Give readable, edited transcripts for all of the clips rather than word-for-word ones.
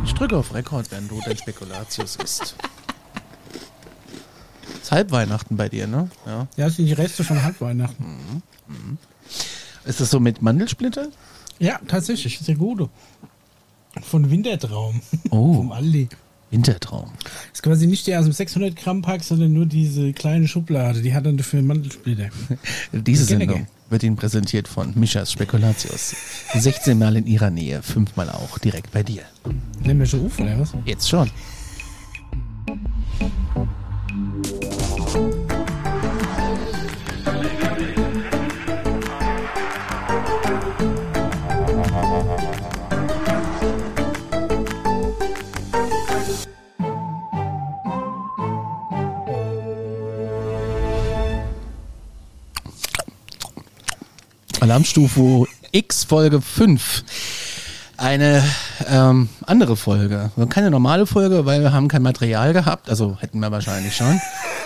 Ich drücke auf Rekord, wenn du dein Spekulatius isst. Ist Halbweihnachten bei dir, ne? Ja, das sind die Reste von Halbweihnachten. Ist das so mit Mandelsplitter? Ja, tatsächlich. Sehr gute. Von Wintertraum. Oh. Vom Aldi. Wintertraum. Das ist quasi nicht der aus dem 600 Gramm Pack, sondern nur diese kleine Schublade. Die hat dann dafür Mandelsplitter. Diese Sendung wird Ihnen präsentiert von Mischas Spekulatius. 16 Mal in Ihrer Nähe, 5 Mal auch direkt bei dir. Nehmen wir schon auf, oder was? Jetzt schon. Alarmstufe X Folge 5. Eine andere Folge. Keine normale Folge, weil wir haben kein Material gehabt. Also hätten wir wahrscheinlich schon.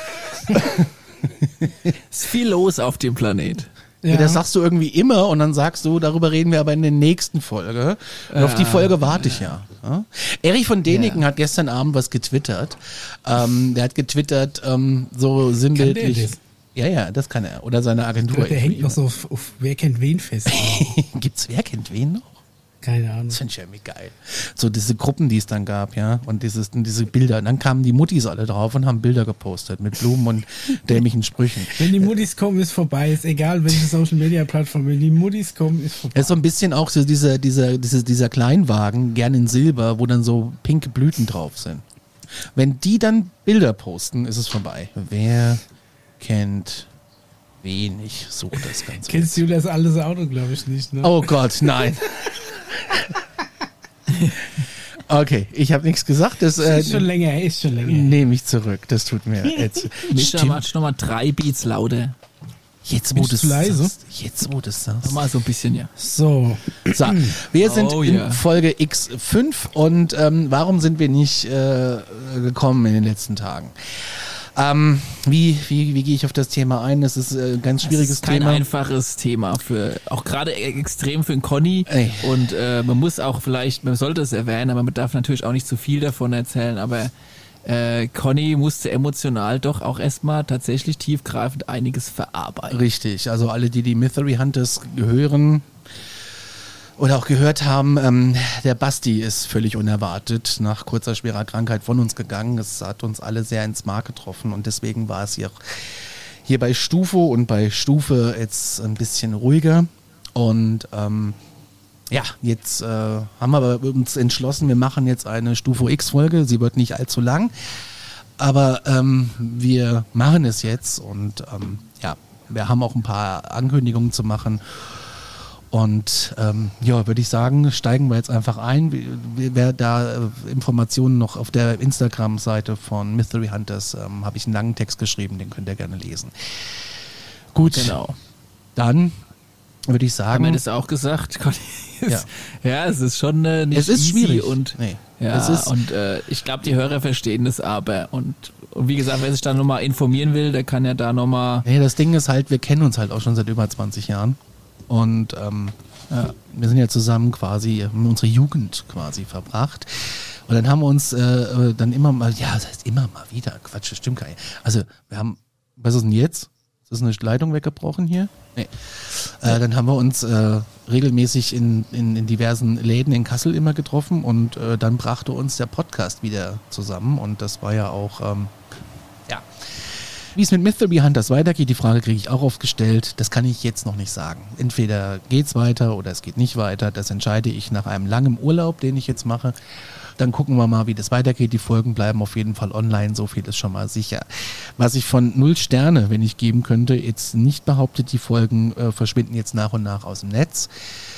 Ist viel los auf dem Planet. Ja. Das sagst du irgendwie immer und dann sagst du, darüber reden wir aber in der nächsten Folge. Und auf die Folge warte ich ja. Erich von Däniken hat gestern Abend was getwittert. Der hat getwittert, so sinnbildlich. Kann der das? Ja, das kann er. Oder seine Agentur. Der hängt noch so auf Wer kennt wen fest. Gibt's Wer kennt wen noch? Keine Ahnung. Das finde ich ja irgendwie geil. So diese Gruppen, die es dann gab, ja, und diese Bilder. Und dann kamen die Muttis alle drauf und haben Bilder gepostet mit Blumen und dämlichen Sprüchen. Wenn die Muttis kommen, ist vorbei. Ist egal, welche Social Media Plattform. Wenn die Muttis kommen, ist vorbei. Es ist so ein bisschen auch so dieser Kleinwagen, gern in Silber, wo dann so pinke Blüten drauf sind. Wenn die dann Bilder posten, ist es vorbei. Wer kennt wen? Ich suche das Ganze. Kennst du das alles Auto, glaube ich, nicht, ne? Oh Gott, nein. Okay, ich habe nichts gesagt. Das ist schon länger. Nehme ich zurück. Das tut mir jetzt. Mischa, mach nochmal 3 Beats lauter. Jetzt, wo du es sagst. Nochmal so ein bisschen, ja. So, wir sind in Folge X5 und warum sind wir nicht gekommen in den letzten Tagen? Wie gehe ich auf das Thema ein? Das ist ein ganz schwieriges Thema. Das ist kein einfaches Thema, auch gerade extrem für den Conny. Ey. Und man muss auch vielleicht, man sollte es erwähnen, aber man darf natürlich auch nicht zu viel davon erzählen, aber Conny musste emotional doch auch erstmal tatsächlich tiefgreifend einiges verarbeiten. Richtig, also alle, die Mystery Hunters hören oder auch gehört haben, der Basti ist völlig unerwartet nach kurzer schwerer Krankheit von uns gegangen. Es hat uns alle sehr ins Mark getroffen und deswegen war es hier bei Stufo und bei Stufe jetzt ein bisschen ruhiger. Und jetzt haben wir aber uns entschlossen, wir machen jetzt eine Stufo X-Folge. Sie wird nicht allzu lang, aber wir machen es jetzt und wir haben auch ein paar Ankündigungen zu machen. Und würde ich sagen, steigen wir jetzt einfach ein. Wer da Informationen noch auf der Instagram-Seite von Mystery Hunters, habe ich einen langen Text geschrieben, den könnt ihr gerne lesen. Gut, genau. Dann würde ich sagen... Haben wir das auch gesagt? Ja, es ist schon nicht es ist easy schwierig. Und, es ich glaube, die Hörer verstehen das aber. Und wie gesagt, wer sich da nochmal informieren will, der kann ja da nochmal... Nee, das Ding ist halt, wir kennen uns halt auch schon seit über 20 Jahren. Und wir sind ja zusammen haben unsere Jugend quasi verbracht. Und dann haben wir uns dann immer mal, das heißt immer mal wieder, Quatsch, das stimmt gar nicht. Also wir haben, was ist denn jetzt? Ist eine Leitung weggebrochen hier? Nee. Dann haben wir uns regelmäßig in diversen Läden in Kassel immer getroffen und dann brachte uns der Podcast wieder zusammen und das war ja auch, Wie es mit Mystery Hunters weitergeht, die Frage kriege ich auch oft gestellt. Das kann ich jetzt noch nicht sagen. Entweder geht's weiter oder es geht nicht weiter. Das entscheide ich nach einem langen Urlaub, den ich jetzt mache. Dann gucken wir mal, wie das weitergeht. Die Folgen bleiben auf jeden Fall online, so viel ist schon mal sicher. Was ich von 0 Sterne, wenn ich geben könnte, jetzt nicht behauptet, die Folgen verschwinden jetzt nach und nach aus dem Netz.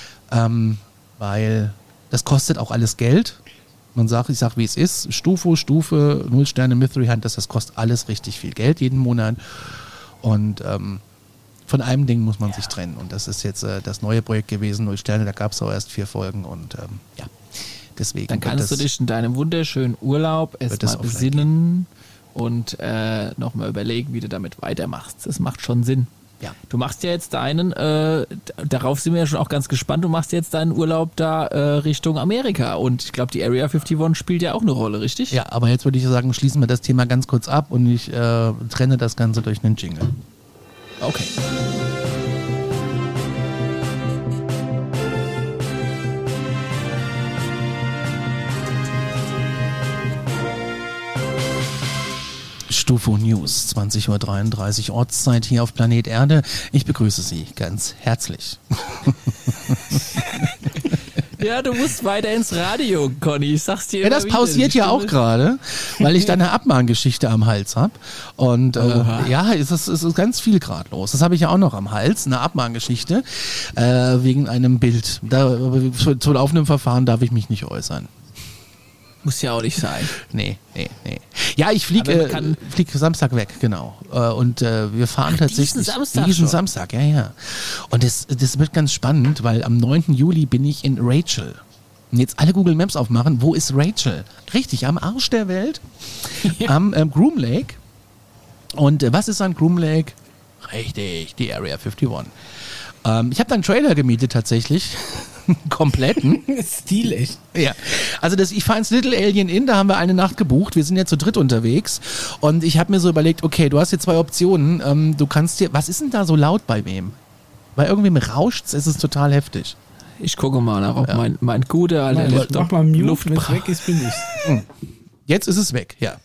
Weil das kostet auch alles Geld. Ich sag wie es ist, Stufe, 0 Sterne, Mystery Hunters, das kostet alles richtig viel Geld jeden Monat und von einem Ding muss man sich trennen und das ist jetzt das neue Projekt gewesen, 0 Sterne, da gab es auch erst 4 Folgen und deswegen. Dann kannst du dich in deinem wunderschönen Urlaub erstmal besinnen und nochmal überlegen, wie du damit weitermachst. Das macht schon Sinn. Ja. Du machst ja jetzt deinen, darauf sind wir ja schon auch ganz gespannt, du machst jetzt deinen Urlaub da Richtung Amerika und ich glaube, die Area 51 spielt ja auch eine Rolle, richtig? Ja, aber jetzt würde ich sagen, schließen wir das Thema ganz kurz ab und ich trenne das Ganze durch einen Jingle. Okay. Stufo News, 20:33 Uhr Ortszeit hier auf Planet Erde. Ich begrüße Sie ganz herzlich. Ja, du musst weiter ins Radio, Conny. Ich sag's dir. Ja, das pausiert ja auch gerade, weil ich da eine Abmahngeschichte am Hals habe. Und ja, es ist ganz viel gerade los. Das habe ich ja auch noch am Hals, eine Abmahngeschichte wegen einem Bild. Zu laufendem Verfahren darf ich mich nicht äußern. Muss ja auch nicht sein. Nee. Ja, ich fliege Samstag weg, genau. Und wir fahren tatsächlich diesen Samstag, ja. Und das wird ganz spannend, weil am 9. Juli bin ich in Rachel. Und jetzt alle Google Maps aufmachen, wo ist Rachel? Richtig, am Arsch der Welt, am Groom Lake. Und was ist an Groom Lake? Richtig, die Area 51. Ich habe da einen Trailer gemietet tatsächlich. Kompletten. Stilecht. Ja, also ich fahre ins Little Alien Inn, da haben wir eine Nacht gebucht, wir sind ja zu dritt unterwegs und ich habe mir so überlegt, okay, du hast hier 2 Optionen, du kannst dir, was ist denn da so laut bei wem? Bei irgendwem rauscht's, ist es total heftig. Ich gucke mal nach, ob mein guter alter Laptop mach mal Mute, wenn es weg ist, bin ich. Jetzt ist es weg, ja.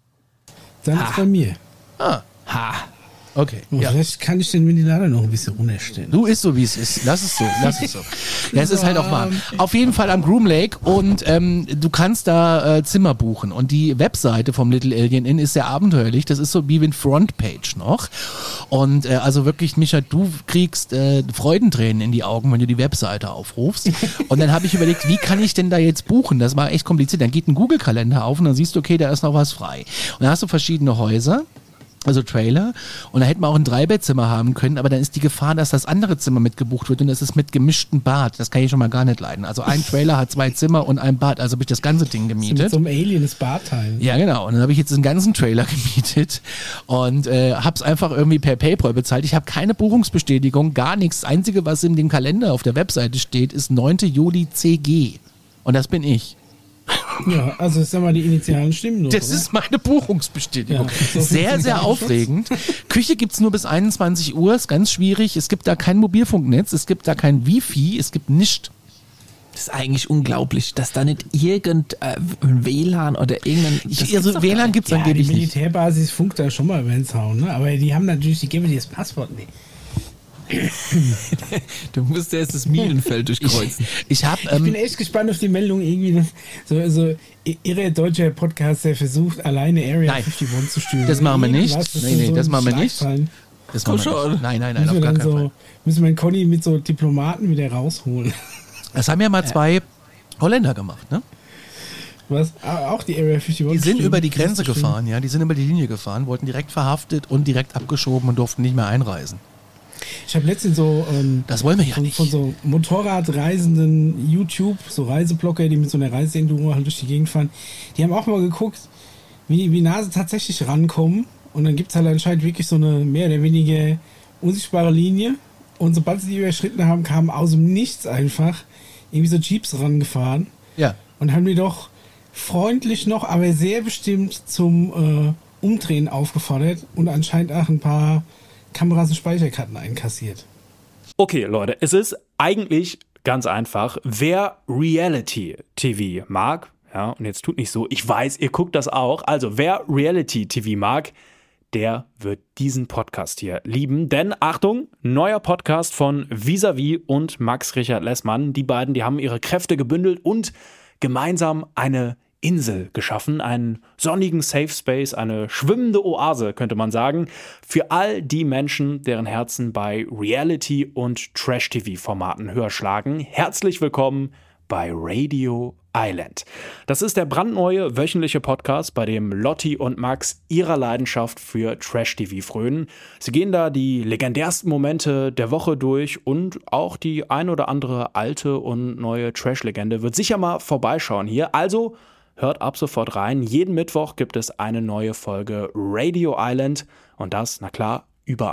Dann ist bei mir. Ha. Okay. Ja. Vielleicht kann ich den Ventilator noch ein bisschen runterstellen. Du ist so, wie es ist. Lass es so. Ja, es ist halt auch warm. Auf jeden Fall am Groom Lake und du kannst da Zimmer buchen. Und die Webseite vom Little Alien Inn ist sehr abenteuerlich. Das ist so wie eine Frontpage noch. Und also wirklich, Micha, du kriegst Freudentränen in die Augen, wenn du die Webseite aufrufst. Und dann habe ich überlegt, wie kann ich denn da jetzt buchen? Das war echt kompliziert. Dann geht ein Google-Kalender auf und dann siehst du, okay, da ist noch was frei. Und dann hast du verschiedene Häuser. Also Trailer, und da hätten wir auch ein 3-Bettzimmer haben können, aber dann ist die Gefahr, dass das andere Zimmer mitgebucht wird und das ist mit gemischtem Bad. Das kann ich schon mal gar nicht leiden. Also ein Trailer hat 2 Zimmer und ein Bad, also habe ich das ganze Ding gemietet. Mit so einem Alien das Badteil. Ja, genau. Und dann habe ich jetzt den ganzen Trailer gemietet und habe es einfach irgendwie per PayPal bezahlt. Ich habe keine Buchungsbestätigung, gar nichts. Das Einzige, was in dem Kalender auf der Webseite steht, ist 9. Juli CG. Und das bin ich. Ja, also das sind mal die initialen Stimmen. Das ist meine Buchungsbestätigung. Ja, sehr, sehr aufregend. Küche gibt's nur bis 21 Uhr, ist ganz schwierig. Es gibt da kein Mobilfunknetz, es gibt da kein Wifi, es gibt nichts. Das ist eigentlich unglaublich, dass da nicht irgendein WLAN oder irgendein... Also WLAN gibt's angeblich nicht. Die Militärbasis funkt da schon mal über den Zaun, ne? Aber die haben natürlich, die geben dir das Passwort nicht. Du musst erst das Minenfeld durchkreuzen. Ich bin echt gespannt auf die Meldung irgendwie. So irre deutscher Podcast, der versucht, alleine Area 51 zu stürmen. Das machen wir nicht. Nee, das machen wir nicht. Das machen wir nicht. Nein, auf gar keinen Fall. Müssen wir den Conny mit so Diplomaten wieder rausholen. Das haben ja mal 2 Holländer gemacht, ne? Was? Auch die Area 51? Die sind über die Grenze gefahren, ja. Die sind über die Linie gefahren, wurden direkt verhaftet und direkt abgeschoben und durften nicht mehr einreisen. Ich habe letztens so das wollen wir ja nicht. Von so Motorradreisenden YouTube, so Reiseblogger, die mit so einer Reiseenduro halt durch die Gegend fahren, die haben auch mal geguckt, wie nah sie tatsächlich rankommen. Und dann gibt es halt anscheinend wirklich so eine mehr oder weniger unsichtbare Linie. Und sobald sie die überschritten haben, kamen aus dem Nichts einfach irgendwie so Jeeps rangefahren. Ja. Und haben die doch freundlich noch, aber sehr bestimmt zum Umdrehen aufgefordert und anscheinend auch ein paar Kameras und Speicherkarten einkassiert. Okay, Leute, es ist eigentlich ganz einfach. Wer Reality-TV mag, ja, und jetzt tut nicht so, ich weiß, ihr guckt das auch, also wer Reality-TV mag, der wird diesen Podcast hier lieben. Denn, Achtung, neuer Podcast von Vis-a-vis und Max Richard Lessmann. Die beiden, die haben ihre Kräfte gebündelt und gemeinsam eine Insel geschaffen, einen sonnigen Safe Space, eine schwimmende Oase, könnte man sagen, für all die Menschen, deren Herzen bei Reality- und Trash-TV-Formaten höher schlagen. Herzlich willkommen bei Radio Island. Das ist der brandneue wöchentliche Podcast, bei dem Lotti und Max ihrer Leidenschaft für Trash-TV frönen. Sie gehen da die legendärsten Momente der Woche durch und auch die ein oder andere alte und neue Trash-Legende wird sicher mal vorbeischauen hier. Also hört ab sofort rein. Jeden Mittwoch gibt es eine neue Folge Radio Island und das, na klar, überall,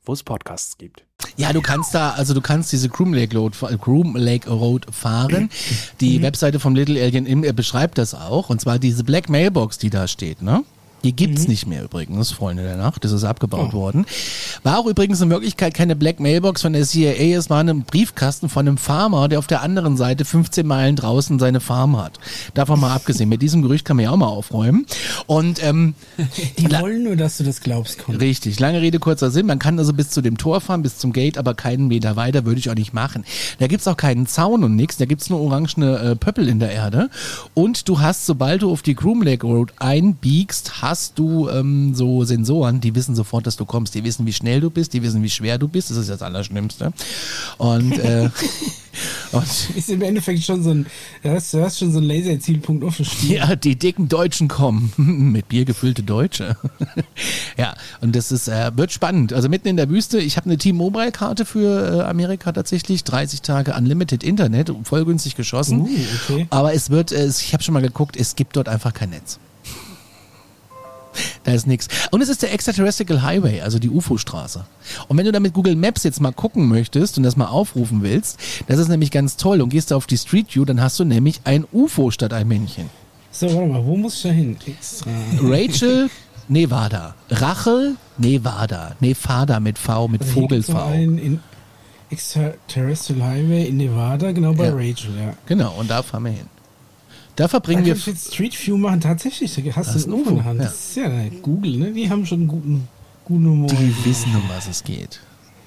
wo es Podcasts gibt. Ja, du kannst diese Groom Lake Road fahren. Die Webseite vom Little Alien Inn beschreibt das auch. Und zwar diese Black Mailbox, die da steht, ne? Die gibt's nicht mehr übrigens, Freunde der Nacht. Das ist abgebaut worden. War auch übrigens in Wirklichkeit keine Black Mailbox von der CIA. Es war ein Briefkasten von einem Farmer, der auf der anderen Seite 15 Meilen draußen seine Farm hat. Davon mal abgesehen. Mit diesem Gerücht kann man ja auch mal aufräumen. Und die wollen nur, dass du das glaubst, Conny. Richtig. Lange Rede, kurzer Sinn. Man kann also bis zu dem Tor fahren, bis zum Gate, aber keinen Meter weiter würde ich auch nicht machen. Da gibt's auch keinen Zaun und nichts. Da gibt's nur orangene Pöppel in der Erde. Und du hast, sobald du auf die Groom Lake Road einbiegst, hast du so Sensoren, die wissen sofort, dass du kommst. Die wissen, wie schnell du bist, die wissen, wie schwer du bist. Das ist das Allerschlimmste. Und, ist im Endeffekt schon so ein, du hast schon so ein Laserzielpunkt auf dem Stiel. Ja, die dicken Deutschen kommen. Mit Bier gefüllte Deutsche. Ja, und das ist, wird spannend. Also mitten in der Wüste. Ich habe eine T-Mobile-Karte für Amerika tatsächlich. 30 Tage Unlimited Internet, voll günstig geschossen. Okay. Aber es wird, ich habe schon mal geguckt, es gibt dort einfach kein Netz. Da ist nichts. Und es ist der Extraterrestrial Highway, also die UFO-Straße. Und wenn du da mit Google Maps jetzt mal gucken möchtest und das mal aufrufen willst, das ist nämlich ganz toll. Und gehst du auf die Street View, dann hast du nämlich ein UFO statt ein Männchen. So, warte mal, wo muss ich da hin? Rachel, Nevada. Rachel, Nevada. Nevada mit V, mit Also Vogel hier gibt's noch V. einen in Extraterrestrial Highway in Nevada, genau bei Ja. Rachel, ja. Genau, und da fahren wir hin. Da Da verbringen kann wir... ich jetzt Street View machen, tatsächlich. Da hast Das ist du ein ein UFO, UFO in der Hand. ja. Das ist ja Google, ne? Die haben schon einen guten Humor. Die wissen, um was es geht.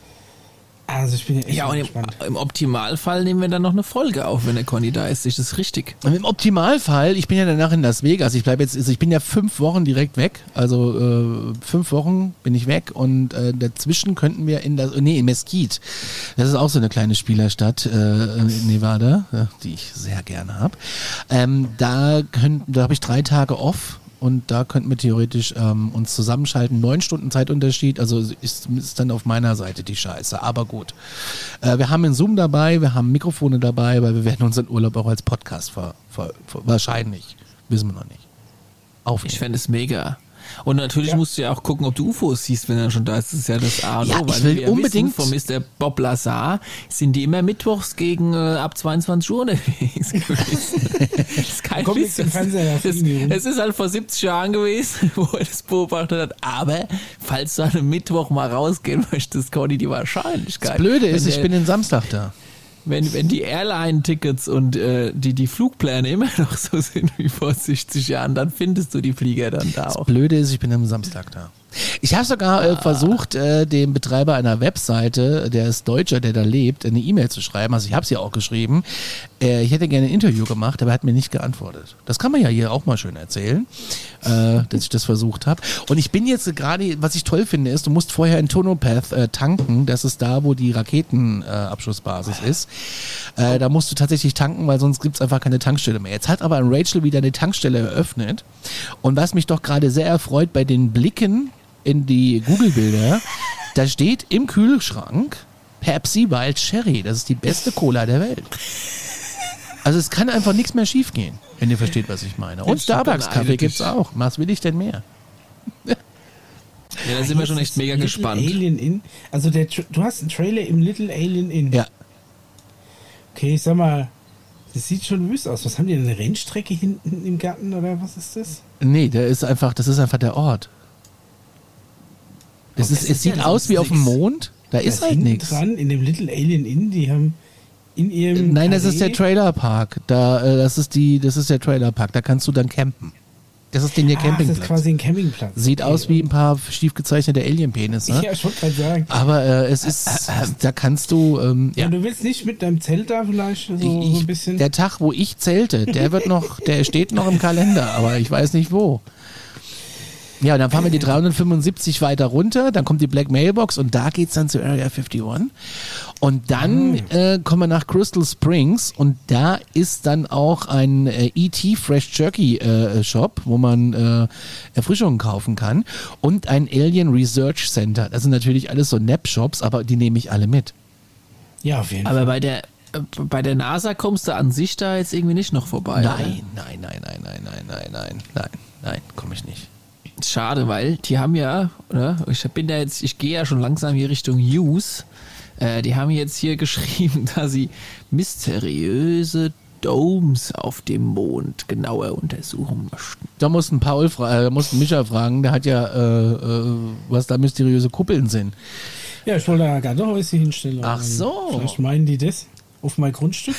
Also ich bin ja echt Ja, und gespannt. im Optimalfall nehmen wir dann noch eine Folge auf, wenn der Conny da ist. Ist das richtig? Und im Optimalfall, ich bin ja danach in Las Vegas, ich bleibe jetzt, also ich bin ja 5 Wochen direkt weg, also 5 Wochen bin ich weg und dazwischen könnten wir in Mesquite, das ist auch so eine kleine Spielerstadt in Nevada, die ich sehr gerne habe, da habe ich 3 Tage off. Und da könnten wir theoretisch uns zusammenschalten. 9 Stunden Zeitunterschied, also ist dann auf meiner Seite die Scheiße. Aber gut. Wir haben einen Zoom dabei, wir haben Mikrofone dabei, weil wir werden unseren Urlaub auch als Podcast wahrscheinlich, wissen wir noch nicht, aufnehmen. Ich fände es mega. Und natürlich musst du ja auch gucken, ob du UFOs siehst, wenn er schon da ist. Das ist ja das A und Ja, O. ich will wir unbedingt- wissen, von Mr. Bob Lazar sind die immer mittwochs gegen ab 22 Uhr unterwegs gewesen. Das ist kein Kommt Witz. jetzt im Fernseher, da fliegen die rum. Es ist halt vor 70 Jahren gewesen, wo er das beobachtet hat. Aber falls du an einem Mittwoch mal rausgehen möchtest, Conny, die Wahrscheinlichkeit. Das Blöde ist, wenn ich der- bin den Samstag da. Wenn die Airline-Tickets und die Flugpläne immer noch so sind wie vor 60 Jahren, dann findest du die Flieger dann da auch. Blöde ist, ich bin am Samstag da. Ich habe sogar versucht, dem Betreiber einer Webseite, der ist Deutscher, der da lebt, eine E-Mail zu schreiben. Also ich habe sie auch geschrieben. Ich hätte gerne ein Interview gemacht, aber er hat mir nicht geantwortet. Das kann man ja hier auch mal schön erzählen, dass ich das versucht habe. Und ich bin jetzt gerade, was ich toll finde, ist, du musst vorher in Tonopath tanken. Das ist da, wo die Raketenabschussbasis ist. Da musst du tatsächlich tanken, weil sonst gibt's einfach keine Tankstelle mehr. Jetzt hat aber in Rachel wieder eine Tankstelle eröffnet. Und was mich doch gerade sehr erfreut bei den Blicken in die Google-Bilder, da steht im Kühlschrank Pepsi Wild Cherry. Das ist die beste Cola der Welt. Also es kann einfach nichts mehr schief gehen, wenn ihr versteht, was ich meine. Und Jetzt steht Starbucks-Kaffee dann gibt's auch. Was will ich denn mehr? Ja, da sind wir schon echt mega Little gespannt. Alien Inn. Also du hast einen Trailer im Little Alien Inn. Ja. Okay, ich sag mal, das sieht schon wüst aus. Was haben die denn, eine Rennstrecke hinten im Garten oder was ist das? Nee, das ist einfach der Ort. Das ist Es sieht ja aus wie auf dem nix. Mond. Da ist halt hinten nichts. dran in dem Little Alien Inn, die haben in ihrem Nein, das ist der Palais- Trailerpark. Das ist der Trailerpark. Da kannst du dann campen. Das ist der das ist Campingplatz. quasi ein Campingplatz. Sieht Okay. aus wie ein paar stief gezeichnete Alien-Penisse. Ja, ich wollte gerade sagen. Aber es ist, da kannst du, Ja, du willst nicht mit deinem Zelt da vielleicht so ein bisschen. der Tag, wo ich zelte, der steht noch im Kalender, aber ich weiß nicht wo. Ja, und dann fahren wir die 375 weiter runter, dann kommt die Black Mailbox und da geht's dann zu Area 51. Und dann kommen wir nach Crystal Springs und da ist dann auch ein E.T. Fresh Jerky Shop, wo man Erfrischungen kaufen kann und ein Alien Research Center. Das sind natürlich alles so Nap-Shops, aber die nehme ich alle mit. Ja, auf jeden Fall. Aber bei der NASA kommst du an sich da jetzt irgendwie nicht noch vorbei. Nein, komme ich nicht. Schade, weil die haben ja, oder? Ich gehe ja schon langsam hier Richtung News. Die haben jetzt hier geschrieben, dass sie mysteriöse Domes auf dem Mond genauer untersuchen möchten. Da mussten Micha fragen, der hat ja, was da mysteriöse Kuppeln sind. Ja, ich wollte da gar noch was hier hinstellen. Ach so. Vielleicht meinen die das auf mein Grundstück?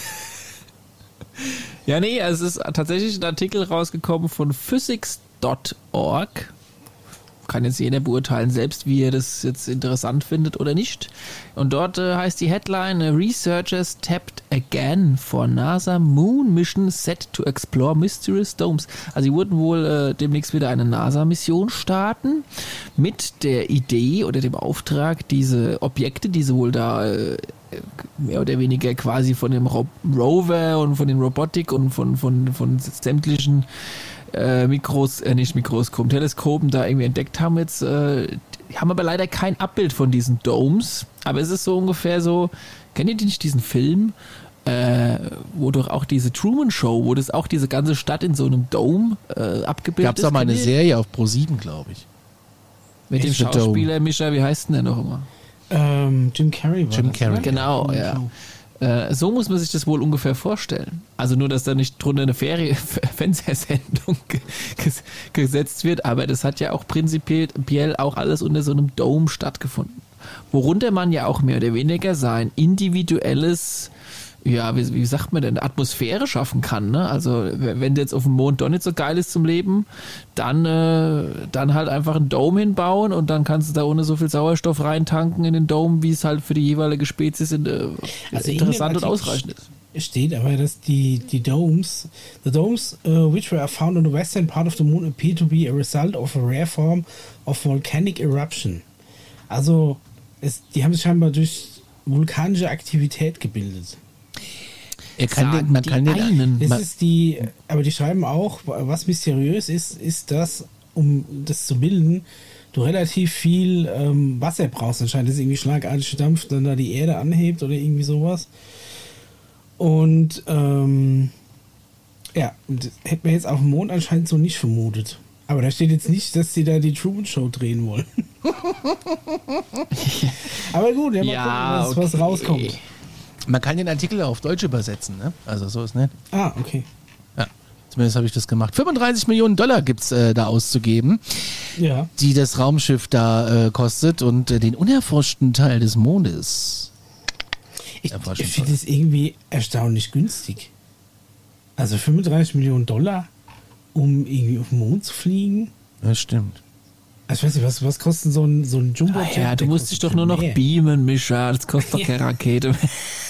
Ja, nee, es ist tatsächlich ein Artikel rausgekommen von physics.org. Kann jetzt jeder beurteilen selbst, wie er das jetzt interessant findet oder nicht. Und dort heißt die Headline: Researchers tapped again for NASA Moon Mission set to explore mysterious domes. Also sie wurden wohl demnächst wieder eine NASA-Mission starten mit der Idee oder dem Auftrag, diese Objekte, die sie wohl da mehr oder weniger quasi von dem Rover und von den Robotik und von sämtlichen Teleskopen da irgendwie entdeckt haben jetzt, haben aber leider kein Abbild von diesen Domes, aber es ist so ungefähr so, kennt ihr nicht diesen Film, wo doch auch diese Truman Show, wo das auch diese ganze Stadt in so einem Dome abgebildet Gab's ist. da mal eine Serie auf Pro7, glaube ich. Mit dem Schauspieler, Mischa, wie heißt denn der noch immer? Jim Carrey war Jim das, Carrey. ne? Genau, ja. So muss man sich das wohl ungefähr vorstellen. Also nur, dass da nicht drunter eine Fernsehsendung gesetzt wird, aber das hat ja auch prinzipiell auch alles unter so einem Dome stattgefunden. Worunter man ja auch mehr oder weniger sein individuelles, ja, wie sagt man denn, Atmosphäre schaffen kann, ne? Also wenn jetzt auf dem Mond doch nicht so geil ist zum Leben, dann halt einfach einen Dome hinbauen und dann kannst du da ohne so viel Sauerstoff reintanken in den Dome, wie es halt für die jeweilige Spezies interessant und ausreichend ist. Steht aber, dass the domes which were found on the western part of the moon appear to be a result of a rare form of volcanic eruption. Also die haben sich scheinbar durch vulkanische Aktivität gebildet. Aber die schreiben auch, was mysteriös ist, dass, um das zu bilden, du relativ viel Wasser brauchst. Anscheinend ist irgendwie schlagartiger Dampf, dann da die Erde anhebt oder irgendwie sowas. Und das hätte man jetzt auf dem Mond anscheinend so nicht vermutet. Aber da steht jetzt nicht, dass sie da die Truman Show drehen wollen. Aber gut, mal gucken, was rauskommt. Man kann den Artikel auf Deutsch übersetzen, ne? Also so ist nicht. Ah, okay. Ja, zumindest habe ich das gemacht. 35 Millionen $, gibt es da auszugeben, ja, die das Raumschiff da kostet und den unerforschten Teil des Mondes. Ich finde es irgendwie erstaunlich günstig. Also 35 Millionen $, um irgendwie auf den Mond zu fliegen. Das stimmt. Also ich weiß nicht, was kostet so ein Jumbo-Jet? Ja, du musst dich doch nur noch beamen, Mischa. Das kostet doch keine Rakete mehr.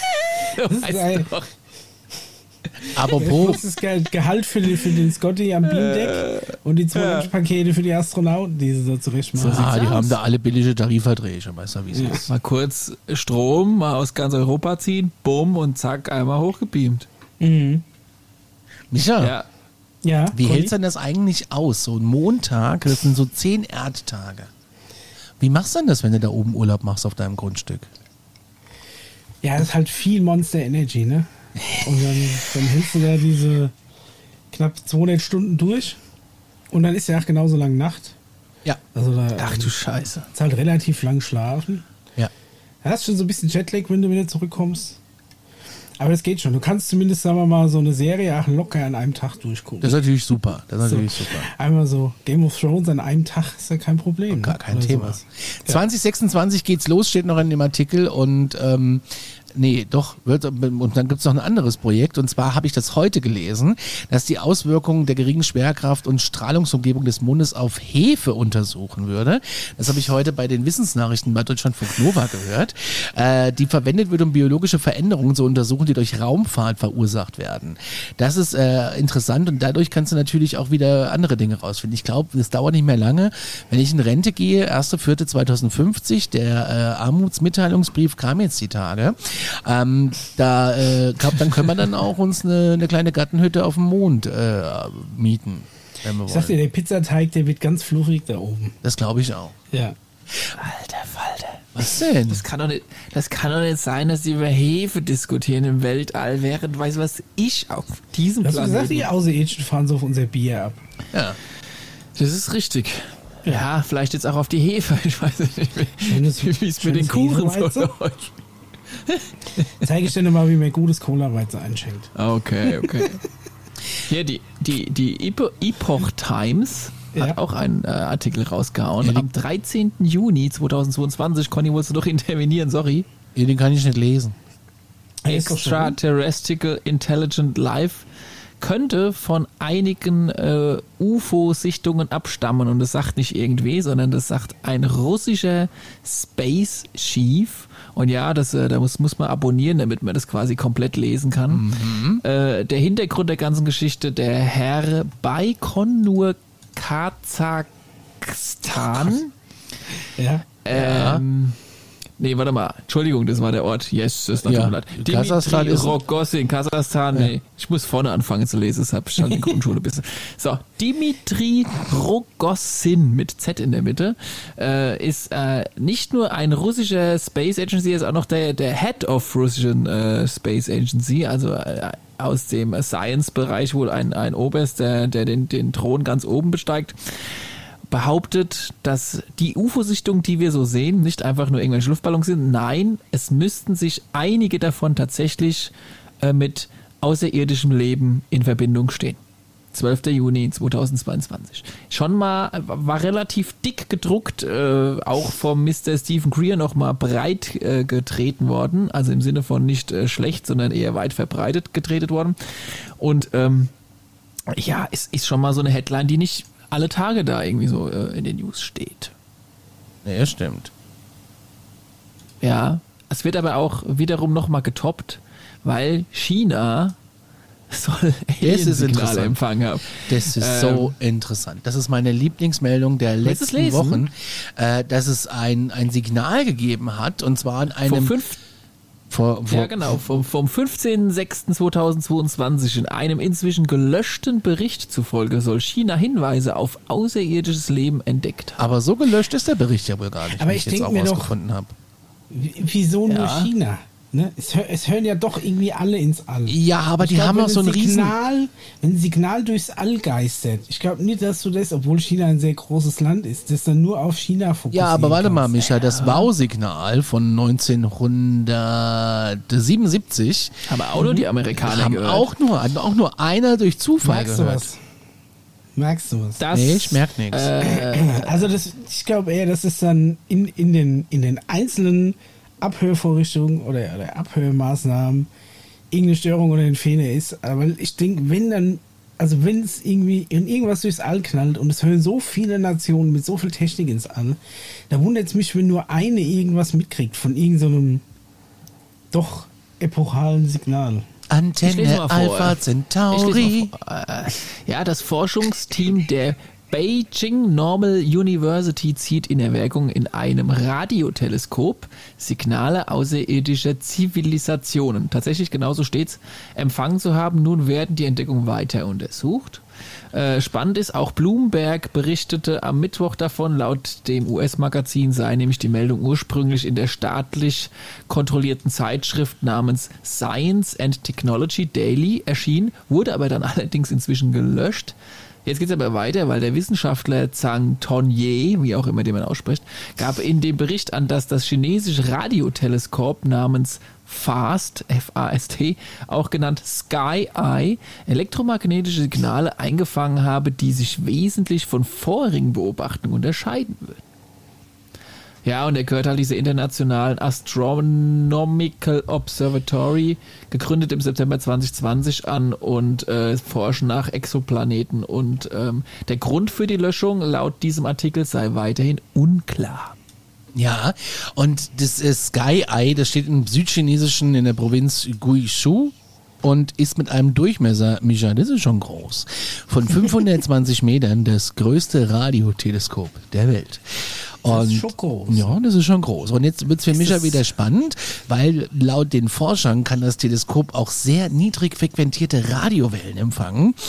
Das ist das Gehalt für den Scotty am Beamdeck und die 2 Pakete für die Astronauten, die sie da zurecht machen. Die haben da alle billige Tarifverträge, weißt du, wie es ist. Mal kurz Strom, mal aus ganz Europa ziehen, bumm und zack, einmal hochgebeamt. Mhm. Micha, ja, wie hältst du denn das eigentlich aus? So ein Montag, das sind so 10 Erdtage. Wie machst du denn das, wenn du da oben Urlaub machst auf deinem Grundstück? Ja, das ist halt viel Monster Energy, ne? Und dann hältst du da diese knapp 200 Stunden durch und dann ist ja auch genauso lang Nacht. Ja. Also Ach du Scheiße. Ist halt relativ lang schlafen. Ja. Du hast schon so ein bisschen Jetlag, wenn du wieder zurückkommst. Aber das geht schon. Du kannst zumindest, sagen wir mal, so eine Serie auch locker an einem Tag durchgucken. Das ist natürlich super. Einmal so Game of Thrones an einem Tag ist ja kein Problem. Gar kein Thema. 2026 geht's los, steht noch in dem Artikel und und dann gibt es noch ein anderes Projekt und zwar habe ich das heute gelesen, dass die Auswirkungen der geringen Schwerkraft und Strahlungsumgebung des Mondes auf Hefe untersuchen würde. Das habe ich heute bei den Wissensnachrichten bei Deutschlandfunk Nova gehört, die verwendet wird, um biologische Veränderungen zu untersuchen, die durch Raumfahrt verursacht werden. Das ist interessant und dadurch kannst du natürlich auch wieder andere Dinge rausfinden. Ich glaube, es dauert nicht mehr lange. Wenn ich in Rente gehe, 1.4.2050, der Armutsmitteilungsbrief kam jetzt die Tage, dann können wir dann auch uns eine kleine Gartenhütte auf dem Mond mieten. Wenn wir ich sag dir, der Pizzateig, der wird ganz fluffig da oben. Das glaube ich auch. Ja. Alter Falter. Was denn? Das kann doch nicht sein, dass sie über Hefe diskutieren im Weltall, während, ich auf diesem Planeten... Planeten... Was gesagt, die Außerirdischen fahren so auf unser Bier ab. Ja. Das ist richtig. Ja, vielleicht jetzt auch auf die Hefe. Ich weiß nicht, wie es mit den Kuchen so läuft. Zeige ich dir nochmal, wie man gutes Cola-Weizen einschenkt. Okay. Ja, die Epoch Times hat auch einen Artikel rausgehauen. Am 13. Juni 2022, Conny, wolltest du doch intervenieren, sorry. Ja, den kann ich nicht lesen. Extraterrestrial Intelligent Life könnte von einigen UFO-Sichtungen abstammen. Und das sagt nicht irgendwie, sondern das sagt ein russischer Space Chief. Und ja, da muss man abonnieren, damit man das quasi komplett lesen kann. Der Hintergrund der ganzen Geschichte, der Herr Baikonur Kasachstan. Nee, warte mal. Entschuldigung, das war der Ort. Yes, das ist natürlich leid. Kasachstan ist Rogozin, Kasachstan. Nee, ich muss vorne anfangen zu lesen, deshalb schon in der Grundschule bisschen. So, Dimitri Rogozin mit Z in der Mitte ist nicht nur ein russischer Space Agency, er ist auch noch der Head of Russian Space Agency, also aus dem Science-Bereich wohl ein Oberst, der den Thron ganz oben besteigt. Behauptet, dass die UFO-Sichtungen, die wir so sehen, nicht einfach nur irgendwelche Luftballons sind. Nein, es müssten sich einige davon tatsächlich mit außerirdischem Leben in Verbindung stehen. 12. Juni 2022. Schon mal, war relativ dick gedruckt, auch vom Mr. Stephen Greer nochmal breit getreten worden. Also im Sinne von nicht schlecht, sondern eher weit verbreitet getreten worden. Und es ist schon mal so eine Headline, die nicht alle Tage da irgendwie so in den News steht. Ja, stimmt. Ja, es wird aber auch wiederum nochmal getoppt, weil China soll Alien-Signale empfangen haben. Das ist so interessant. Das ist meine Lieblingsmeldung der letzten Wochen, dass es ein Signal gegeben hat, und zwar in einem... Vom 15.06.2022 in einem inzwischen gelöschten Bericht zufolge soll China Hinweise auf außerirdisches Leben entdeckt haben. Aber so gelöscht ist der Bericht ja wohl gar nicht, aber wie ich jetzt auch rausgefunden habe. Wieso nur China? Ne? Es hören ja doch irgendwie alle ins All. Ja, aber die haben auch so ein Wenn ein Signal durchs All geistert, ich glaube nicht, dass du das, obwohl China ein sehr großes Land ist, das dann nur auf China fokussiert. Ja, aber warte mal, Micha, das Wow-Signal von 1977 haben auch nur die Amerikaner gehört. Auch nur einer durch Zufall gehört. Merkst du was? Nee, ich merke nichts. Also ich glaube eher, das ist dann in den einzelnen Abhörvorrichtungen oder Abhörmaßnahmen irgendeine Störung oder ein Fehler ist. Aber ich denke, wenn es irgendwie in irgendwas durchs All knallt und es hören so viele Nationen mit so viel Technik ins All, da wundert es mich, wenn nur eine irgendwas mitkriegt von irgendeinem doch epochalen Signal. Antenne Alpha Centauri. Ja, das Forschungsteam der Beijing Normal University zieht in Erwägung, in einem Radioteleskop Signale außerirdischer Zivilisationen, tatsächlich genauso steht's, empfangen zu haben. Nun werden die Entdeckungen weiter untersucht. Spannend ist, auch Bloomberg berichtete am Mittwoch davon. Laut dem US-Magazin sei nämlich die Meldung ursprünglich in der staatlich kontrollierten Zeitschrift namens Science and Technology Daily erschienen, wurde aber dann allerdings inzwischen gelöscht. Jetzt geht es aber weiter, weil der Wissenschaftler Zhang Tongye, wie auch immer den man ausspricht, gab in dem Bericht an, dass das chinesische Radioteleskop namens FAST, F-A-S-T, auch genannt Sky Eye, elektromagnetische Signale eingefangen habe, die sich wesentlich von vorherigen Beobachtungen unterscheiden würden. Ja, und er gehört halt dieser internationalen Astronomical Observatory, gegründet im September 2020 an, und forschen nach Exoplaneten. Und der Grund für die Löschung laut diesem Artikel sei weiterhin unklar. Ja, und das Sky Eye, das steht im Südchinesischen in der Provinz Guizhou und ist mit einem Durchmesser, Micha, das ist schon groß, von 520 Metern das größte Radioteleskop der Welt. Das ist schon groß. Ja, das ist schon groß. Und jetzt wird es für Micha wieder spannend, weil laut den Forschern kann das Teleskop auch sehr niedrig frequentierte Radiowellen empfangen.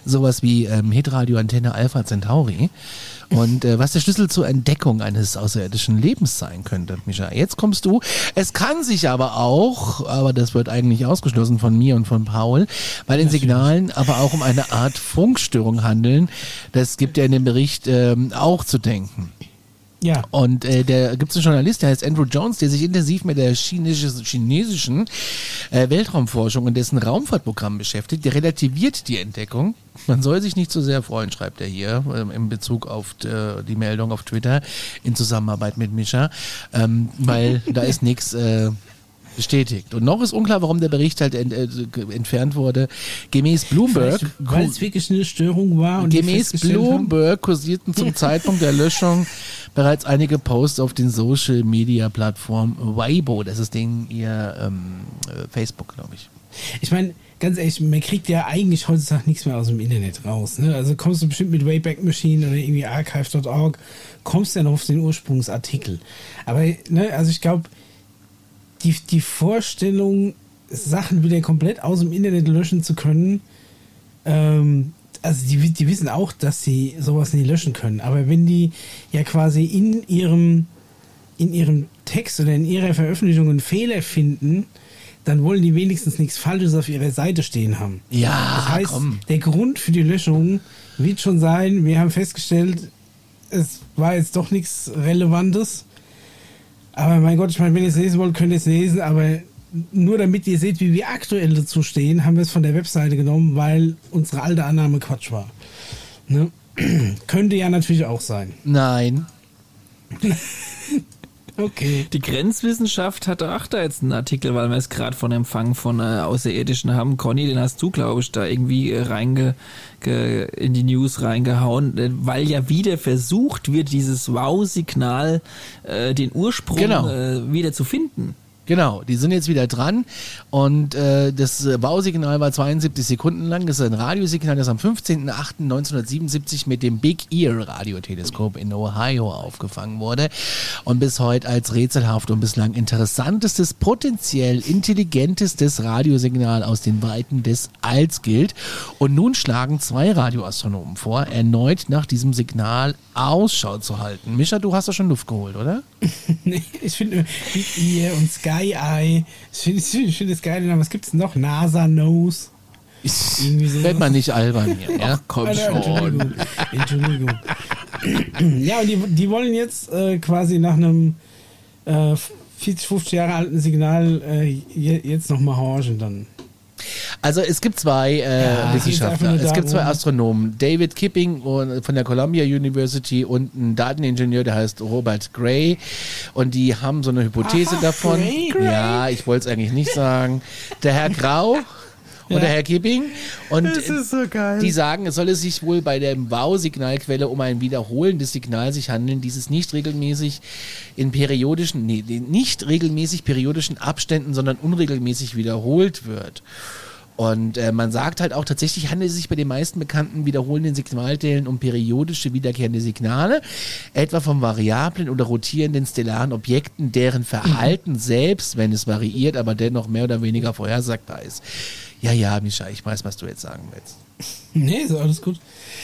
sowas wie Hitradio Antenne Alpha Centauri. Und was der Schlüssel zur Entdeckung eines außerirdischen Lebens sein könnte, Micha. Jetzt kommst du. Es kann sich aber auch, aber das wird eigentlich ausgeschlossen von mir und von Paul, bei den Signalen aber auch um eine Art Funkstörung handeln. Das gibt ja in dem Bericht auch zu denken. Ja. Und da gibt es einen Journalist, der heißt Andrew Jones, der sich intensiv mit der chinesischen Weltraumforschung und dessen Raumfahrtprogramm beschäftigt. Der relativiert die Entdeckung. Man soll sich nicht zu sehr freuen, schreibt er hier, in Bezug auf die Meldung auf Twitter in Zusammenarbeit mit Mischa, weil da ist nichts bestätigt. Und noch ist unklar, warum der Bericht halt entfernt wurde. Gemäß Bloomberg, weil es wirklich eine Störung war. Und gemäß Bloomberg kursierten zum Zeitpunkt der Löschung bereits einige Posts auf den Social-Media-Plattform Weibo. Das ist ihr Facebook, glaube ich. Ich meine, ganz ehrlich, man kriegt ja eigentlich heutzutage nichts mehr aus dem Internet raus. Ne? Also kommst du bestimmt mit Wayback Machine oder irgendwie archive.org, kommst ja noch auf den Ursprungsartikel. Aber ne, also ich glaube, die Vorstellung, Sachen wieder komplett aus dem Internet löschen zu können, also die wissen auch, dass sie sowas nie löschen können. Aber wenn die ja quasi in ihrem Text oder in ihrer Veröffentlichung einen Fehler finden, dann wollen die wenigstens nichts Falsches auf ihrer Seite stehen haben. Ja, das heißt, der Grund für die Löschung wird schon sein, wir haben festgestellt, es war jetzt doch nichts Relevantes. Aber mein Gott, ich meine, wenn ihr es lesen wollt, könnt ihr es lesen, aber nur damit ihr seht, wie wir aktuell dazu stehen, haben wir es von der Webseite genommen, weil unsere alte Annahme Quatsch war. Ne? Könnte ja natürlich auch sein. Nein. Okay. Die Grenzwissenschaft hatte auch da jetzt einen Artikel, weil wir es gerade von Empfang von Außerirdischen haben. Conny, den hast du, glaube ich, da irgendwie in die News reingehauen, weil ja wieder versucht wird, dieses Wow-Signal, den Ursprung wieder zu finden. Genau, die sind jetzt wieder dran und das Wow-Signal war 72 Sekunden lang. Das ist ein Radiosignal, das am 15.08.1977 mit dem Big Ear Radioteleskop in Ohio aufgefangen wurde und bis heute als rätselhaft und bislang interessantestes, potenziell intelligentestes Radiosignal aus den Weiten des Alls gilt. Und nun schlagen 2 Radioastronomen vor, erneut nach diesem Signal Ausschau zu halten. Mischa, du hast doch schon Luft geholt, oder? Nee, ich finde Big Ear und Sky Eye. Ich finde das geil. Was gibt es noch? NASA Knows. Wird man nicht albern hier, ja? Ach, komm schon. Entschuldigung. Ja, und die wollen jetzt quasi nach einem 40, 50 Jahre alten Signal jetzt nochmal horchen dann. Also es gibt 2 Wissenschaftler, es gibt 2 Astronomen, David Kipping von der Columbia University und ein Dateningenieur, der heißt Robert Gray, und die haben so eine Hypothese davon. Gray. Ja, ich wollte es eigentlich nicht sagen. Der Herr Grau und der Herr Kipping, und das ist so geil. Die sagen, es solle sich wohl bei der Wow-Signalquelle um ein wiederholendes Signal sich handeln, dieses nicht regelmäßig periodischen Abständen, sondern unregelmäßig wiederholt wird. Und man sagt halt auch, tatsächlich handelt es sich bei den meisten bekannten wiederholenden Signalteilen um periodische wiederkehrende Signale, etwa von variablen oder rotierenden stellaren Objekten, deren Verhalten selbst, wenn es variiert, aber dennoch mehr oder weniger vorhersagbar ist. Ja, Mischa, ich weiß, was du jetzt sagen willst. Nee, ist alles gut.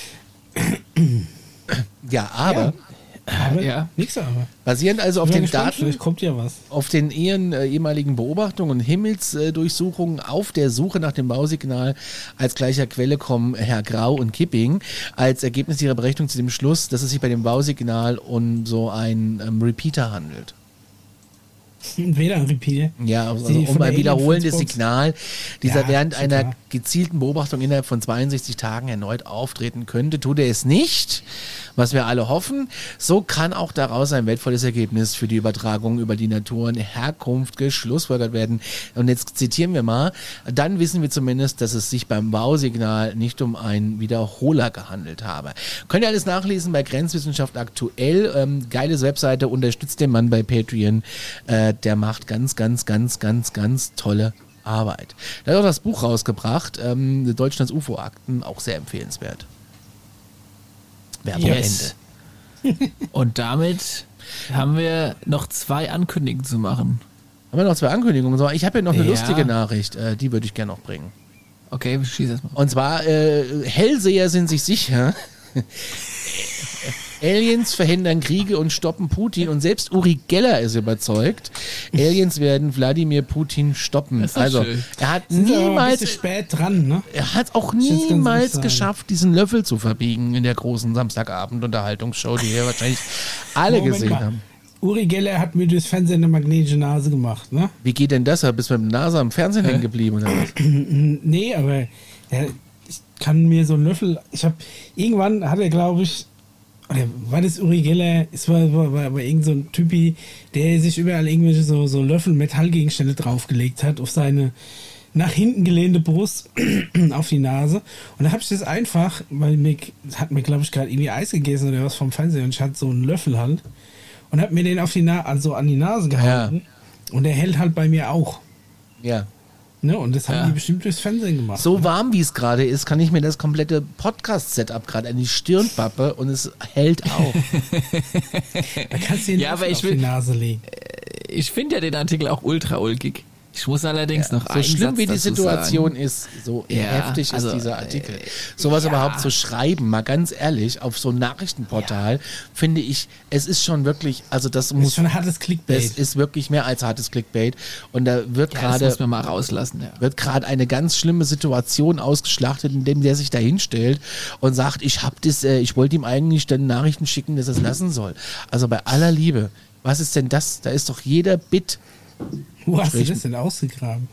Ja, aber... Ja. Nix aber. Basierend also auf den Daten, vielleicht kommt ja was. auf den ehemaligen Beobachtungen und Himmelsdurchsuchungen auf der Suche nach dem Wow-Signal als gleicher Quelle kommen Herr Grau und Kipping als Ergebnis ihrer Berechnung zu dem Schluss, dass es sich bei dem Wow-Signal um so einen Repeater handelt. Weder ein Repeater. Ja, also um ein wiederholendes Signal, dieser während super. einer gezielten Beobachtung innerhalb von 62 Tagen erneut auftreten könnte, tut er es nicht, was wir alle hoffen. So kann auch daraus ein wertvolles Ergebnis für die Übertragung über die Naturenherkunft geschlussfolgert werden. Und jetzt zitieren wir mal, dann wissen wir zumindest, dass es sich beim Wow-Signal nicht um einen Wiederholer gehandelt habe. Könnt ihr alles nachlesen bei Grenzwissenschaft aktuell. Geiles Webseite, unterstützt den Mann bei Patreon. Der macht ganz tolle Arbeit. Der hat auch das Buch rausgebracht, Deutschlands UFO-Akten, auch sehr empfehlenswert. Werbung Ende. Und damit haben wir noch 2 Ankündigungen zu machen. Haben wir noch 2 Ankündigungen? Ich habe hier noch eine lustige Nachricht, die würde ich gerne noch bringen. Okay, schieß erst mal. Und zwar, Hellseher sind sich sicher. Aliens verhindern Kriege und stoppen Putin und selbst Uri Geller ist überzeugt, Aliens werden Wladimir Putin stoppen. Das ist Also schön. er hat Sind aber ein niemals, bisschen spät dran, ne? er hat auch jetzt ganz niemals ehrlich sagen. geschafft, diesen Löffel zu verbiegen in der großen Samstagabend-Unterhaltungsshow, die wir wahrscheinlich alle Moment gesehen mal. haben. Uri Geller hat mir durchs Fernsehen eine magnetische Nase gemacht, ne? Wie geht denn das? Bist du mit der Nase am Fernsehen hängen geblieben oder was? Nee, aber ich kann mir so einen Löffel. Irgendwann hat er, glaube ich, oder war das Uri Geller? Es war irgend so ein Typi, der sich überall irgendwelche so Löffel, Metallgegenstände draufgelegt hat auf seine nach hinten gelehnte Brust auf die Nase. Und da habe ich das einfach, weil hat mir, glaube ich, gerade irgendwie Eis gegessen oder was vom Fernseher und ich hatte so einen Löffel halt und habe mir den auf die an die Nase gehalten. Und der hält halt bei mir auch. Ja. Ne? Und das haben Ja. die bestimmt durchs Fernsehen gemacht. So warm wie es gerade ist, kann ich mir das komplette Podcast-Setup gerade an die Stirn pappe und es hält auch. Da kannst du den Ja, aber Löffel ich auf will- die Nase legen. Ich finde ja den Artikel auch ultra ulkig. Ich muss allerdings noch So einen schlimm Satz wie die dazu Situation sagen. ist, so Ja, heftig also, ist dieser Artikel. Sowas überhaupt zu schreiben, mal ganz ehrlich, auf so ein Nachrichtenportal, finde ich, es ist schon wirklich, also das Das ist muss, schon ein hartes Clickbait. das ist wirklich mehr als hartes Clickbait. Und da wird Ja, das gerade muss man mal rauslassen. Ja. wird gerade eine ganz schlimme Situation ausgeschlachtet, indem der sich da hinstellt und sagt, ich wollte ihm eigentlich dann Nachrichten schicken, dass er es lassen soll. Also bei aller Liebe, was ist denn das? Da ist doch jeder Bit Wo hast du Sprechen. das denn ausgegraben?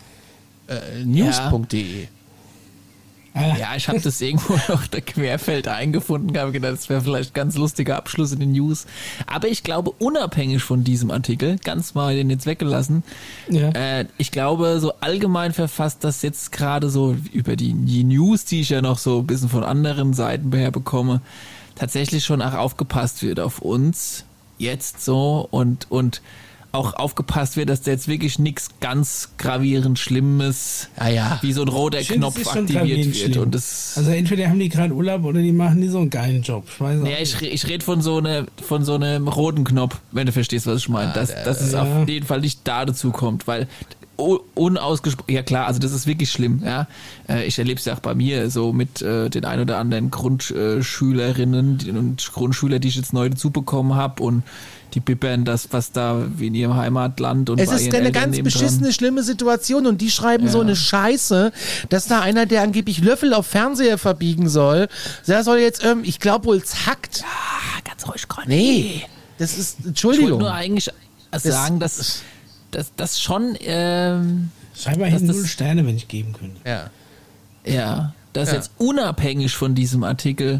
news.de. Ah, Ja, ich habe das irgendwo noch der Querfeld eingefunden, habe gedacht, das wäre vielleicht ein ganz lustiger Abschluss in den News. Aber ich glaube, unabhängig von diesem Artikel, ganz mal den jetzt weggelassen, ja. ich glaube, so allgemein verfasst, dass jetzt gerade so über die News, die ich ja noch so ein bisschen von anderen Seiten her bekomme, tatsächlich schon auch aufgepasst wird auf uns jetzt so und auch aufgepasst wird, dass da jetzt wirklich nichts ganz gravierend Schlimmes wie so ein roter Ich finde, es Knopf ist schon aktiviert gravierend wird. schlimm. Und das, Also entweder haben die gerade Urlaub oder die machen nie so einen geilen Job. Ich weiß auch naja, nicht. ich rede von so einem roten Knopf, wenn du verstehst, was ich meine. Dass es ja. auf jeden Fall nicht da dazu kommt, weil unausgesprochen, ja klar, also das ist wirklich schlimm, ja. Ich erlebe es ja auch bei mir so mit den ein oder anderen Grundschülerinnen und Grundschüler, die ich jetzt neu dazu bekommen habe und die bibbern das, was da wie in ihrem Heimatland und Es bei ist ihren eine Eltern ganz nebendran. beschissene, schlimme Situation und die schreiben so eine Scheiße, dass da einer, der angeblich Löffel auf Fernseher verbiegen soll, der soll jetzt, ich glaube wohl zackt. Ah, ganz ruhig, Conny. Nee, das ist, Ich wollte Entschuldigung. nur eigentlich sagen, dass das schon, Schreib mal hin 0 Sterne, wenn ich geben könnte. Ja. dass Ja. jetzt unabhängig von diesem Artikel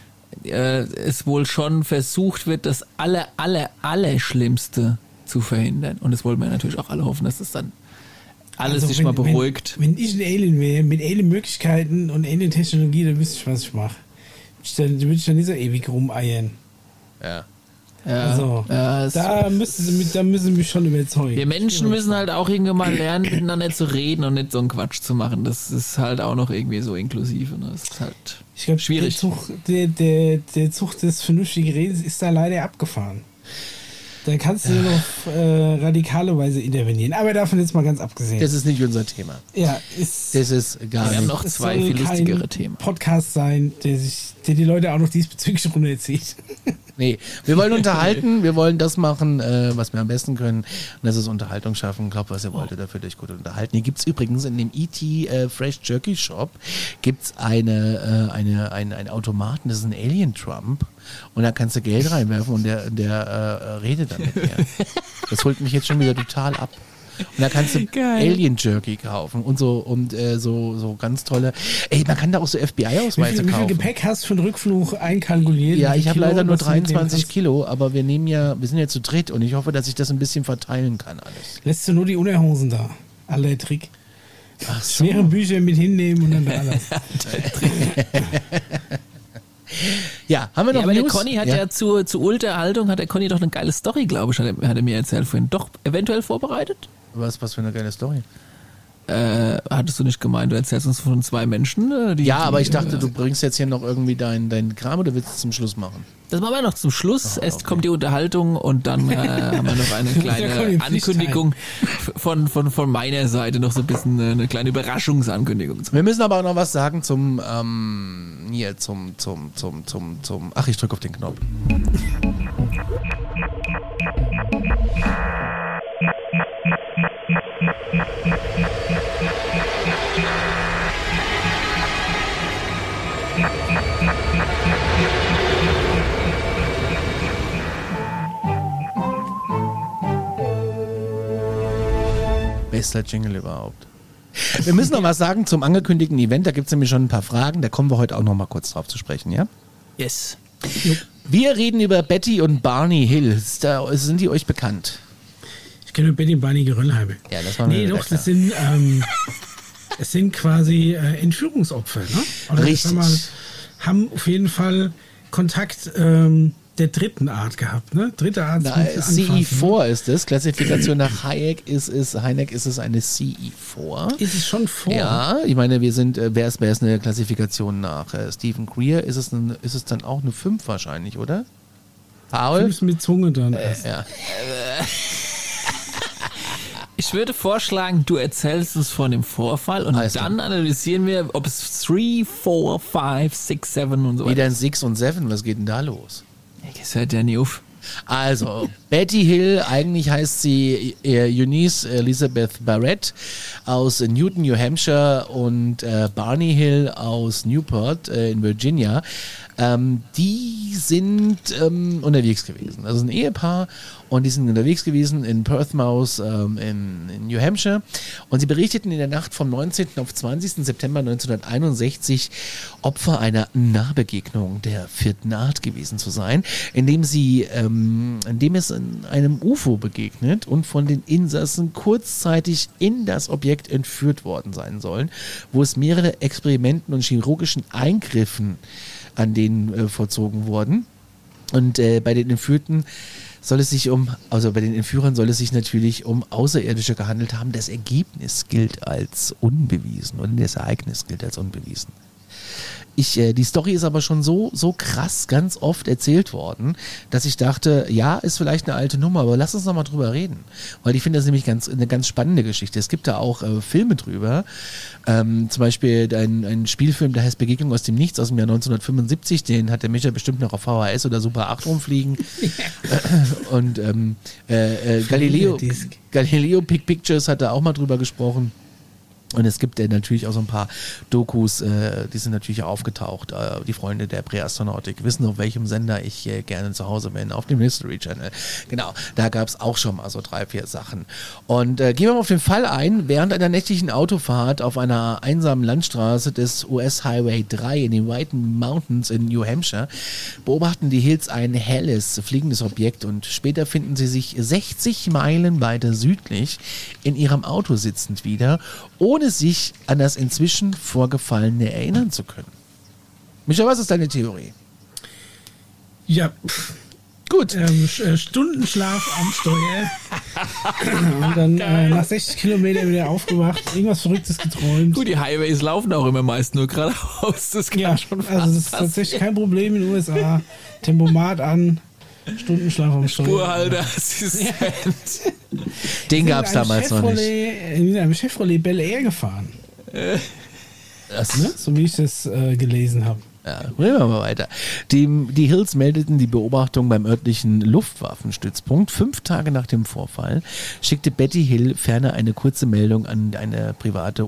es wohl schon versucht wird, das Allerschlimmste zu verhindern. Und das wollen wir natürlich auch alle hoffen, dass das dann alles Also sich mal beruhigt. Wenn ich ein Alien wäre, mit Alien-Möglichkeiten und Alien-Technologie, dann wüsste ich, was ich mache. Dann würde ich dann nicht so ewig rumeiern. Ja. Ja, Also, ja, da müssen sie mich schon überzeugen. wir Menschen müssen halt auch irgendwann mal lernen, miteinander zu reden und nicht so einen Quatsch zu machen. Das ist halt auch noch irgendwie so inklusive. Ne? Das ist halt Ich glaube, schwierig. Der Zug des vernünftigen Redens ist da leider abgefahren. Da kannst du nur auf radikale Weise intervenieren. Aber davon jetzt mal ganz abgesehen. Das ist nicht unser Thema. Ja, Das ist gar Wir haben nicht. noch es zwei soll viel lustigere kein Themen. Podcast sein, der die Leute auch noch diesbezüglich runterzieht. Nee, wir wollen unterhalten, wir wollen das machen, was wir am besten können. Und das ist Unterhaltung schaffen. Glaubt, was ihr wolltet, dafür euch gut unterhalten. Hier gibt es übrigens in dem E.T. Fresh Jerky Shop gibt's einen Automaten, das ist ein Alien Trump. Und da kannst du Geld reinwerfen und der redet dann mit dir. Das holt mich jetzt schon wieder total ab. Und da kannst du Geil. Alien Jerky kaufen und so ganz tolle. Ey, man kann da auch so FBI-Ausweise Wie viel kaufen. Gepäck hast du für den Rückflug einkalkuliert? Ja, Wie viel ich habe Kilo, leider nur was du mitnehmen 23 kannst? Kilo, aber wir sind ja zu dritt und ich hoffe, dass ich das ein bisschen verteilen kann alles. Lässt du nur die Unterhosen da? Aller Trick. Ach so. Schwere Bücher mit hinnehmen und dann da alles. Ja, haben wir noch Ja, aber der News? Conny hat ja zur Unterhaltung, hat der Conny doch eine geile Story, glaube ich, hat er mir erzählt vorhin. Doch eventuell vorbereitet? Was für eine geile Story. hattest du nicht gemeint, du erzählst uns von 2 Menschen? Aber ich dachte, du bringst jetzt hier noch irgendwie deinen Kram oder willst du es zum Schluss machen? Das machen wir noch zum Schluss. Erst kommt die Unterhaltung und dann haben wir noch eine kleine Ankündigung von meiner Seite, noch so ein bisschen eine kleine Überraschungsankündigung. Wir müssen aber auch noch was sagen zum ach, ich drücke auf den Knopf. Bester Jingle überhaupt. Wir müssen noch was sagen zum angekündigten Event. Da gibt es nämlich schon ein paar Fragen. Da kommen wir heute auch noch mal kurz drauf zu sprechen, ja? Yes. Wir reden über Betty und Barney Hill. Sind die euch bekannt? Ich kenne Betty und Barney Geröllheime. Ja, das war mir doch, das sind quasi Entführungsopfer, ne? Oder richtig. Haben auf jeden Fall Kontakt der dritten Art gehabt, ne? Dritte Art. CE4 ist es. Klassifikation nach Hayek ist es eine CE4. Ist es schon vor? Ja, ich meine, wer ist eine Klassifikation nach Stephen Greer? Ist es dann auch eine 5 wahrscheinlich, oder? Paul? 5 mit Zunge dann erst. Ja. Ich würde vorschlagen, du erzählst uns von dem Vorfall und dann analysieren wir, ob es 3, 4, 5, 6, 7 und so weiter. Wieder ein 6 und 7, was geht denn da los? Das hört ja nie auf. Also, Betty Hill, eigentlich heißt sie Eunice Elizabeth Barrett aus Newton, New Hampshire und Barney Hill aus Newport in Virginia. Die sind unterwegs gewesen. Also ein Ehepaar und die sind unterwegs gewesen in Portsmouth in New Hampshire und sie berichteten in der Nacht vom 19. auf 20. September 1961 Opfer einer Nahbegegnung der vierten Art gewesen zu sein, indem es in einem UFO begegnet und von den Insassen kurzzeitig in das Objekt entführt worden sein sollen, wo es mehrere Experimenten und chirurgischen Eingriffen an denen vollzogen wurden. Und bei den Entführern soll es sich natürlich um Außerirdische gehandelt haben. Das Ergebnis gilt als unbewiesen und das Ereignis gilt als unbewiesen. Die Story ist aber schon so krass ganz oft erzählt worden, dass ich dachte, ja, ist vielleicht eine alte Nummer, aber lass uns noch mal drüber reden. Weil ich finde das nämlich eine ganz spannende Geschichte. Es gibt da auch Filme drüber. Zum Beispiel ein Spielfilm, der heißt Begegnung aus dem Nichts aus dem Jahr 1975. Den hat der Micha bestimmt noch auf VHS oder Super 8 rumfliegen. Und Galileo Pictures hat da auch mal drüber gesprochen. Und es gibt natürlich auch so ein paar Dokus, die sind natürlich aufgetaucht. Die Freunde der Präastronautik wissen, auf welchem Sender ich gerne zu Hause bin, auf dem History Channel. Genau, da gab es auch schon mal so 3, 4 Sachen. Und gehen wir mal auf den Fall ein. Während einer nächtlichen Autofahrt auf einer einsamen Landstraße des US Highway 3 in den White Mountains in New Hampshire beobachten die Hills ein helles, fliegendes Objekt und später finden sie sich 60 Meilen weiter südlich in ihrem Auto sitzend wieder, ohne sich an das inzwischen Vorgefallene erinnern zu können. Micha, was ist deine Theorie? Ja, gut. Stundenschlaf am Steuer und dann nach 60 Kilometern wieder aufgewacht, irgendwas Verrücktes geträumt. Gut, die Highways laufen auch immer meist nur geradeaus. Das kann schon fast also das ist tatsächlich kein Problem in den USA. Tempomat an, Stundenschlaf am Steuer. Spurhalter-Assistent. Den gab es damals noch nicht. In einem Chevrolet Bel Air gefahren. So wie ich das gelesen habe. Ja, reden wir mal weiter. Die Hills meldeten die Beobachtung beim örtlichen Luftwaffenstützpunkt. 5 Tage nach dem Vorfall schickte Betty Hill ferner eine kurze Meldung an ein privates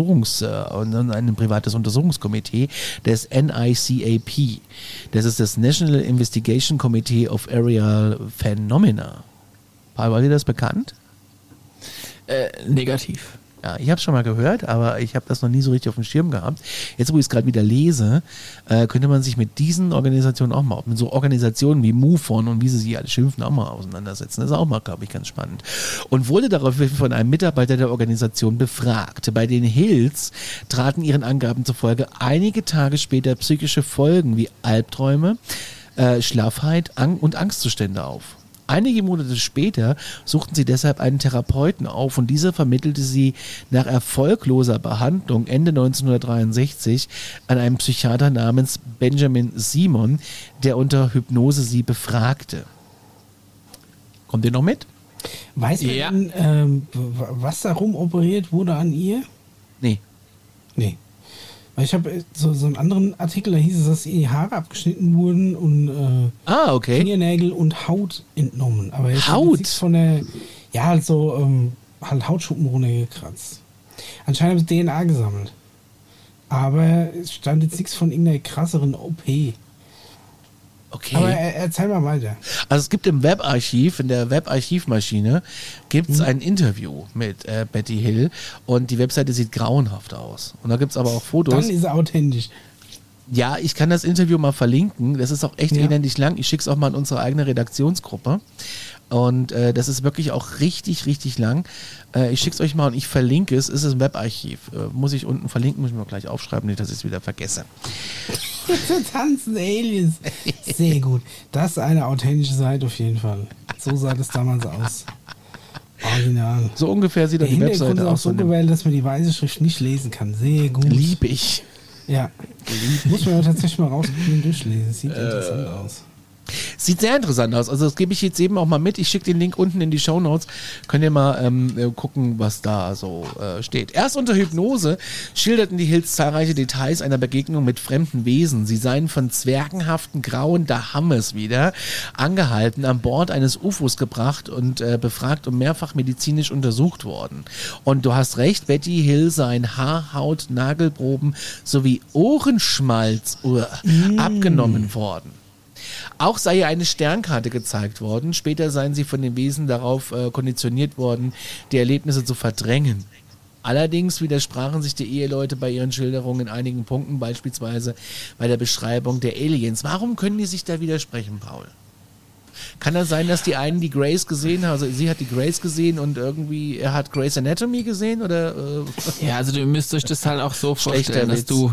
Untersuchungskomitee des NICAP. Das ist das National Investigation Committee of Aerial Phenomena. Paul, war dir das bekannt? Negativ. Ja, ich habe es schon mal gehört, aber ich habe das noch nie so richtig auf dem Schirm gehabt. Jetzt, wo ich es gerade wieder lese, könnte man sich mit diesen Organisationen auch mal, mit so Organisationen wie MUFON und wie sie sich alle schimpfen, auch mal auseinandersetzen. Das ist auch mal, glaube ich, ganz spannend. Und wurde daraufhin von einem Mitarbeiter der Organisation befragt. Bei den Hills traten ihren Angaben zufolge einige Tage später psychische Folgen wie Albträume, Schlaffheit und Angstzustände auf. Einige Monate später suchten sie deshalb einen Therapeuten auf und dieser vermittelte sie nach erfolgloser Behandlung Ende 1963 an einen Psychiater namens Benjamin Simon, der unter Hypnose sie befragte. Kommt ihr noch mit? Weiß man Ja. denn, was da rumoperiert wurde an ihr? Nee. Nee. Weil ich habe so einen anderen Artikel, da hieß es, dass ihr die Haare abgeschnitten wurden und Okay. Fingernägel und Haut entnommen. Aber jetzt Haut? nichts von der, ja, halt so, halt Hautschuppen runtergekratzt. Anscheinend haben sie DNA gesammelt. Aber es stand jetzt nichts von irgendeiner krasseren OP. Okay. Aber erzähl mal weiter. Also es gibt im Webarchiv, in der Webarchivmaschine, gibt es ein Interview mit Betty Hill und die Webseite sieht grauenhaft aus. Und da gibt es aber auch Fotos. Dann ist er authentisch. Ja, ich kann das Interview mal verlinken. Das ist auch echt Ja. elendig lang. Ich schicke es auch mal in unsere eigene Redaktionsgruppe. Und das ist wirklich auch richtig, richtig lang. Ich schicke es euch mal und ich verlinke es. Es ist ein Webarchiv. Muss ich unten verlinken, muss ich mir gleich aufschreiben, nicht, dass ich es wieder vergesse. Tanzen Aliens. Sehr gut. Das ist eine authentische Seite auf jeden Fall. So sah das damals aus. Original. So ungefähr sieht Der auch die Hintergrund Webseite ist auch aus. so von dem- gewählt, dass man die weiße Schrift nicht lesen kann. Sehr gut. Lieb ich. Ja. Muss man aber tatsächlich mal rauskriegen und durchlesen. Sieht interessant aus. Sieht sehr interessant aus. Also das gebe ich jetzt eben auch mal mit. Ich schicke den Link unten in die Shownotes. Könnt ihr mal gucken, was da so steht. Erst unter Hypnose schilderten die Hills zahlreiche Details einer Begegnung mit fremden Wesen. Sie seien von zwergenhaften grauen Dahammes wieder angehalten, an Bord eines UFOs gebracht und befragt und mehrfach medizinisch untersucht worden. Und du hast recht, Betty Hill seien Haar, Haut, Nagelproben sowie Ohrenschmalz abgenommen worden. Auch sei ihr eine Sternkarte gezeigt worden. Später seien sie von den Wesen darauf konditioniert worden, die Erlebnisse zu verdrängen. Allerdings widersprachen sich die Eheleute bei ihren Schilderungen in einigen Punkten, beispielsweise bei der Beschreibung der Aliens. Warum können die sich da widersprechen, Paul? Kann das sein, dass die einen die Grace gesehen haben, also sie hat die Grace gesehen und irgendwie er hat Grey's Anatomy gesehen oder? Ja, also ihr müsst euch das halt auch so Schlechter vorstellen, dass Witz. du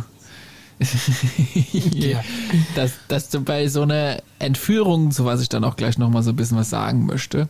Ja. dass du bei so einer Entführung, zu was ich dann auch gleich nochmal so ein bisschen was sagen möchte,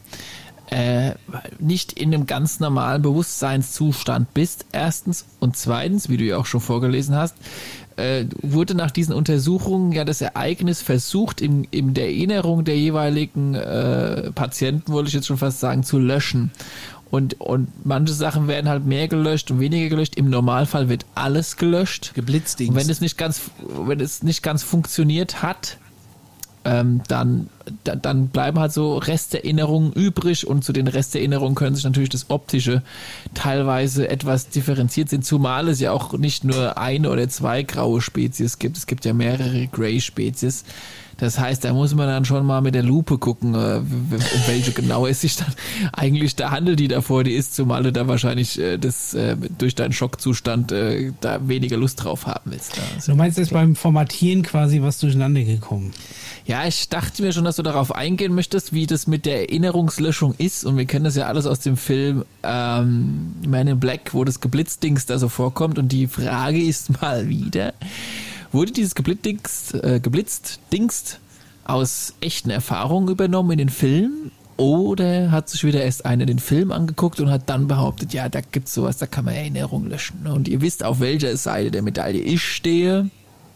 nicht in einem ganz normalen Bewusstseinszustand bist, erstens. Und zweitens, wie du ja auch schon vorgelesen hast, wurde nach diesen Untersuchungen ja das Ereignis versucht, in der Erinnerung der jeweiligen Patienten, wollte ich jetzt schon fast sagen, zu löschen. Und manche Sachen werden halt mehr gelöscht und weniger gelöscht. Im Normalfall wird alles gelöscht. Geblitzdings. Und wenn es nicht ganz funktioniert hat, dann bleiben halt so Resterinnerungen übrig und zu den Resterinnerungen können sich natürlich das Optische teilweise etwas differenziert sind, zumal es ja auch nicht nur eine oder zwei graue Spezies gibt. Es gibt ja mehrere Grey-Spezies. Das heißt, da muss man dann schon mal mit der Lupe gucken, um welche genau es sich dann eigentlich da handelt, die da vor dir ist, zumal du da wahrscheinlich durch deinen Schockzustand da weniger Lust drauf haben willst. Also, Du meinst jetzt beim Formatieren quasi was durcheinander gekommen? ja, ich dachte mir schon, dass du darauf eingehen möchtest, wie das mit der Erinnerungslöschung ist. Und wir kennen das ja alles aus dem Film Man in Black, wo das Geblitzdings da so vorkommt. Und die Frage ist mal wieder, wurde dieses Geblitzdings aus echten Erfahrungen übernommen in den Film? Oder hat sich wieder erst einer den Film angeguckt und hat dann behauptet, ja, da gibt's sowas, da kann man Erinnerungen löschen. Und ihr wisst, auf welcher Seite der Medaille ich stehe.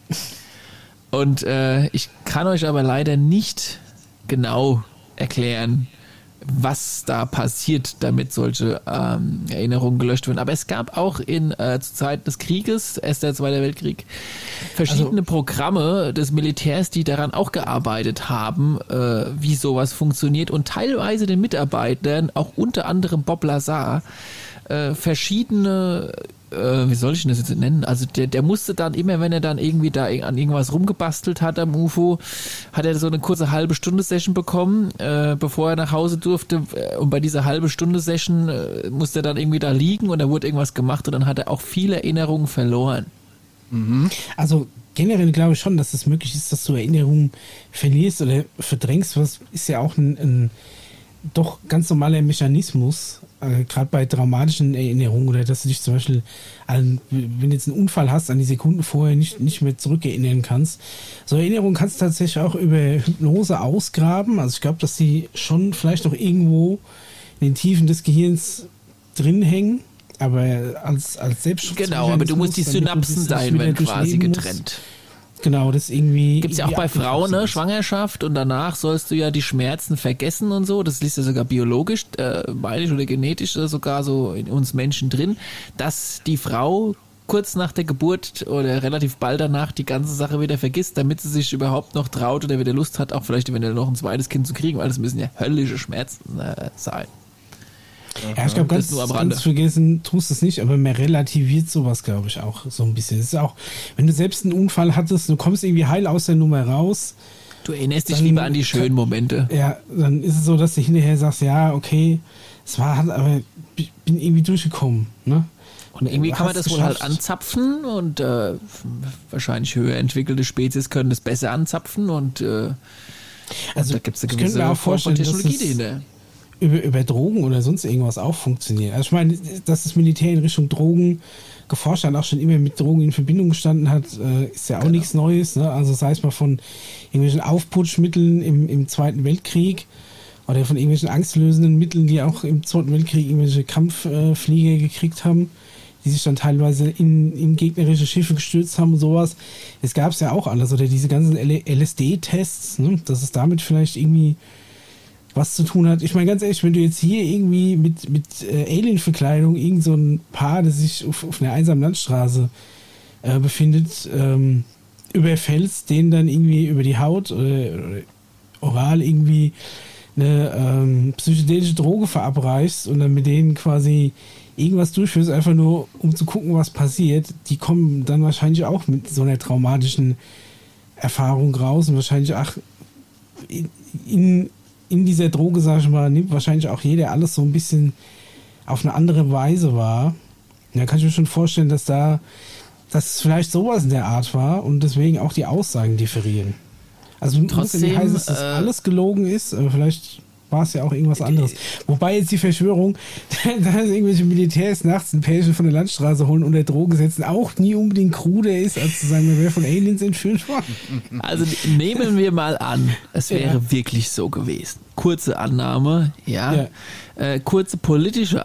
Und ich kann euch aber leider nicht genau erklären, was da passiert, damit solche Erinnerungen gelöscht werden. Aber es gab auch zu Zeiten des Krieges, erst der Zweite Weltkrieg, verschiedene Programme des Militärs, die daran auch gearbeitet haben, wie sowas funktioniert und teilweise den Mitarbeitern, auch unter anderem Bob Lazar, verschiedene wie soll ich denn das jetzt nennen? Also der musste dann immer, wenn er dann irgendwie da an irgendwas rumgebastelt hat am UFO, hat er so eine kurze halbe Stunde Session bekommen, bevor er nach Hause durfte. Und bei dieser halbe Stunde Session musste er dann irgendwie da liegen und da wurde irgendwas gemacht und dann hat er auch viele Erinnerungen verloren. Also generell glaube ich schon, dass es möglich ist, dass du Erinnerungen verlierst oder verdrängst. Was ist ja auch ein doch ganz normaler Mechanismus, gerade bei traumatischen Erinnerungen oder dass du dich zum Beispiel, wenn du jetzt einen Unfall hast, an die Sekunden vorher nicht mehr zurückerinnern kannst. So Erinnerungen kannst du tatsächlich auch über Hypnose ausgraben. Also ich glaube, dass die schon vielleicht noch irgendwo in den Tiefen des Gehirns drin hängen, aber als Selbstschutz. Genau, aber du musst die Synapsen dahin werden quasi getrennt. Genau, das irgendwie. Gibt es ja auch bei Frauen, ne? Schwangerschaft und danach sollst du ja die Schmerzen vergessen und so. Das liegt ja sogar biologisch, meine ich, oder genetisch sogar so in uns Menschen drin, dass die Frau kurz nach der Geburt oder relativ bald danach die ganze Sache wieder vergisst, damit sie sich überhaupt noch traut oder wieder Lust hat, auch vielleicht eventuell noch ein zweites Kind zu kriegen, weil das müssen ja höllische Schmerzen sein. Ja, ich glaube, ganz vergessen tust du es nicht, aber man relativiert sowas, glaube ich, auch so ein bisschen. Es ist auch, wenn du selbst einen Unfall hattest, du kommst irgendwie heil aus der Nummer raus. Du erinnerst dich lieber an die schönen Momente. Ja, dann ist es so, dass du hinterher sagst, ja, okay, es war halt, aber ich bin irgendwie durchgekommen, ne? Und irgendwie kann man das wohl halt anzapfen und wahrscheinlich höher entwickelte Spezies können das besser anzapfen und also da gibt es eine gewisse Form von Technologie dahinter. Über Drogen oder sonst irgendwas auch funktioniert. Also ich meine, dass das Militär in Richtung Drogen geforscht hat, auch schon immer mit Drogen in Verbindung gestanden hat, ist ja auch nichts Neues. Ne? Also sei es mal von irgendwelchen Aufputschmitteln im Zweiten Weltkrieg oder von irgendwelchen angstlösenden Mitteln, die auch im Zweiten Weltkrieg irgendwelche Kampfflieger gekriegt haben, die sich dann teilweise in gegnerische Schiffe gestürzt haben und sowas. Das gab es ja auch alles. Oder diese ganzen LSD-Tests, ne? Dass es damit vielleicht irgendwie was zu tun hat. Ich meine, ganz ehrlich, wenn du jetzt hier irgendwie mit Alien-Verkleidung irgend so ein Paar, das sich auf einer einsamen Landstraße befindet, überfällst, denen dann irgendwie über die Haut oder oral irgendwie eine psychedelische Droge verabreichst und dann mit denen quasi irgendwas durchführst, einfach nur um zu gucken, was passiert, die kommen dann wahrscheinlich auch mit so einer traumatischen Erfahrung raus und wahrscheinlich auch in dieser Droge, sag ich mal, nimmt wahrscheinlich auch jeder alles so ein bisschen auf eine andere Weise wahr. Da kann ich mir schon vorstellen, dass es vielleicht sowas in der Art war und deswegen auch die Aussagen differieren. Also trotzdem nicht heißt es, dass alles gelogen ist, aber vielleicht war es ja auch irgendwas anderes. Wobei jetzt die Verschwörung, dass irgendwelche Militärs nachts ein Pärchen von der Landstraße holen und der Droge setzen, auch nie unbedingt kruder ist, als zu sagen, man wäre von Aliens entführt worden. Also nehmen wir mal an, es wäre wirklich so gewesen. Kurze Annahme, kurze politische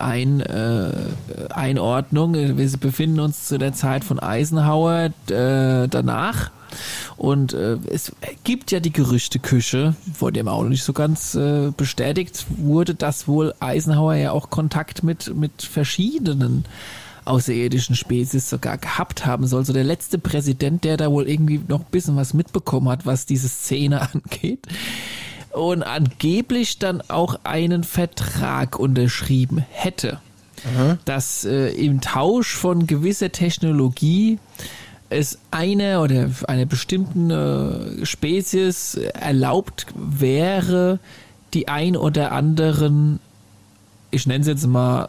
Einordnung. Wir befinden uns zu der Zeit von Eisenhower danach. Und es gibt ja die Gerüchteküche, vor dem auch noch nicht so ganz bestätigt wurde, dass wohl Eisenhower ja auch Kontakt mit verschiedenen außerirdischen Spezies sogar gehabt haben soll. So der letzte Präsident, der da wohl irgendwie noch ein bisschen was mitbekommen hat, was diese Szene angeht. Und angeblich dann auch einen Vertrag unterschrieben hätte, dass im Tausch von gewisser Technologie es einer bestimmten Spezies erlaubt wäre, die ein oder anderen, ich nenne es jetzt mal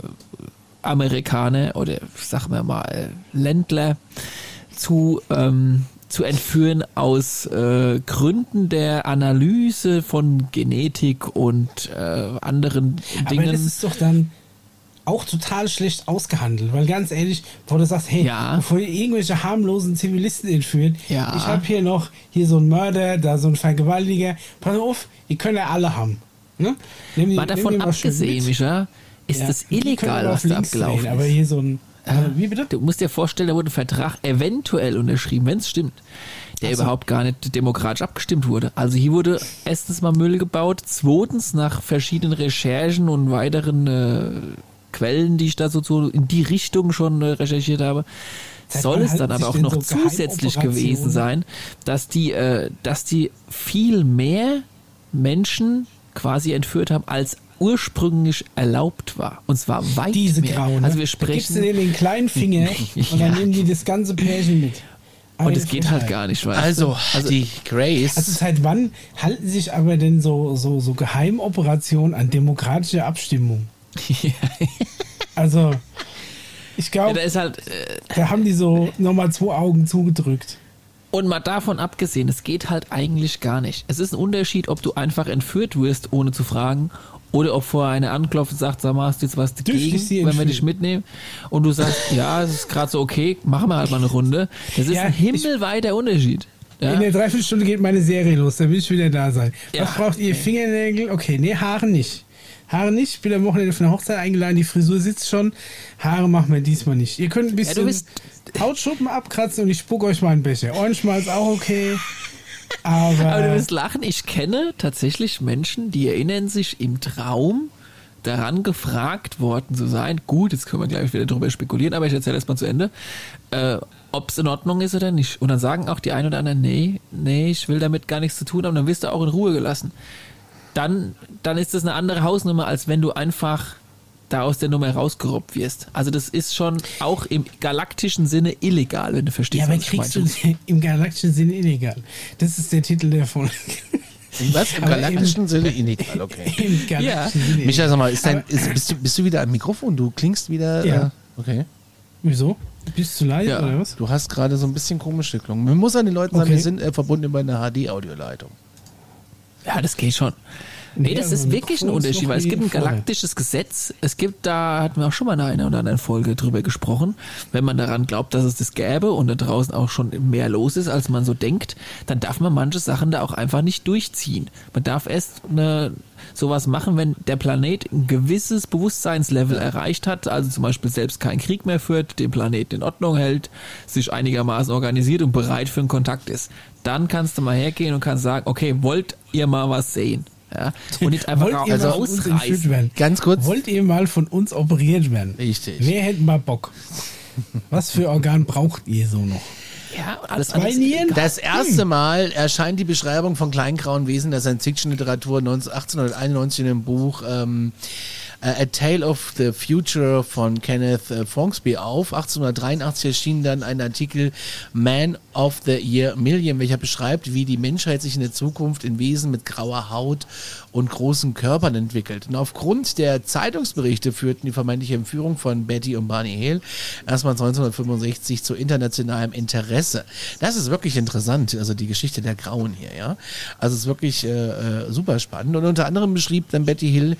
Amerikaner oder sagen wir mal Ländler zu entführen aus Gründen der Analyse von Genetik und anderen Dingen. Aber das ist doch dann auch total schlecht ausgehandelt, weil ganz ehrlich, wo du sagst, hey, bevor ihr irgendwelche harmlosen Zivilisten entführt, ich habe hier so einen Mörder, da so einen Vergewaltiger, pass auf, die können ja alle haben. Ne? Mal davon abgesehen, Micha, ist das illegal, was da abgelaufen ist. Aber hier so ein, wie bitte? Du musst dir vorstellen, da wurde ein Vertrag eventuell unterschrieben, wenn es stimmt, der überhaupt gar nicht demokratisch abgestimmt wurde. Also hier wurde erstens mal Müll gebaut, zweitens nach verschiedenen Recherchen und weiteren Quellen, die ich da so in die Richtung schon recherchiert habe, soll es dann aber auch noch zusätzlich gewesen sein, dass die viel mehr Menschen quasi entführt haben, als ursprünglich erlaubt war. Und zwar weit mehr. Grauen, also wir sprechen. Da gibst du denen den kleinen Finger und dann nehmen die das ganze Pärchen mit. Und es geht halt gar nicht, weißt also die Grace. Also seit wann halten sich aber denn so Geheimoperationen an demokratische Abstimmung? Also, ich glaube, da ist halt, da haben die so nochmal 2 Augen zugedrückt. Und mal davon abgesehen, es geht halt eigentlich gar nicht. Es ist ein Unterschied, ob du einfach entführt wirst, ohne zu fragen, oder ob vorher einer anklopft und sagt, sag mal, hast du jetzt was dagegen, wenn wir dich mitnehmen? Und du sagst, ja, es ist gerade so okay, machen wir halt mal eine Runde. Das ist ein himmelweiter Unterschied. Ja? In der Dreiviertelstunde geht meine Serie los, da will ich wieder da sein. Ja. Was braucht ihr? Fingernägel? Okay, nee, Haare nicht. Haare nicht, ich bin am Wochenende für eine Hochzeit eingeladen, die Frisur sitzt schon. Haare machen wir diesmal nicht. Ihr könnt ein bisschen Hautschuppen abkratzen und ich spuck euch mal einen Becher. Ohrenschmalz ist auch okay. Aber du wirst lachen, ich kenne tatsächlich Menschen, die erinnern sich im Traum daran gefragt worden zu sein. Gut, jetzt können wir gleich wieder drüber spekulieren, aber ich erzähle erst mal zu Ende. Ob es in Ordnung ist oder nicht. Und dann sagen auch die einen oder anderen, nee, ich will damit gar nichts zu tun haben, dann wirst du auch in Ruhe gelassen. Dann ist das eine andere Hausnummer, als wenn du einfach da aus der Nummer rausgerobbt wirst. Also das ist schon auch im galaktischen Sinne illegal, wenn du verstehst, ja, aber kriegst du im galaktischen Sinne illegal? Das ist der Titel der Folge. Was? Im galaktischen Sinne illegal, okay. Im galaktischen Sinne. Micha, sag mal, bist du wieder am Mikrofon? Du klingst wieder... Ja. Okay. Wieso? Bist du leise oder was? Du hast gerade so ein bisschen komisch geklungen. Man muss an den Leuten sagen, wir sind verbunden über eine HD-Audioleitung. Ja, das geht schon. Nee, das ist wirklich ein Unterschied, weil es gibt ein galaktisches Gesetz. Es gibt, da hatten wir auch schon mal in einer oder anderen Folge drüber gesprochen, wenn man daran glaubt, dass es das gäbe und da draußen auch schon mehr los ist, als man so denkt, dann darf man manche Sachen da auch einfach nicht durchziehen. Man darf erst sowas machen, wenn der Planet ein gewisses Bewusstseinslevel erreicht hat, also zum Beispiel selbst keinen Krieg mehr führt, den Planeten in Ordnung hält, sich einigermaßen organisiert und bereit für einen Kontakt ist. Dann kannst du mal hergehen und kannst sagen, okay, wollt ihr mal was sehen? Ja, und nicht einfach ausreißen. Ganz kurz. Wollt ihr mal von uns operiert werden? Richtig. Wer hätte mal Bock? Was für Organ braucht ihr so noch? Ja, alles Nieren? Das erste Mal erscheint die Beschreibung von kleingrauen Wesen der Science-Fiction-Literatur 1891 in dem Buch A Tale of the Future von Kenneth Fongsby auf. 1883 erschien dann ein Artikel Man of the Year Million, welcher beschreibt, wie die Menschheit sich in der Zukunft in Wesen mit grauer Haut und großen Körpern entwickelt. Und aufgrund der Zeitungsberichte führten die vermeintliche Entführung von Betty und Barney Hill erstmals 1965 zu internationalem Interesse. Das ist wirklich interessant, also die Geschichte der Grauen hier, ja. Also es ist wirklich super spannend. Und unter anderem beschrieb dann Betty Hill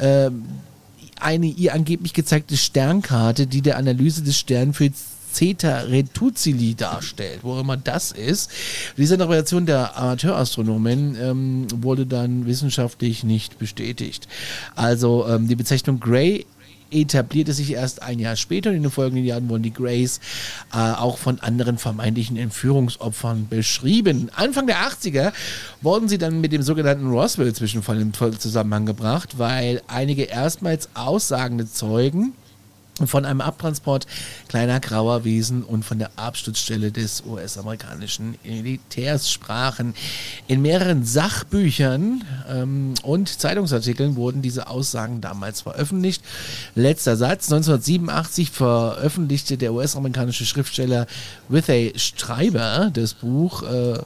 eine ihr angeblich gezeigte Sternkarte, die der Analyse des Sternbilds Zeta Reticuli darstellt, wo immer das ist. Diese Interpretation der Amateurastronomen wurde dann wissenschaftlich nicht bestätigt. Also die Bezeichnung Grey etablierte sich erst ein Jahr später und in den folgenden Jahren wurden die Greys auch von anderen vermeintlichen Entführungsopfern beschrieben. Anfang der 80er wurden sie dann mit dem sogenannten Roswell-Zwischenfall in Zusammenhang gebracht, weil einige erstmals aussagende Zeugen von einem Abtransport kleiner grauer Wesen und von der Absturzstelle des US-amerikanischen Militärs sprachen. In mehreren Sachbüchern und Zeitungsartikeln wurden diese Aussagen damals veröffentlicht. Letzter Satz: 1987 veröffentlichte der US-amerikanische Schriftsteller Whitney Strieber das Buch,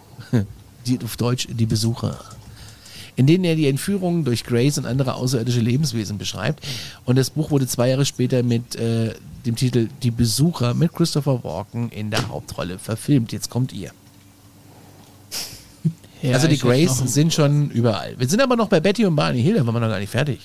auf Deutsch Die Besucher, in denen er die Entführungen durch Greys und andere außerirdische Lebenswesen beschreibt. Und das Buch wurde 2 Jahre später mit dem Titel Die Besucher mit Christopher Walken in der Hauptrolle verfilmt. Jetzt kommt ihr. Ja, also die Greys sind schon überall. Wir sind aber noch bei Betty und Barney Hill, da waren wir noch gar nicht fertig.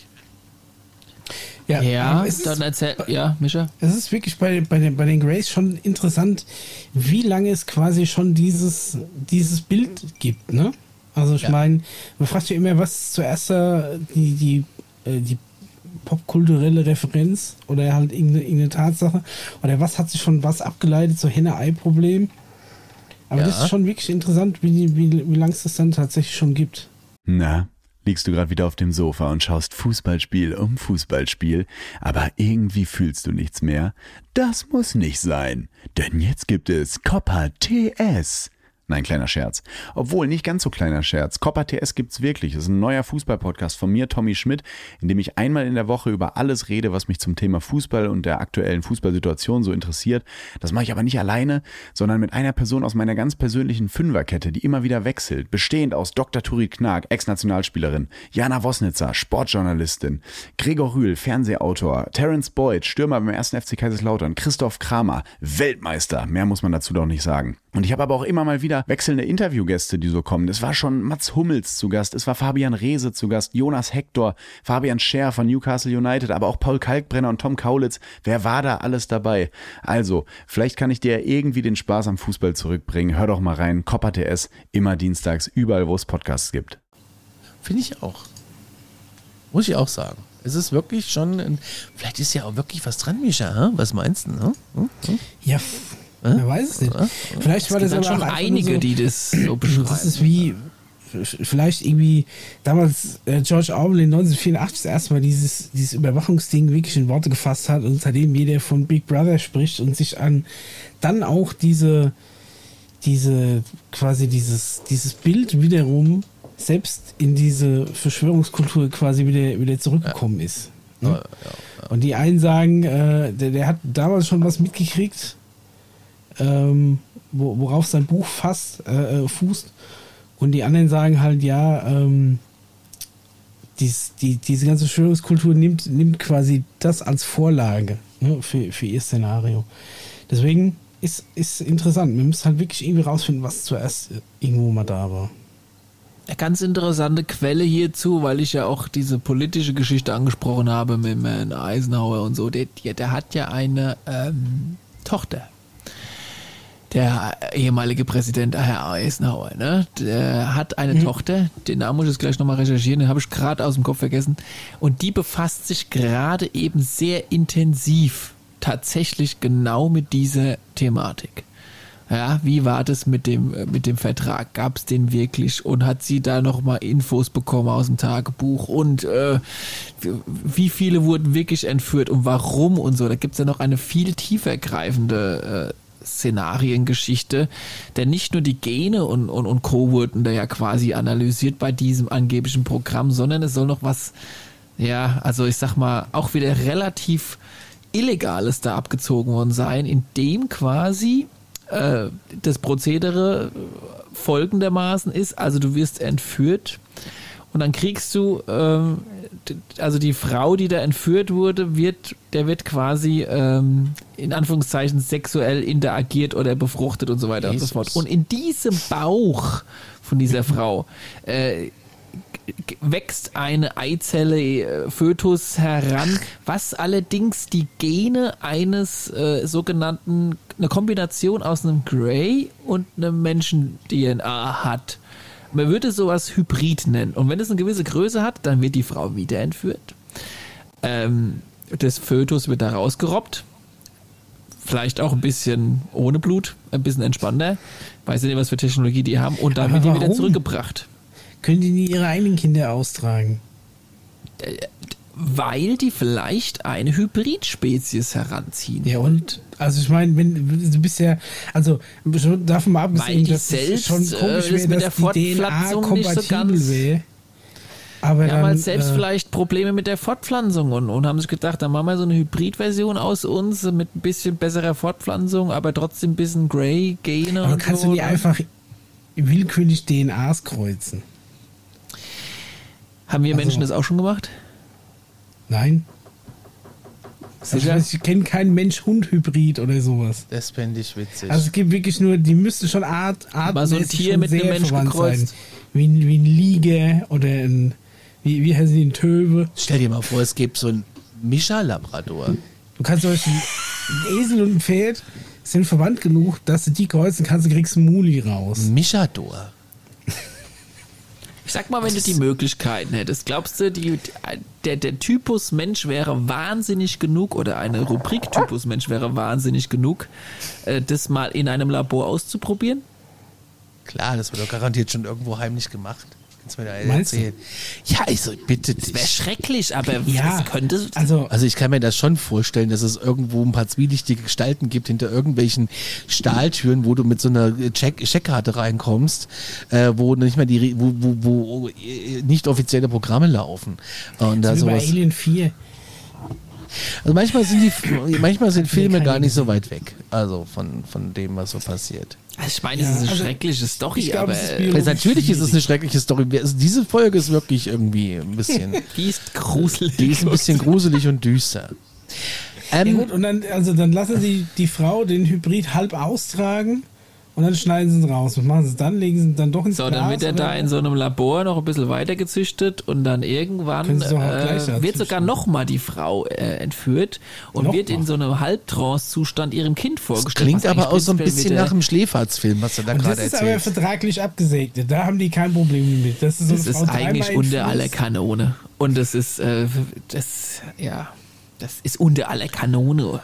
Ja, dann erzähl, Mischa. Es ist wirklich bei den Greys schon interessant, wie lange es quasi schon dieses Bild gibt, ne? Also ich meine, man fragt sich immer, was zuerst die popkulturelle Referenz oder halt irgendeine Tatsache oder was hat sich von was abgeleitet, so Henne-Ei-Problem. Aber das ist schon wirklich interessant, wie lange es das dann tatsächlich schon gibt. Na, liegst du gerade wieder auf dem Sofa und schaust Fußballspiel um Fußballspiel, aber irgendwie fühlst du nichts mehr? Das muss nicht sein, denn jetzt gibt es Copa TS. Nein, kleiner Scherz. Obwohl, nicht ganz so kleiner Scherz. Copa TS gibt's wirklich. Das ist ein neuer Fußball-Podcast von mir, Tommy Schmidt, in dem ich einmal in der Woche über alles rede, was mich zum Thema Fußball und der aktuellen Fußballsituation so interessiert. Das mache ich aber nicht alleine, sondern mit einer Person aus meiner ganz persönlichen Fünferkette, die immer wieder wechselt, bestehend aus Dr. Turit Knag, Ex-Nationalspielerin, Jana Wosnitzer, Sportjournalistin, Gregor Rühl, Fernsehautor, Terence Boyd, Stürmer beim 1. FC Kaiserslautern, Christoph Kramer, Weltmeister, mehr muss man dazu doch nicht sagen. Und ich habe aber auch immer mal wieder wieder wechselnde Interviewgäste, die so kommen. Es war schon Mats Hummels zu Gast, es war Fabian Reese zu Gast, Jonas Hector, Fabian Scher von Newcastle United, aber auch Paul Kalkbrenner und Tom Kaulitz. Wer war da alles dabei? Also, vielleicht kann ich dir irgendwie den Spaß am Fußball zurückbringen. Hör doch mal rein. Copper TS, immer dienstags, überall, wo es Podcasts gibt. Finde ich auch. Muss ich auch sagen. Es ist wirklich schon, vielleicht ist ja auch wirklich was dran, Mischa. Was meinst du? Ja, wer weiß es nicht. Vielleicht war das dann aber schon auch einige, so, die das so beschreiben. das ist wie, vielleicht irgendwie, damals George Orwell in 1984 das erste Mal dieses Überwachungsding wirklich in Worte gefasst hat und seitdem jeder von Big Brother spricht und sich an dann auch dieses Bild wiederum selbst in diese Verschwörungskultur quasi wieder zurückgekommen ist. Ne? Ja. Und die einen sagen, der hat damals schon was mitgekriegt, worauf sein Buch fußt. Und die anderen sagen halt, ja, diese ganze Verschwörungskultur nimmt quasi das als Vorlage, ne, für ihr Szenario. Deswegen ist interessant. Wir müssen halt wirklich irgendwie rausfinden, was zuerst irgendwo mal da war. Eine ganz interessante Quelle hierzu, weil ich ja auch diese politische Geschichte angesprochen habe mit Herrn Eisenhower und so. Der hat ja eine Tochter. Der ehemalige Präsident Herr Eisenhower, ne? Der hat eine Tochter, den Namen muss ich jetzt gleich nochmal recherchieren, den habe ich gerade aus dem Kopf vergessen. Und die befasst sich gerade eben sehr intensiv tatsächlich genau mit dieser Thematik. Ja, wie war das mit dem Vertrag? Gab es den wirklich? Und hat sie da nochmal Infos bekommen aus dem Tagebuch? Und wie viele wurden wirklich entführt und warum und so? Da gibt es ja noch eine viel tiefer greifende Szenariengeschichte, denn nicht nur die Gene und Co. wurden da ja quasi analysiert bei diesem angeblichen Programm, sondern es soll noch was, ja, also ich sag mal, auch wieder relativ Illegales da abgezogen worden sein, indem quasi das Prozedere folgendermaßen ist, also du wirst entführt und dann kriegst du, also die Frau, die da entführt wurde, der wird quasi in Anführungszeichen sexuell interagiert oder befruchtet und so weiter und so fort. Und in diesem Bauch von dieser Frau wächst eine Eizelle Fötus heran, was allerdings die Gene eines sogenannten, eine Kombination aus einem Grey und einem Menschen-DNA hat. Man würde sowas Hybrid nennen. Und wenn es eine gewisse Größe hat, dann wird die Frau wieder entführt. Das Fötus wird da rausgerobbt. Vielleicht auch ein bisschen ohne Blut, ein bisschen entspannter. Weiß nicht, was für Technologie die haben. Und dann wird die wieder zurückgebracht. Können die nie ihre eigenen Kinder austragen? Weil die vielleicht eine Hybridspezies heranziehen. Ja, und? Also ich meine, wenn du bist ja, also davon mal abgesehen, dass es schon komisch wäre, dass die DNA kompatibel wäre. Aber ja, weil selbst vielleicht Probleme mit der Fortpflanzung und haben sich gedacht, dann machen wir so eine Hybridversion aus uns mit ein bisschen besserer Fortpflanzung, aber trotzdem ein bisschen Grey-Gene. Aber kannst du nicht einfach willkürlich DNAs kreuzen? Haben wir Menschen das auch schon gemacht? Nein. Also ich kenne keinen Mensch-Hund-Hybrid oder sowas. Das fände ich witzig. Also es gibt wirklich nur, die müssten schon artmäßig so ein Tier mit einem Mensch gekreuzt sein. Wie ein Liger oder ein, wie heißen die, ein Töwe. Stell dir mal vor, es gibt so ein Mischa-Labrador. Du kannst zum Beispiel, ein Esel und ein Pferd sind verwandt genug, dass du die kreuzen kannst, du kriegst einen Muli raus. Mischador. Ich sag mal, wenn du die Möglichkeiten hättest, glaubst du, der Typus Mensch wäre wahnsinnig genug oder eine Rubrik Typus Mensch wäre wahnsinnig genug, das mal in einem Labor auszuprobieren? Klar, das wird doch garantiert schon irgendwo heimlich gemacht. Kannst du mir da erzählen? Ja, also bitte. Das wäre schrecklich, aber ja, es könnte... Also ich kann mir das schon vorstellen, dass es irgendwo ein paar zwielichtige Gestalten gibt hinter irgendwelchen Stahltüren, wo du mit so einer Checkkarte reinkommst, wo nicht mehr wo nicht offizielle Programme laufen. Und da so wie bei sowas. Alien 4. Also manchmal sind Filme gar nicht so weit weg, also von dem, was so passiert. Also ich meine, es ist eine schreckliche Story, ich glaub, aber... Natürlich ist es eine schreckliche Story. Diese Folge ist wirklich irgendwie ein bisschen... Die ist gruselig. Die ist ein bisschen gruselig und düster. Ja gut, und dann lassen sie die Frau den Hybrid halb austragen und dann schneiden sie es raus. Was machen sie dann? Legen sie dann doch ins Glas? So, dann wird er da in so einem Labor noch ein bisschen weiter gezüchtet und dann irgendwann wird sogar nochmal die Frau entführt und wird in so einem Halbtrance-Zustand ihrem Kind vorgestellt. Das klingt aber auch so ein bisschen nach einem Schläferzfilm, was er da gerade erzählt. Das ist aber vertraglich abgesegnet. Da haben die kein Problem mit. Das ist eigentlich unter aller Kanone. Und das ist, das ist unter aller Kanone.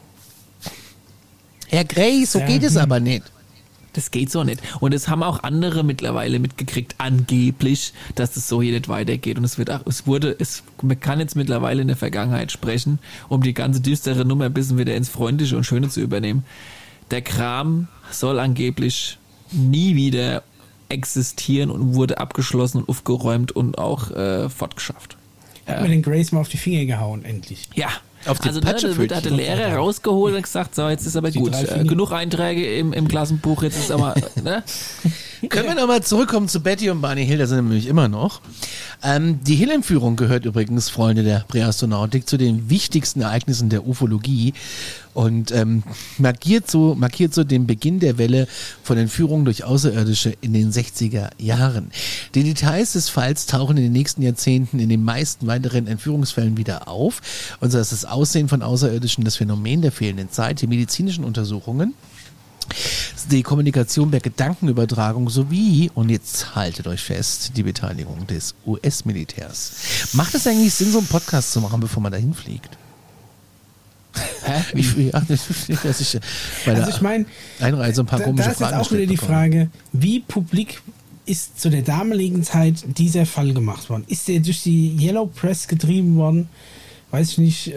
Herr Grey, so geht es aber nicht. Das geht so nicht. Und es haben auch andere mittlerweile mitgekriegt, angeblich, dass es so hier nicht weitergeht. Und man kann jetzt mittlerweile in der Vergangenheit sprechen, um die ganze düstere Nummer ein bisschen wieder ins Freundliche und Schöne zu übernehmen. Der Kram soll angeblich nie wieder existieren und wurde abgeschlossen und aufgeräumt und auch fortgeschafft. Hat mir den Grace mal auf die Finger gehauen, endlich. Ja. Auf die Also hat der Lehrer rausgeholt und gesagt, so, jetzt ist aber gut. Genug Einträge im Klassenbuch, jetzt ist aber, ne? Können wir nochmal zurückkommen zu Betty und Barney Hill, da sind wir nämlich immer noch. Die Hill-Entführung gehört übrigens, Freunde der Präastronautik, zu den wichtigsten Ereignissen der Ufologie und markiert so den Beginn der Welle von Entführungen durch Außerirdische in den 60er Jahren. Die Details des Falls tauchen in den nächsten Jahrzehnten in den meisten weiteren Entführungsfällen wieder auf. Und so ist das Aussehen von Außerirdischen, das Phänomen der fehlenden Zeit, die medizinischen Untersuchungen, die Kommunikation per Gedankenübertragung sowie, und jetzt haltet euch fest, die Beteiligung des US-Militärs. Macht es eigentlich Sinn, so einen Podcast zu machen, bevor man dahin fliegt? Ich meine, Einreise ein paar komische Fragen. Da ist jetzt auch wieder die Frage, wie publik ist zu der damaligen Zeit dieser Fall gemacht worden? Ist der durch die Yellow Press getrieben worden? Weiß ich nicht.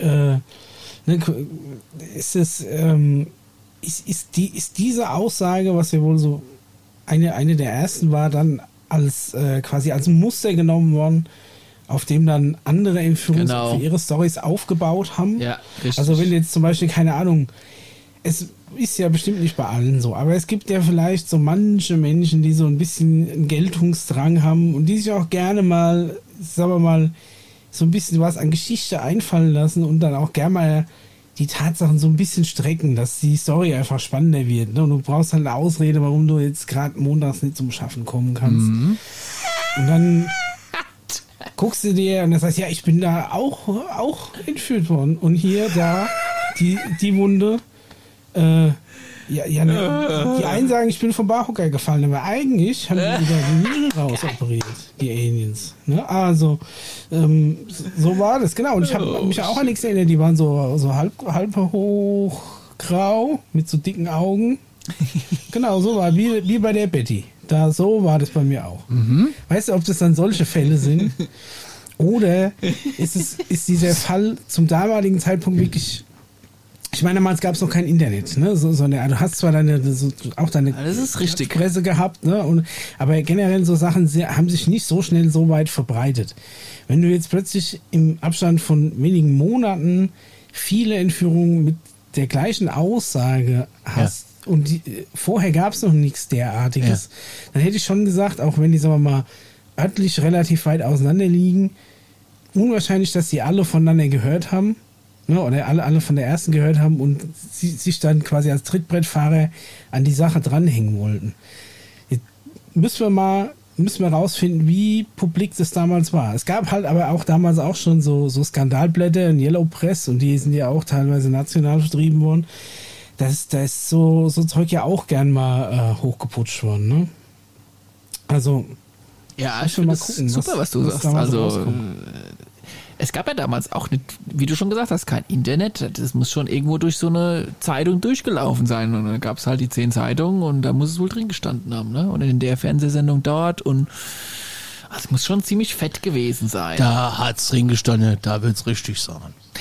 Ist diese Aussage, was ja wohl so eine der ersten war, dann quasi als Muster genommen worden, auf dem dann andere Entführungs für ihre Storys aufgebaut haben? Ja, richtig. Also wenn jetzt zum Beispiel, keine Ahnung, es ist ja bestimmt nicht bei allen so, aber es gibt ja vielleicht so manche Menschen, die so ein bisschen einen Geltungsdrang haben und die sich auch gerne mal, sagen wir mal, so ein bisschen was an Geschichte einfallen lassen und dann auch gerne mal die Tatsachen so ein bisschen strecken, dass die Story einfach spannender wird. Ne? Und du brauchst halt eine Ausrede, warum du jetzt gerade montags nicht zum Schaffen kommen kannst. Mhm. Und dann guckst du dir und dann sagst, ja, ich bin da auch entführt worden. Und hier, da, die Wunde, die einen sagen, ich bin vom Barhocker gefallen, aber eigentlich haben die wieder die Niere rausoperiert, die Aliens. Ne? Also, so war das, genau. Und ich habe mich auch an nichts erinnert, die waren so halb hochgrau, mit so dicken Augen. Genau, so war wie bei der Betty. So war das bei mir auch. Mhm. Weißt du, ob das dann solche Fälle sind? Oder ist dieser Fall zum damaligen Zeitpunkt wirklich. Ich meine, damals gab es noch kein Internet, ne? Du hast zwar deine das ist richtig. Presse gehabt, ne? Aber generell so Sachen haben sich nicht so schnell so weit verbreitet. Wenn du jetzt plötzlich im Abstand von wenigen Monaten viele Entführungen mit der gleichen Aussage hast, und vorher gab es noch nichts derartiges, dann hätte ich schon gesagt, auch wenn die, sagen wir mal, örtlich relativ weit auseinander liegen, unwahrscheinlich, dass die alle voneinander gehört haben, ne, oder alle von der ersten gehört haben und sie sich dann quasi als Trittbrettfahrer an die Sache dranhängen wollten. Jetzt müssen wir rausfinden, wie publik das damals war. Es gab halt aber auch damals auch schon so Skandalblätter in Yellow Press und die sind ja auch teilweise national vertrieben worden. Da ist so Zeug ja auch gern mal hochgeputscht worden, ne? Also, ja, ich finde das super, was du sagst. Also, es gab ja damals auch nicht, wie du schon gesagt hast, kein Internet. Das muss schon irgendwo durch so eine Zeitung durchgelaufen sein. Und dann gab es halt die 10 Zeitungen und da muss es wohl drin gestanden haben, ne? Und in der Fernsehsendung dort und also es muss schon ziemlich fett gewesen sein. Da hat's drin gestanden, da wird's richtig sein.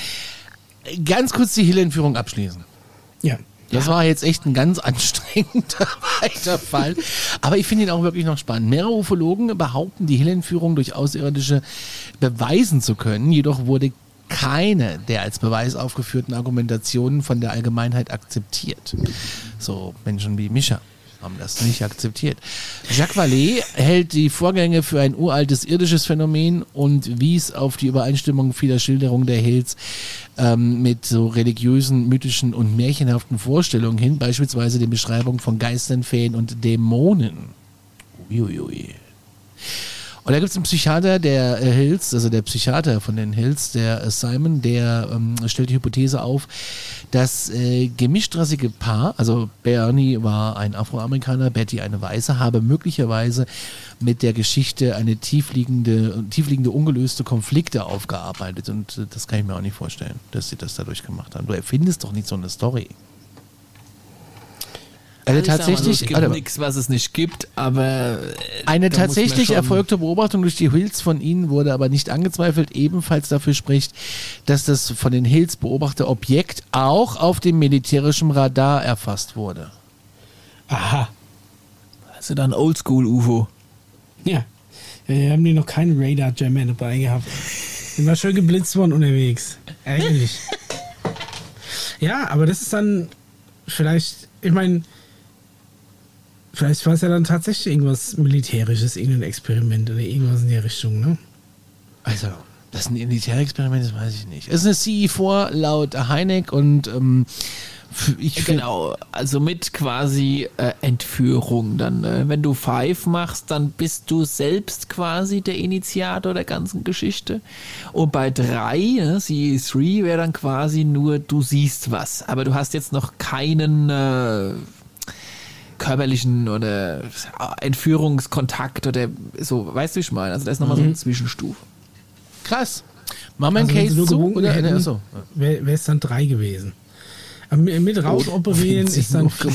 Ganz kurz die Hill-Entführung abschließen. Ja. Das war jetzt echt ein ganz anstrengender weiter Fall. Aber ich finde ihn auch wirklich noch spannend. Mehrere Ufologen behaupten, die Hill-Entführung durch Außerirdische beweisen zu können. Jedoch wurde keine der als Beweis aufgeführten Argumentationen von der Allgemeinheit akzeptiert. So Menschen wie Mischa haben das nicht akzeptiert. Jacques Vallée hält die Vorgänge für ein uraltes irdisches Phänomen und wies auf die Übereinstimmung vieler Schilderungen der Hills mit so religiösen, mythischen und märchenhaften Vorstellungen hin, beispielsweise den Beschreibungen von Geistern, Feen und Dämonen. Uiuiui. Und da gibt es einen Psychiater der Hills, also der Psychiater von den Hills, der Simon, der stellt die Hypothese auf, das gemischtrassige Paar, also Bernie war ein Afroamerikaner, Betty eine Weiße, habe möglicherweise mit der Geschichte eine tiefliegende ungelöste Konflikte aufgearbeitet. Und das kann ich mir auch nicht vorstellen, dass sie das dadurch gemacht haben. Du erfindest doch nicht so eine Story. Also tatsächlich, es gibt nichts, was es nicht gibt, aber eine tatsächlich erfolgte Beobachtung durch die Hills von ihnen wurde aber nicht angezweifelt, ebenfalls dafür spricht, dass das von den Hills beobachtete Objekt auch auf dem militärischen Radar erfasst wurde. Aha. Also dann Oldschool-UFO. Ja. Wir haben die noch keinen Radar-Jammer dabei gehabt. Sind wir schön geblitzt worden unterwegs. Ärgerlich. Ja, aber das ist dann vielleicht, ich meine, vielleicht war es ja dann tatsächlich irgendwas Militärisches, irgendein Experiment oder irgendwas in der Richtung, ne? Also, das ist ein Militärexperiment, das weiß ich nicht. Es ist eine CE4 laut Heineck und genau, also mit quasi Entführung. Dann, wenn du 5 machst, dann bist du selbst quasi der Initiator der ganzen Geschichte. Und bei 3, CE3, wäre dann quasi nur, du siehst was. Aber du hast jetzt noch keinen körperlichen oder Entführungskontakt oder so, weißt du, wie ich meine? Also da ist nochmal so eine Zwischenstufe. Krass. Machen wir einen Also Case zu? Oder? Hätten, wäre es dann 3 gewesen. Aber mit rausoperieren ist dann 4.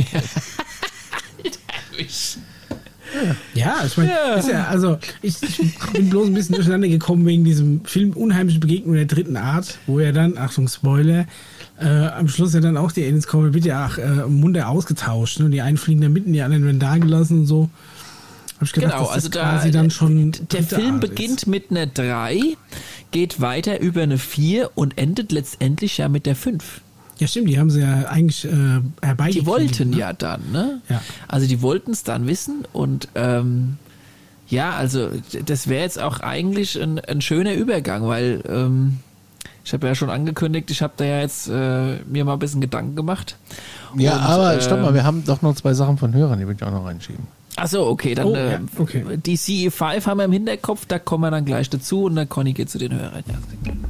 Ja, ich meine, also ich bin bloß ein bisschen durcheinander gekommen wegen diesem Film Unheimliche Begegnung der dritten Art, wo er dann, Achtung, Spoiler, am Schluss ja dann auch die Aliens kommen, wird ja Munde ausgetauscht, ne? Die einen fliegen da mitten, die anderen werden da gelassen und so. Hab ich gedacht, genau, das also ist quasi dann schon der Film Art beginnt ist. mit einer 3, geht weiter über eine 4 und endet letztendlich ja mit der 5. Ja, stimmt, die haben sie ja eigentlich herbeigekriegt. Die wollten ne? ja dann, ne? Ja. Also die wollten es dann wissen und ja, also das wäre jetzt auch eigentlich ein schöner Übergang, weil ich habe ja schon angekündigt, ich habe da ja jetzt mir mal ein bisschen Gedanken gemacht. Ja, und, aber stopp mal, wir haben doch noch 2 Sachen von Hörern, die würde ich auch noch reinschieben. Achso, okay, dann ja, okay. Die CE5 haben wir im Hinterkopf, da kommen wir dann gleich dazu und dann Conny geht zu den Hörern. Ja.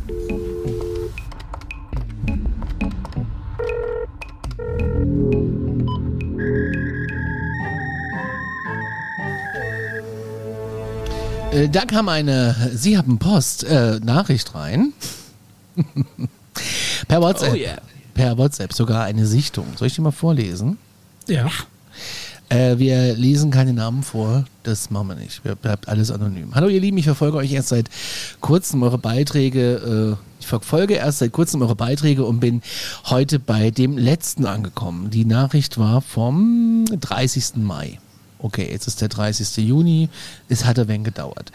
Da kam Sie haben Post, Nachricht rein. Per WhatsApp. Oh yeah. Per WhatsApp, sogar eine Sichtung. Soll ich die mal vorlesen? Ja. Wir lesen keine Namen vor, das machen wir nicht. Bleibt alles anonym. Hallo ihr Lieben, ich verfolge euch erst seit kurzem eure Beiträge. Und bin heute bei dem letzten angekommen. Die Nachricht war vom 30. Mai. Okay, jetzt ist der 30. Juni. Es hat ein wenig gedauert.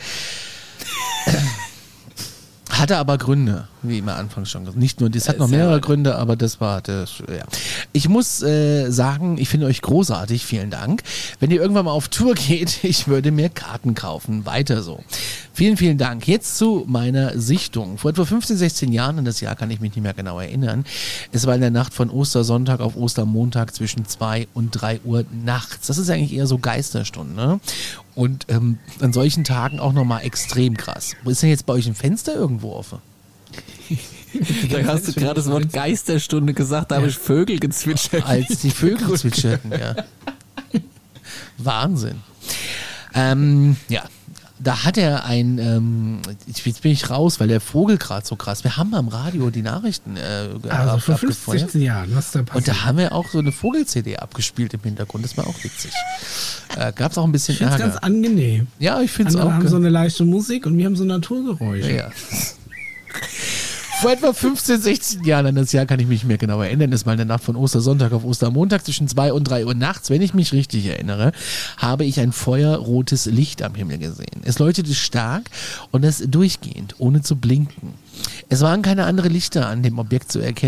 Hatte aber Gründe, wie immer anfangs schon gesagt. Nicht nur, das hat noch mehrere Gründe, aber das war das, ja. Ich muss sagen, ich finde euch großartig, vielen Dank. Wenn ihr irgendwann mal auf Tour geht, ich würde mir Karten kaufen. Weiter so. Vielen, vielen Dank. Jetzt zu meiner Sichtung. Vor etwa 15, 16 Jahren, an das Jahr kann ich mich nicht mehr genau erinnern, es war in der Nacht von Ostersonntag auf Ostermontag zwischen 2 und 3 Uhr nachts. Das ist eigentlich eher so Geisterstunde, ne? Und an solchen Tagen auch nochmal extrem krass. Wo ist denn jetzt bei euch ein Fenster irgendwo offen? Da hast du gerade das Wort Geisterstunde gesagt, da habe ich Vögel gezwitschert. Als die Vögel zwitscherten, ja. Wahnsinn. Ja, da hat er jetzt bin ich raus, weil der Vogel gerade so krass, wir haben am Radio die Nachrichten Also vor 15, 16 Jahren, was da passiert. Und da haben wir auch so eine Vogel-CD abgespielt im Hintergrund, das war auch witzig. Gab es auch ein bisschen Ich finde es Ärger. ganz angenehm. Ja, ich finde es auch. Andere haben so eine leichte Musik und wir haben so Naturgeräusche. Ja. Vor etwa 15, 16 Jahren, an das Jahr kann ich mich nicht mehr genau erinnern, das war in der Nacht von Ostersonntag auf Ostermontag zwischen 2 und 3 Uhr nachts, wenn ich mich richtig erinnere, habe ich ein feuerrotes Licht am Himmel gesehen. Es leuchtete stark und es durchgehend, ohne zu blinken. Es waren keine anderen Lichter an dem Objekt zu erkennen.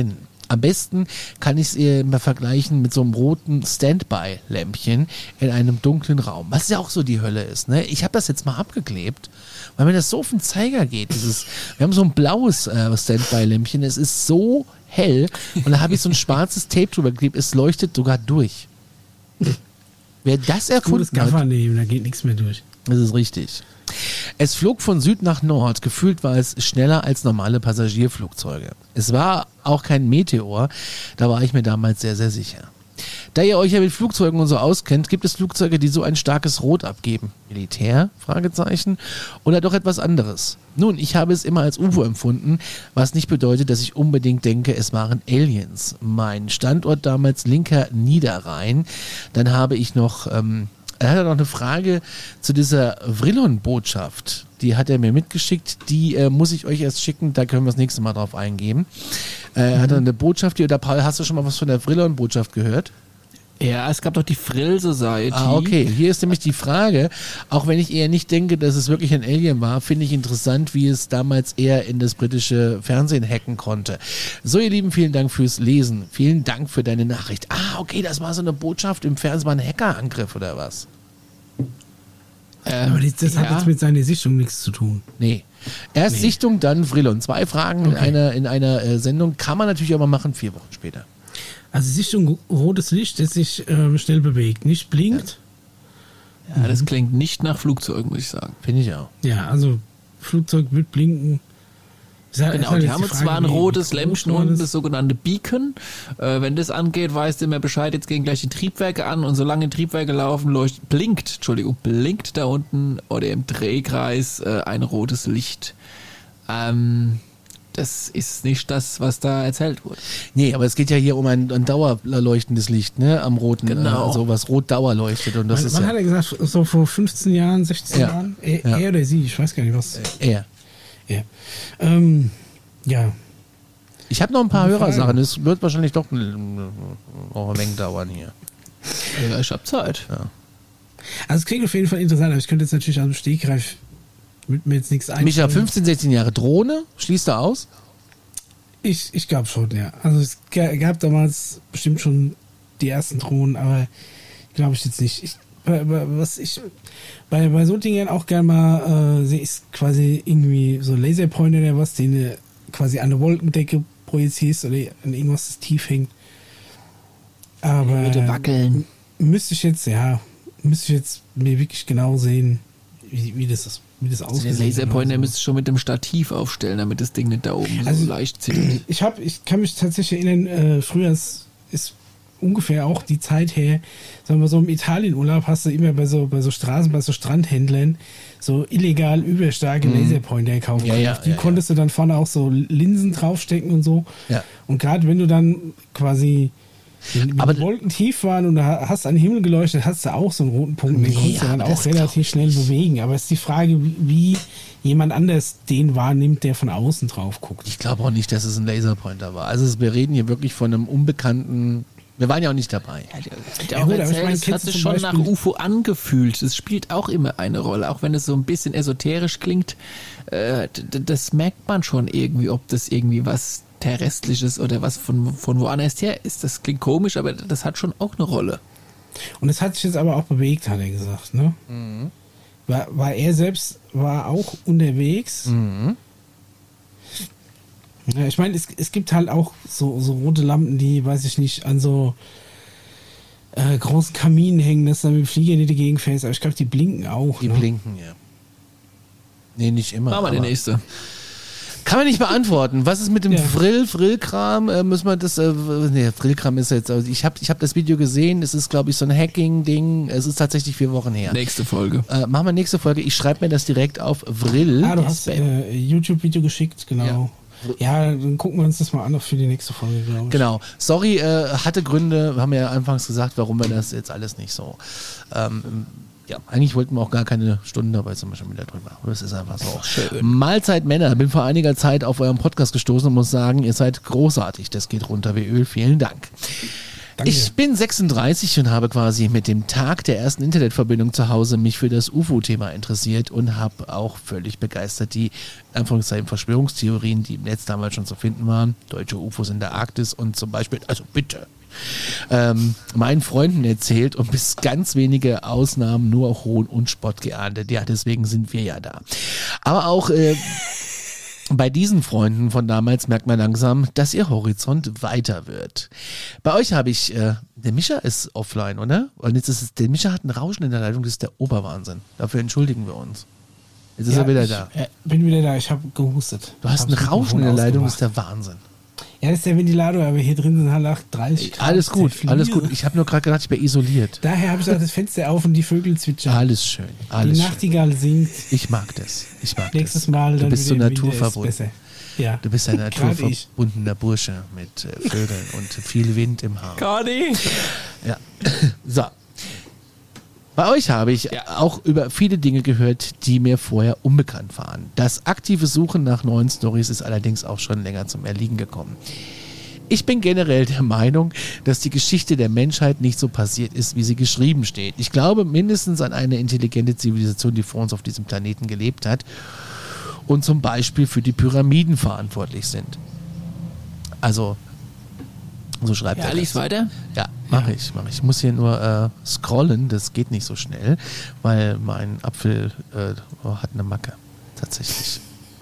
Am besten kann ich es mal vergleichen mit so einem roten Standby-Lämpchen in einem dunklen Raum, was ja auch so die Hölle ist. Ne? Ich habe das jetzt mal abgeklebt, weil mir das so auf den Zeiger geht. Wir haben so ein blaues Standby-Lämpchen, es ist so hell und da habe ich so ein schwarzes Tape drüber geklebt, es leuchtet sogar durch. Wer das erfunden hat... Gaffer nehmen, da geht nichts mehr durch. Das ist richtig. Es flog von Süd nach Nord. Gefühlt war es schneller als normale Passagierflugzeuge. Es war auch kein Meteor. Da war ich mir damals sehr, sehr sicher. Da ihr euch ja mit Flugzeugen und so auskennt, gibt es Flugzeuge, die so ein starkes Rot abgeben. Militär? Fragezeichen. Oder doch etwas anderes? Nun, ich habe es immer als UFO empfunden, was nicht bedeutet, dass ich unbedingt denke, es waren Aliens. Mein Standort damals linker Niederrhein. Dann habe ich noch... Er hat noch eine Frage zu dieser Vrillon-Botschaft. Die hat er mir mitgeschickt. Die muss ich euch erst schicken. Da können wir das nächste Mal drauf eingehen. Er hat eine Botschaft. Oder Paul, hast du schon mal was von der Vrillon-Botschaft gehört? Ja, es gab doch die Frill Society. Ah, okay. Hier ist nämlich die Frage, auch wenn ich eher nicht denke, dass es wirklich ein Alien war, finde ich interessant, wie es damals eher in das britische Fernsehen hacken konnte. So, ihr Lieben, vielen Dank fürs Lesen. Vielen Dank für deine Nachricht. Ah, okay, das war so eine Botschaft im Fernsehen, war ein Hackerangriff oder was? Aber das hat jetzt mit seiner Sichtung nichts zu tun. Nee. Erst Sichtung, dann Vrillon. 2 Fragen in einer Sendung. Kann man natürlich auch mal machen, 4 Wochen später. Also Sichtung, rotes Licht, das sich schnell bewegt, nicht blinkt. Ja, das klingt nicht nach Flugzeug, muss ich sagen. Finde ich auch. Ja, also Flugzeug wird blinken. Genau, die haben zwar ein rotes Lämpchen unten, das sogenannte Beacon. Wenn das angeht, weißt du immer Bescheid, jetzt gehen gleich die Triebwerke an und solange die Triebwerke laufen, blinkt da unten oder im Drehkreis ein rotes Licht. Das ist nicht das, was da erzählt wurde. Nee, aber es geht ja hier um ein dauerleuchtendes Licht, ne, am roten, genau. So was rot dauerleuchtet. Und das ist wann hat er gesagt, so vor 15 Jahren, 16 Jahren? Er oder sie, ich weiß gar nicht was. Er. Ja. Ja. Ich habe noch ein paar Hörersachen. Es wird wahrscheinlich doch eine Menge dauern hier. Ja, ich habe Zeit. Ja. Also es klingt auf jeden Fall interessant, aber ich könnte jetzt natürlich aus dem Stegreif mit mir jetzt nichts einfallen. Micha, 15, 16 Jahre Drohne, schließt du aus? Ich glaube schon, ja. Also es gab damals bestimmt schon die ersten Drohnen, aber glaube ich jetzt nicht. Was ich bei so Dingen auch gerne mal sehe, ist quasi irgendwie so ein Laserpointer oder was, den du quasi an der Wolkendecke projizierst oder an irgendwas, das tief hängt. Aber würde wackeln. Müsste ich jetzt mir wirklich genau sehen, wie das aussieht. Den Laserpointer müsst ihr schon mit dem Stativ aufstellen, damit das Ding nicht da oben so leicht zittert. Ich kann mich tatsächlich erinnern, früher ist ungefähr auch die Zeit her, sagen wir so im Italienurlaub hast du immer bei so Straßen, bei so Strandhändlern so illegal überstarke Laserpointer kaufen. Die konntest du dann vorne auch so Linsen draufstecken und so. Ja. Und gerade wenn du dann quasi wenn die Wolken tief waren und da hast an den Himmel geleuchtet, hast du auch so einen roten Punkt. Den konntest du dann auch relativ schnell bewegen. Aber es ist die Frage, wie jemand anders den wahrnimmt, der von außen drauf guckt. Ich glaube auch nicht, dass es ein Laserpointer war. Also wir reden hier wirklich von einem unbekannten... Wir waren ja auch nicht dabei. Es hat sich schon nach UFO angefühlt. Das spielt auch immer eine Rolle, auch wenn es so ein bisschen esoterisch klingt. Das merkt man schon irgendwie, ob das irgendwie was Terrestrisches oder was von woanders her ist. Das klingt komisch, aber das hat schon auch eine Rolle. Und es hat sich jetzt aber auch bewegt, hat er gesagt, ne? Mhm. Weil er selbst war auch unterwegs. Mhm. Ja, ich meine, es gibt halt auch so rote Lampen, die, weiß ich nicht, an so großen Kaminen hängen, dass da mit dem Flieger nicht dagegen fährst. Aber ich glaube, die blinken auch. Die blinken, ja. Nee, nicht immer. Machen wir die nächste. Kann man nicht beantworten. Was ist mit dem Frillkram? Müssen wir das... Frillkram ist jetzt... Also ich hab das Video gesehen. Es ist, glaube ich, so ein Hacking-Ding. Es ist tatsächlich 4 Wochen her. Nächste Folge. Machen wir nächste Folge. Ich schreibe mir das direkt auf Vrill. Du hast YouTube-Video geschickt, genau. Ja, dann gucken wir uns das mal an für die nächste Folge, glaube ich. Genau. Sorry, hatte Gründe. Wir haben ja anfangs gesagt, warum wir das jetzt alles nicht so... eigentlich wollten wir auch gar keine Stunden dabei zum Beispiel wieder drüber. Das ist einfach so. Schön. Mahlzeit Männer. Bin vor einiger Zeit auf euren Podcast gestoßen und muss sagen, ihr seid großartig. Das geht runter wie Öl. Vielen Dank. Danke. Ich bin 36 und habe quasi mit dem Tag der ersten Internetverbindung zu Hause mich für das UFO-Thema interessiert und habe auch völlig begeistert die Anführungszeichen Verschwörungstheorien, die im Netz damals schon zu finden waren, deutsche UFOs in der Arktis und zum Beispiel, also bitte, meinen Freunden erzählt und bis ganz wenige Ausnahmen nur auch Hohn und Spott geahndet. Ja, deswegen sind wir ja da. Aber auch bei diesen Freunden von damals merkt man langsam, dass ihr Horizont weiter wird. Bei euch habe ich, der Mischa ist offline, oder? Und jetzt ist es, der Mischa hat ein Rauschen in der Leitung, das ist der Oberwahnsinn. Dafür entschuldigen wir uns. Jetzt ist er wieder da. Bin wieder da, ich habe gehustet. Du hast ein Rauschen in der Leitung, das ist der Wahnsinn. Ja, das ist der Ventilator, aber hier drin sind halt auch 30 Grad. Alles gut, alles gut. Ich habe nur gerade gedacht, ich bin isoliert. Daher habe ich auch das Fenster auf und die Vögel zwitschern. Alles schön, alles die schön. Nachtigall singt. Ich mag das. Nächstes Mal Du dann bist so wieder naturverbunden. ist besser. Ja. Du bist ein Gerade naturverbundener Bursche mit Vögeln und viel Wind im Haar. Conny! Ja. So. Bei euch habe ich auch über viele Dinge gehört, die mir vorher unbekannt waren. Das aktive Suchen nach neuen Storys ist allerdings auch schon länger zum Erliegen gekommen. Ich bin generell der Meinung, dass die Geschichte der Menschheit nicht so passiert ist, wie sie geschrieben steht. Ich glaube mindestens an eine intelligente Zivilisation, die vor uns auf diesem Planeten gelebt hat und zum Beispiel für die Pyramiden verantwortlich sind. Also, so schreibt er lies das. weiter. Ja, mache ich. Ich muss hier nur scrollen, das geht nicht so schnell, weil mein Apfel hat eine Macke, tatsächlich.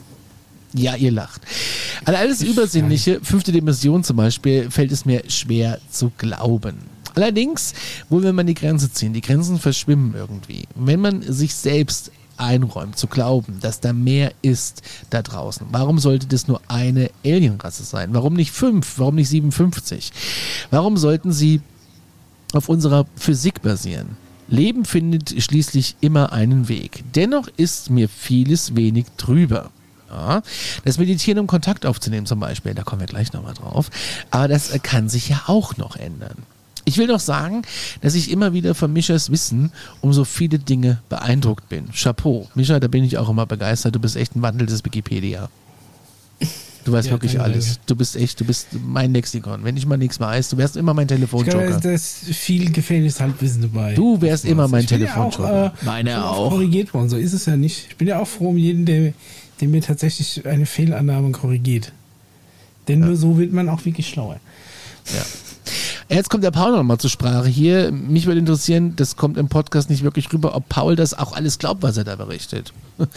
Ja, ihr lacht. An alles Übersinnliche, 5. Dimension zum Beispiel, fällt es mir schwer zu glauben. Allerdings, wo will man die Grenze ziehen? Die Grenzen verschwimmen irgendwie. Wenn man sich selbst einräumt, zu glauben, dass da mehr ist da draußen. Warum sollte das nur eine Alienrasse sein? Warum nicht 5? Warum nicht 57? Warum sollten sie auf unserer Physik basieren? Leben findet schließlich immer einen Weg. Dennoch ist mir vieles wenig drüber. Ja, das Meditieren, um Kontakt aufzunehmen zum Beispiel, da kommen wir gleich nochmal drauf, aber das kann sich ja auch noch ändern. Ich will noch sagen, dass ich immer wieder von Mischas Wissen um so viele Dinge beeindruckt bin. Chapeau. Mischa, da bin ich auch immer begeistert. Du bist echt ein wandelndes Wikipedia. Du weißt wirklich danke, alles. Du bist mein Lexikon. Wenn ich mal nichts weiß, du wärst immer mein Telefonjoker. Ich glaube, da ist viel gefährliches Halbwissen dabei. Du wärst immer mein Telefonjoker. Meine auch. Korrigiert worden, so ist es ja nicht. Ich bin ja auch froh um jeden, der mir tatsächlich eine Fehlannahme korrigiert. Denn nur so wird man auch wirklich schlauer. Ja. Jetzt kommt der Paul nochmal zur Sprache hier. Mich würde interessieren, das kommt im Podcast nicht wirklich rüber, ob Paul das auch alles glaubt, was er da berichtet.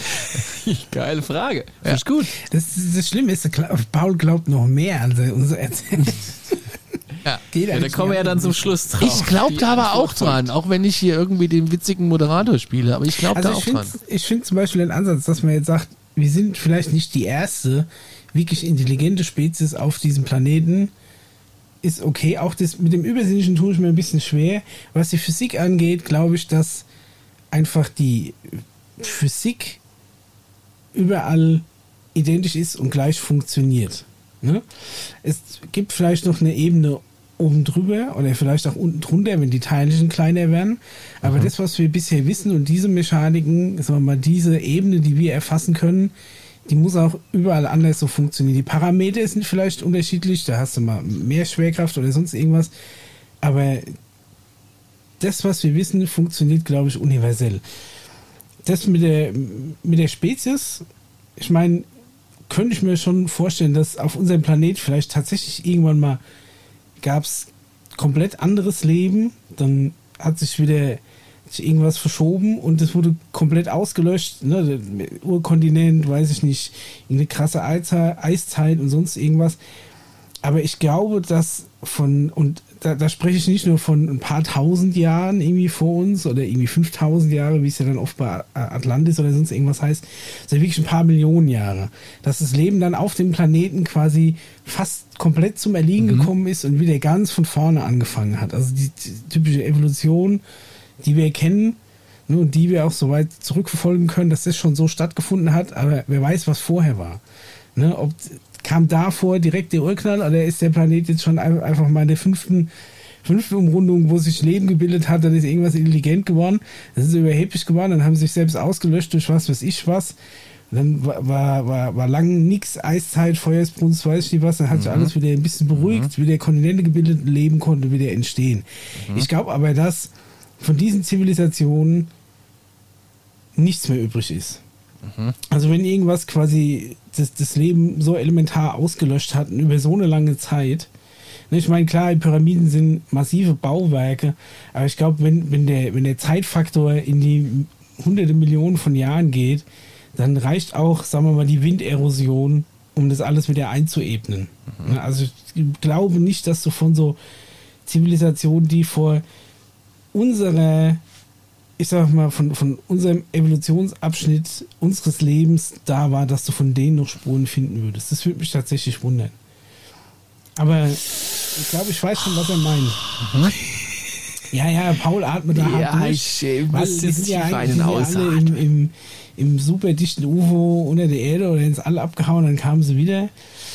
Geile Frage. Ja. Ist gut. Das Schlimme ist, Paul glaubt noch mehr, als er uns erzählt. Ja. Da kommen wir ja dann zum Schluss drauf. Ich glaube da aber auch dran, auch wenn ich hier irgendwie den witzigen Moderator spiele, aber ich glaube da auch dran. Ich finde zum Beispiel den Ansatz, dass man jetzt sagt, wir sind vielleicht nicht die erste wirklich intelligente Spezies auf diesem Planeten, ist okay. Auch das mit dem Übersinnlichen tue ich mir ein bisschen schwer. Was die Physik angeht, glaube ich, dass einfach die Physik überall identisch ist und gleich funktioniert. Ne? Es gibt vielleicht noch eine Ebene oben drüber oder vielleicht auch unten drunter, wenn die Teilchen kleiner werden. Aber das, was wir bisher wissen und diese Mechaniken, sagen wir mal, diese Ebene, die wir erfassen können, die muss auch überall anders so funktionieren. Die Parameter sind vielleicht unterschiedlich, da hast du mal mehr Schwerkraft oder sonst irgendwas. Aber das, was wir wissen, funktioniert, glaube ich, universell. Das mit der Spezies, ich meine, könnte ich mir schon vorstellen, dass auf unserem Planet vielleicht tatsächlich irgendwann mal gab es komplett anderes Leben, dann hat sich wieder irgendwas verschoben und es wurde komplett ausgelöscht, ne? Urkontinent, weiß ich nicht, irgendeine krasse Eiszeit und sonst irgendwas. Aber ich glaube, dass da spreche ich nicht nur von ein paar tausend Jahren irgendwie vor uns oder irgendwie 5000 Jahre, wie es ja dann oft bei Atlantis oder sonst irgendwas heißt, sondern wirklich ein paar Millionen Jahre. Dass das Leben dann auf dem Planeten quasi fast komplett zum Erliegen gekommen ist und wieder ganz von vorne angefangen hat. Also die typische Evolution, die wir kennen, ne, und die wir auch so weit zurückverfolgen können, dass das schon so stattgefunden hat, aber wer weiß, was vorher war. Ne, kam davor direkt der Urknall oder ist der Planet jetzt schon einfach mal in der fünften Umrundung, wo sich Leben gebildet hat, dann ist irgendwas intelligent geworden, das ist überheblich geworden, dann haben sie sich selbst ausgelöscht durch was weiß ich was Dann war lang nix, Eiszeit, Feuersbrunst, weiß ich nicht was, dann hat sich alles wieder ein bisschen beruhigt, wieder Kontinente gebildet, Leben konnte wieder entstehen. Ich glaube aber, dass von diesen Zivilisationen nichts mehr übrig ist. Also wenn irgendwas quasi das Leben so elementar ausgelöscht hat und über so eine lange Zeit, ne, ich meine, klar, die Pyramiden sind massive Bauwerke, aber ich glaube, wenn der Zeitfaktor in die hunderte Millionen von Jahren geht, dann reicht auch, sagen wir mal, die Winderosion, um das alles wieder einzuebnen. Ne, also ich glaube nicht, dass du von so Zivilisationen, die vor unserer, ich sag mal, von unserem Evolutionsabschnitt unseres Lebens da war, dass du von denen noch Spuren finden würdest. Das würde mich tatsächlich wundern. Aber ich glaube, ich weiß schon, was er meint. Ja, Paul atmet da hart durch. Ich muss jetzt die einen alle im super dichten UFO unter der Erde oder ins All abgehauen, dann kamen sie wieder.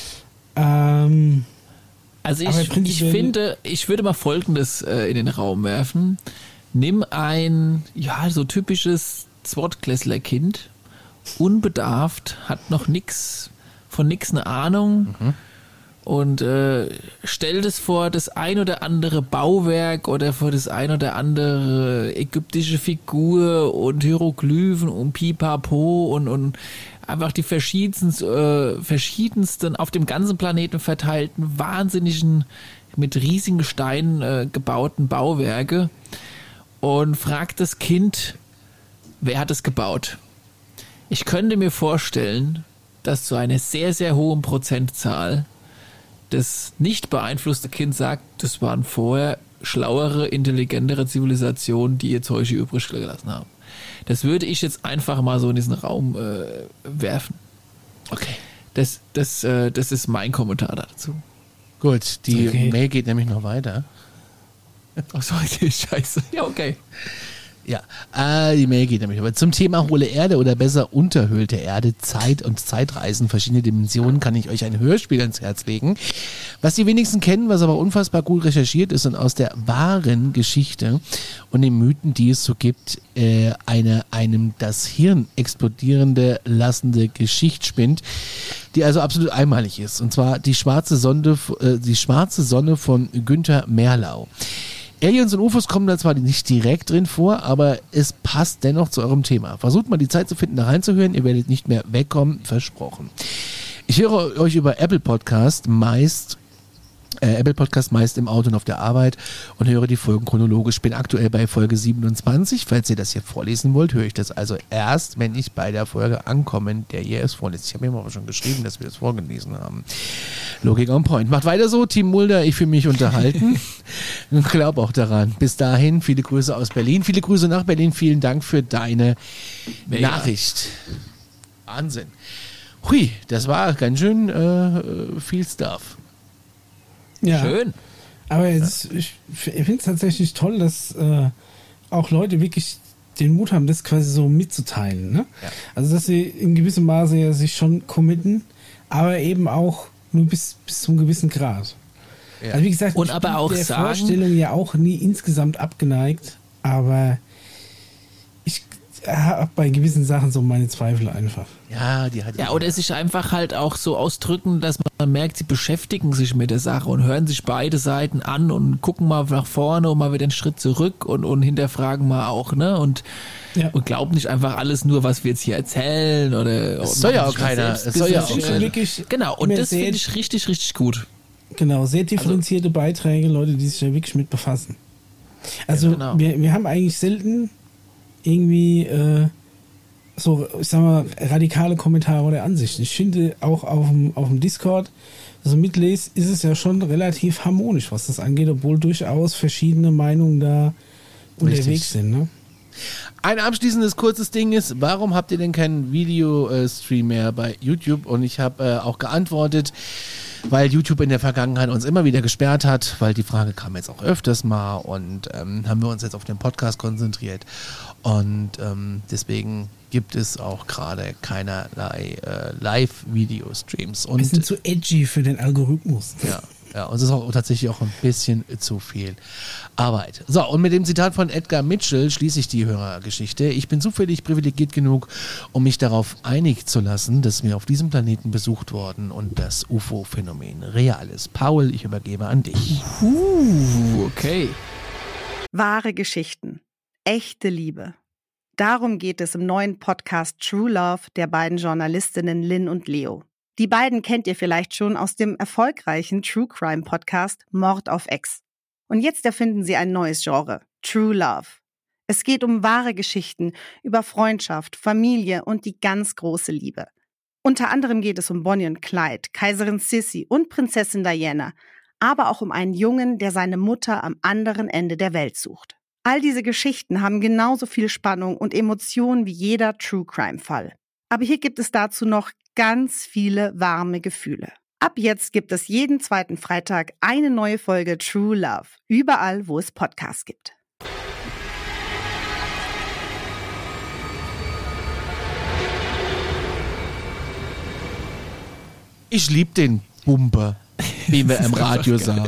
Also ich finde, ich würde mal Folgendes in den Raum werfen. Nimm ein, so typisches Zwartklässler-Kind, unbedarft, hat noch von nix eine Ahnung und stell das vor das ein oder andere Bauwerk oder vor das ein oder andere ägyptische Figur und Hieroglyphen und Pipapo und einfach die verschiedensten auf dem ganzen Planeten verteilten, wahnsinnigen, mit riesigen Steinen gebauten Bauwerke. Und fragt das Kind, wer hat es gebaut? Ich könnte mir vorstellen, dass zu einer sehr, sehr hohen Prozentzahl das nicht beeinflusste Kind sagt, das waren vorher schlauere, intelligentere Zivilisationen, die ihr Zeug hier übrig gelassen haben. Das würde ich jetzt einfach mal so in diesen Raum werfen. Okay. Das ist mein Kommentar dazu. Gut, die Mail geht nämlich noch weiter. Ach so, scheiße. Ja, okay. Ja, die Mail geht nämlich. Aber zum Thema hohle Erde oder besser unterhöhlte Erde, Zeit und Zeitreisen, verschiedene Dimensionen, kann ich euch ein Hörspiel ans Herz legen. Was die wenigsten kennen, was aber unfassbar gut recherchiert ist und aus der wahren Geschichte und den Mythen, die es so gibt, einem das Hirn explodierende lassende Geschichte spinnt, die also absolut einmalig ist. Und zwar die schwarze Sonne von Günther Merlau. Aliens und UFOs kommen da zwar nicht direkt drin vor, aber es passt dennoch zu eurem Thema. Versucht mal die Zeit zu finden, da reinzuhören, ihr werdet nicht mehr wegkommen, versprochen. Ich höre euch über Apple Podcast meist im Auto und auf der Arbeit und höre die Folgen chronologisch. Bin aktuell bei Folge 27. Falls ihr das hier vorlesen wollt, höre ich das also erst, wenn ich bei der Folge ankomme, der ihr es vorliest. Ich habe mir aber schon geschrieben, dass wir es vorgelesen haben. Logik on point. Macht weiter so, Team Mulder, ich fühle mich unterhalten. Und glaub auch daran. Bis dahin, viele Grüße aus Berlin. Viele Grüße nach Berlin. Vielen Dank für deine Nachricht. Wahnsinn. Hui, das war ganz schön viel Stuff. Ja, schön. Aber ich finde es tatsächlich toll, dass auch Leute wirklich den Mut haben, das quasi so mitzuteilen. Ne? Ja. Also, dass sie in gewissem Maße ja sich schon committen, aber eben auch nur bis zu einem gewissen Grad. Ja. Also, wie gesagt, und ich aber bin auch der sagen, Vorstellung ja auch nie insgesamt abgeneigt, aber ich habe bei gewissen Sachen so meine Zweifel einfach. Ja, die hat oder sich einfach halt auch so ausdrücken, dass man merkt, sie beschäftigen sich mit der Sache und hören sich beide Seiten an und gucken mal nach vorne und mal wieder einen Schritt zurück und hinterfragen mal auch, ne? Und glauben nicht einfach alles nur, was wir jetzt hier erzählen oder. Es soll ja auch keiner. Es soll ja auch keiner. Genau, und das finde ich richtig, richtig gut. Genau, sehr differenzierte Beiträge, Leute, die sich ja wirklich mit befassen. Also, genau. wir haben eigentlich selten irgendwie so, ich sag mal, radikale Kommentare oder Ansichten. Ich finde auch auf dem Discord, also mitlese, ist es ja schon relativ harmonisch, was das angeht, obwohl durchaus verschiedene Meinungen da unterwegs sind. Ne? Ein abschließendes kurzes Ding ist, warum habt ihr denn keinen Videostream mehr bei YouTube? Und ich habe auch geantwortet, weil YouTube in der Vergangenheit uns immer wieder gesperrt hat, weil die Frage kam jetzt auch öfters mal und haben wir uns jetzt auf den Podcast konzentriert. Und deswegen gibt es auch gerade keinerlei Live-Video-Streams. Wir sind zu edgy für den Algorithmus. Ja. Ja, und es ist auch tatsächlich auch ein bisschen zu viel Arbeit. So, und mit dem Zitat von Edgar Mitchell schließe ich die Hörergeschichte. Ich bin zufällig privilegiert genug, um mich darauf einig zu lassen, dass wir auf diesem Planeten besucht worden und das UFO-Phänomen real ist. Paul, ich übergebe an dich. Okay. Wahre Geschichten. Echte Liebe. Darum geht es im neuen Podcast True Love der beiden Journalistinnen Lynn und Leo. Die beiden kennt ihr vielleicht schon aus dem erfolgreichen True Crime Podcast Mord auf Ex. Und jetzt erfinden sie ein neues Genre, True Love. Es geht um wahre Geschichten über Freundschaft, Familie und die ganz große Liebe. Unter anderem geht es um Bonnie und Clyde, Kaiserin Sissi und Prinzessin Diana, aber auch um einen Jungen, der seine Mutter am anderen Ende der Welt sucht. All diese Geschichten haben genauso viel Spannung und Emotionen wie jeder True Crime Fall. Aber hier gibt es dazu noch ganz viele warme Gefühle. Ab jetzt gibt es jeden zweiten Freitag eine neue Folge True Love, überall, wo es Podcasts gibt. Ich liebe den Bumper, wie wir im Radio sagen.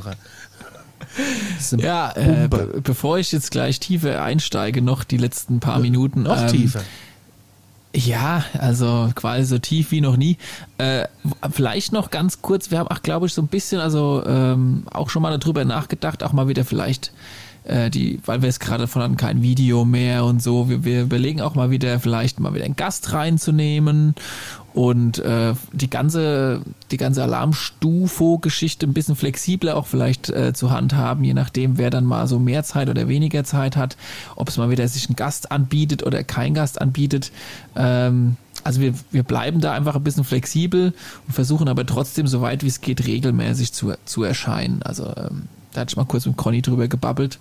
Ja, bevor ich jetzt gleich tiefer einsteige, noch die letzten paar Minuten. Noch tiefer. Ja, also quasi so tief wie noch nie. Vielleicht noch ganz kurz, wir haben auch, glaube ich, so ein bisschen, auch schon mal darüber nachgedacht, auch mal wieder vielleicht weil wir es gerade von hatten, kein Video mehr und so. Wir überlegen auch mal wieder, vielleicht mal wieder einen Gast reinzunehmen und die ganze Alarmstufo-Geschichte ein bisschen flexibler auch vielleicht zu handhaben, je nachdem, wer dann mal so mehr Zeit oder weniger Zeit hat, ob es mal wieder sich ein Gast anbietet oder kein Gast anbietet. Also wir bleiben da einfach ein bisschen flexibel und versuchen aber trotzdem, so weit wie es geht, regelmäßig zu erscheinen. Also da hatte ich mal kurz mit Conny drüber gebabbelt.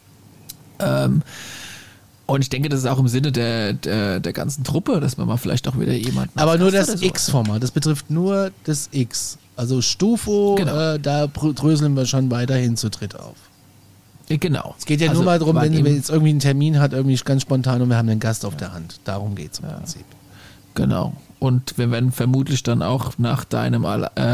Und ich denke, das ist auch im Sinne der ganzen Truppe, dass man mal vielleicht auch wieder jemanden... Aber nur das X-Format, das betrifft nur das X. Also Stufo, genau. Da dröseln wir schon weiterhin zu dritt auf. Genau. Es geht ja nur mal darum, wenn jetzt irgendwie einen Termin hat, irgendwie ganz spontan und wir haben einen Gast auf der Hand. Darum geht es im Prinzip. Genau. Und wir werden vermutlich dann auch nach deinem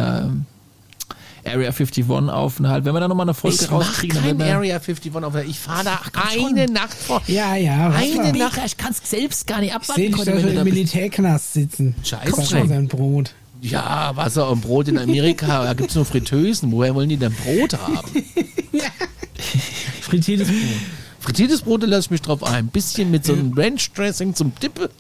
Area 51 Aufenthalt, wenn wir da nochmal eine Folge rauskriegen. Ich mache kein Area 51 Aufenthalt. Ich fahre da eine Nacht vor. Ja. Eine Nacht. Ich kann es selbst gar nicht abwarten. Ich sehe dich da im Militärknast sitzen. Scheiße. Sein Brot. Ja, Wasser und Brot in Amerika. Da gibt es nur Fritteusen. Woher wollen die denn Brot haben? Frittiertes Brot. Frittiertes Brot, da lasse ich mich drauf ein. Ein bisschen mit so einem Ranch-Dressing zum Dippe.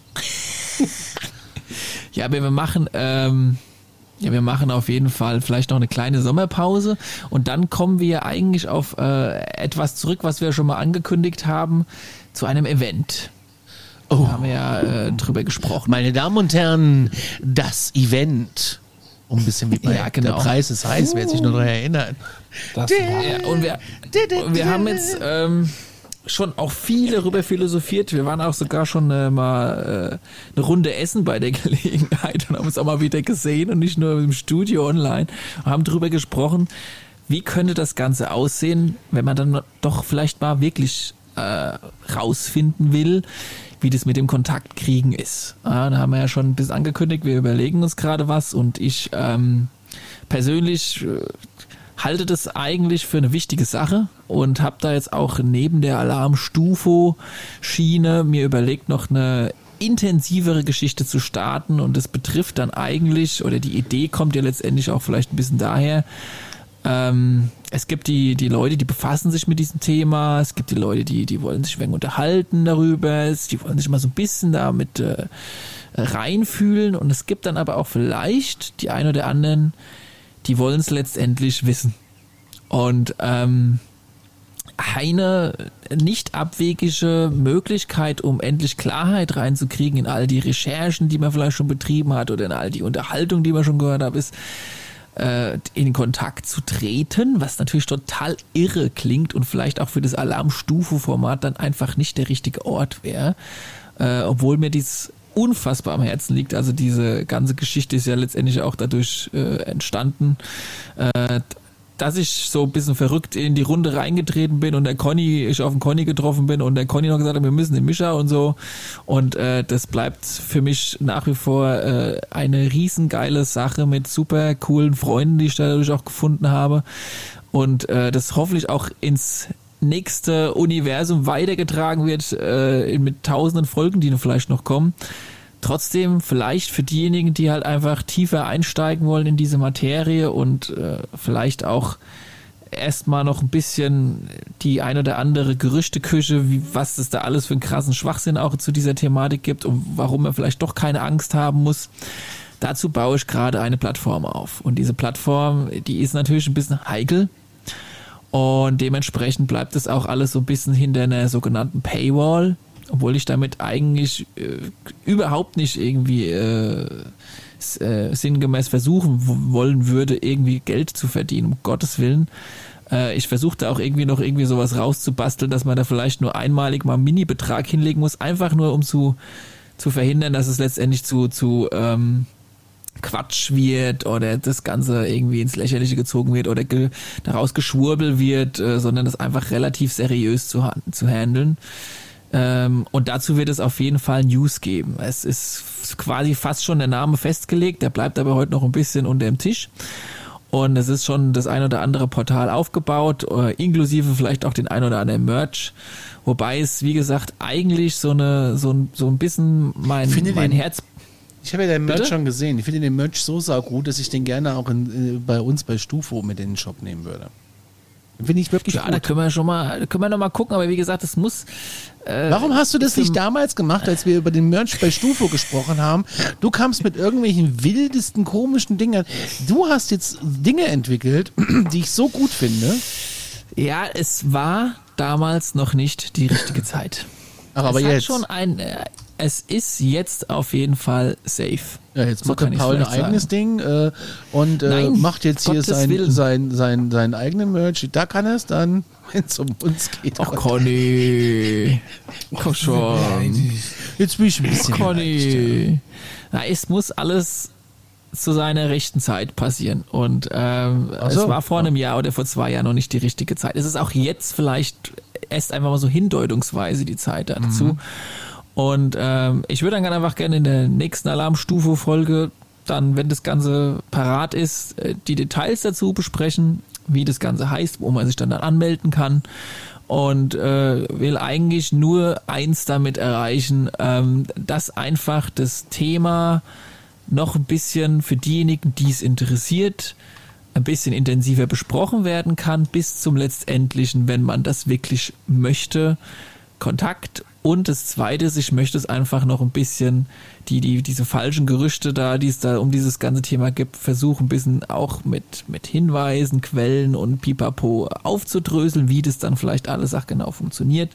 Ja, aber wir machen auf jeden Fall vielleicht noch eine kleine Sommerpause und dann kommen wir eigentlich auf etwas zurück, was wir schon mal angekündigt haben, zu einem Event. Da haben wir ja drüber gesprochen. Meine Damen und Herren, das Event. Ein bisschen wie bei Der Preis ist heiß, wer sich nur daran erinnert. Das Und wir haben jetzt schon auch viel darüber philosophiert. Wir waren auch sogar schon mal eine Runde essen bei der Gelegenheit und haben uns auch mal wieder gesehen und nicht nur im Studio online. Und haben darüber gesprochen, wie könnte das Ganze aussehen, wenn man dann doch vielleicht mal wirklich rausfinden will, wie das mit dem Kontaktkriegen ist. Da haben wir ja schon ein bisschen angekündigt, wir überlegen uns gerade was und ich persönlich halte das eigentlich für eine wichtige Sache und habe da jetzt auch neben der Alarmstufo-Schiene mir überlegt, noch eine intensivere Geschichte zu starten und das betrifft dann eigentlich, oder die Idee kommt ja letztendlich auch vielleicht ein bisschen daher, es gibt die Leute, die befassen sich mit diesem Thema, es gibt die Leute, die wollen sich ein wenig unterhalten darüber, die wollen sich mal so ein bisschen damit reinfühlen und es gibt dann aber auch vielleicht die ein oder anderen, die wollen es letztendlich wissen. Und eine nicht abwegige Möglichkeit, um endlich Klarheit reinzukriegen in all die Recherchen, die man vielleicht schon betrieben hat oder in all die Unterhaltung, die man schon gehört hat, ist in Kontakt zu treten, was natürlich total irre klingt und vielleicht auch für das Alarmstufe-Format dann einfach nicht der richtige Ort wäre, obwohl mir dies unfassbar am Herzen liegt. Also diese ganze Geschichte ist ja letztendlich auch dadurch entstanden, dass ich so ein bisschen verrückt in die Runde reingetreten bin und ich auf den Conny getroffen bin und der Conny noch gesagt hat, wir müssen den Mischa und so. Und das bleibt für mich nach wie vor eine riesengeile Sache mit super coolen Freunden, die ich dadurch auch gefunden habe. Und das hoffentlich auch ins nächste Universum weitergetragen wird mit tausenden Folgen, die vielleicht noch kommen. Trotzdem vielleicht für diejenigen, die halt einfach tiefer einsteigen wollen in diese Materie und vielleicht auch erstmal noch ein bisschen die ein oder andere Gerüchteküche, was es da alles für einen krassen Schwachsinn auch zu dieser Thematik gibt und warum man vielleicht doch keine Angst haben muss. Dazu baue ich gerade eine Plattform auf. Und diese Plattform, die ist natürlich ein bisschen heikel. Und dementsprechend bleibt es auch alles so ein bisschen hinter einer sogenannten Paywall. Obwohl ich damit eigentlich überhaupt nicht irgendwie sinngemäß versuchen wollen würde, irgendwie Geld zu verdienen, um Gottes Willen. Ich versuche da auch irgendwie noch sowas rauszubasteln, dass man da vielleicht nur einmalig mal einen Mini-Betrag hinlegen muss, einfach nur um zu verhindern, dass es letztendlich zu Quatsch wird oder das Ganze irgendwie ins Lächerliche gezogen wird oder daraus geschwurbel wird, sondern das einfach relativ seriös zu handeln. Und dazu wird es auf jeden Fall News geben. Es ist quasi fast schon der Name festgelegt, der bleibt aber heute noch ein bisschen unter dem Tisch. Und es ist schon das ein oder andere Portal aufgebaut, inklusive vielleicht auch den ein oder anderen Merch. Wobei es, wie gesagt, eigentlich so ein bisschen mein Herz... Ich habe ja den Merch schon gesehen. Ich finde den Merch so saugut, dass ich den gerne auch bei uns bei Stufo mit in den Shop nehmen würde. Finde ich wirklich gut. Da können wir noch mal gucken, aber wie gesagt, es muss... Warum hast du das nicht damals gemacht, als wir über den Merch bei Stufo gesprochen haben? Du kamst mit irgendwelchen wildesten, komischen Dingern. Du hast jetzt Dinge entwickelt, die ich so gut finde. Ja, es war damals noch nicht die richtige Zeit. Aber jetzt. Es ist jetzt auf jeden Fall safe. Ja, jetzt macht der Paul ein eigenes Ding und macht jetzt hier seinen eigenen Merch. Da kann er es dann, wenn es um uns geht. Ach, Conny. Komm schon. Jetzt bin ich ein bisschen Conny. Na, es muss alles zu seiner rechten Zeit passieren. Und es war vor einem Jahr oder vor 2 Jahren noch nicht die richtige Zeit. Es ist auch jetzt vielleicht erst einfach mal so hindeutungsweise die Zeit dazu. Und ich würde dann einfach gerne in der nächsten Alarmstufe-Folge dann, wenn das Ganze parat ist, die Details dazu besprechen, wie das Ganze heißt, wo man sich dann anmelden kann. Und will eigentlich nur eins damit erreichen, dass einfach das Thema noch ein bisschen für diejenigen, die es interessiert, ein bisschen intensiver besprochen werden kann, bis zum letztendlichen, wenn man das wirklich möchte, Kontakt. Und das Zweite ist, ich möchte es einfach noch ein bisschen, diese falschen Gerüchte da, die es da um dieses ganze Thema gibt, versuchen ein bisschen auch mit Hinweisen, Quellen und Pipapo aufzudröseln, wie das dann vielleicht alles auch genau funktioniert.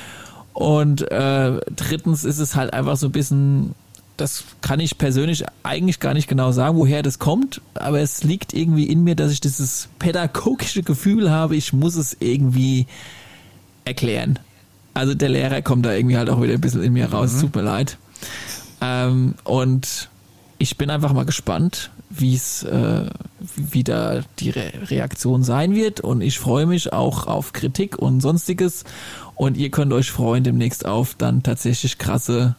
Und drittens ist es halt einfach so ein bisschen, das kann ich persönlich eigentlich gar nicht genau sagen, woher das kommt, aber es liegt irgendwie in mir, dass ich dieses pädagogische Gefühl habe, ich muss es irgendwie erklären. Also der Lehrer kommt da irgendwie halt auch wieder ein bisschen in mir raus, tut mir leid. Und ich bin einfach mal gespannt, wie da die Reaktion sein wird, und ich freue mich auch auf Kritik und Sonstiges, und ihr könnt euch freuen demnächst auf dann tatsächlich krasse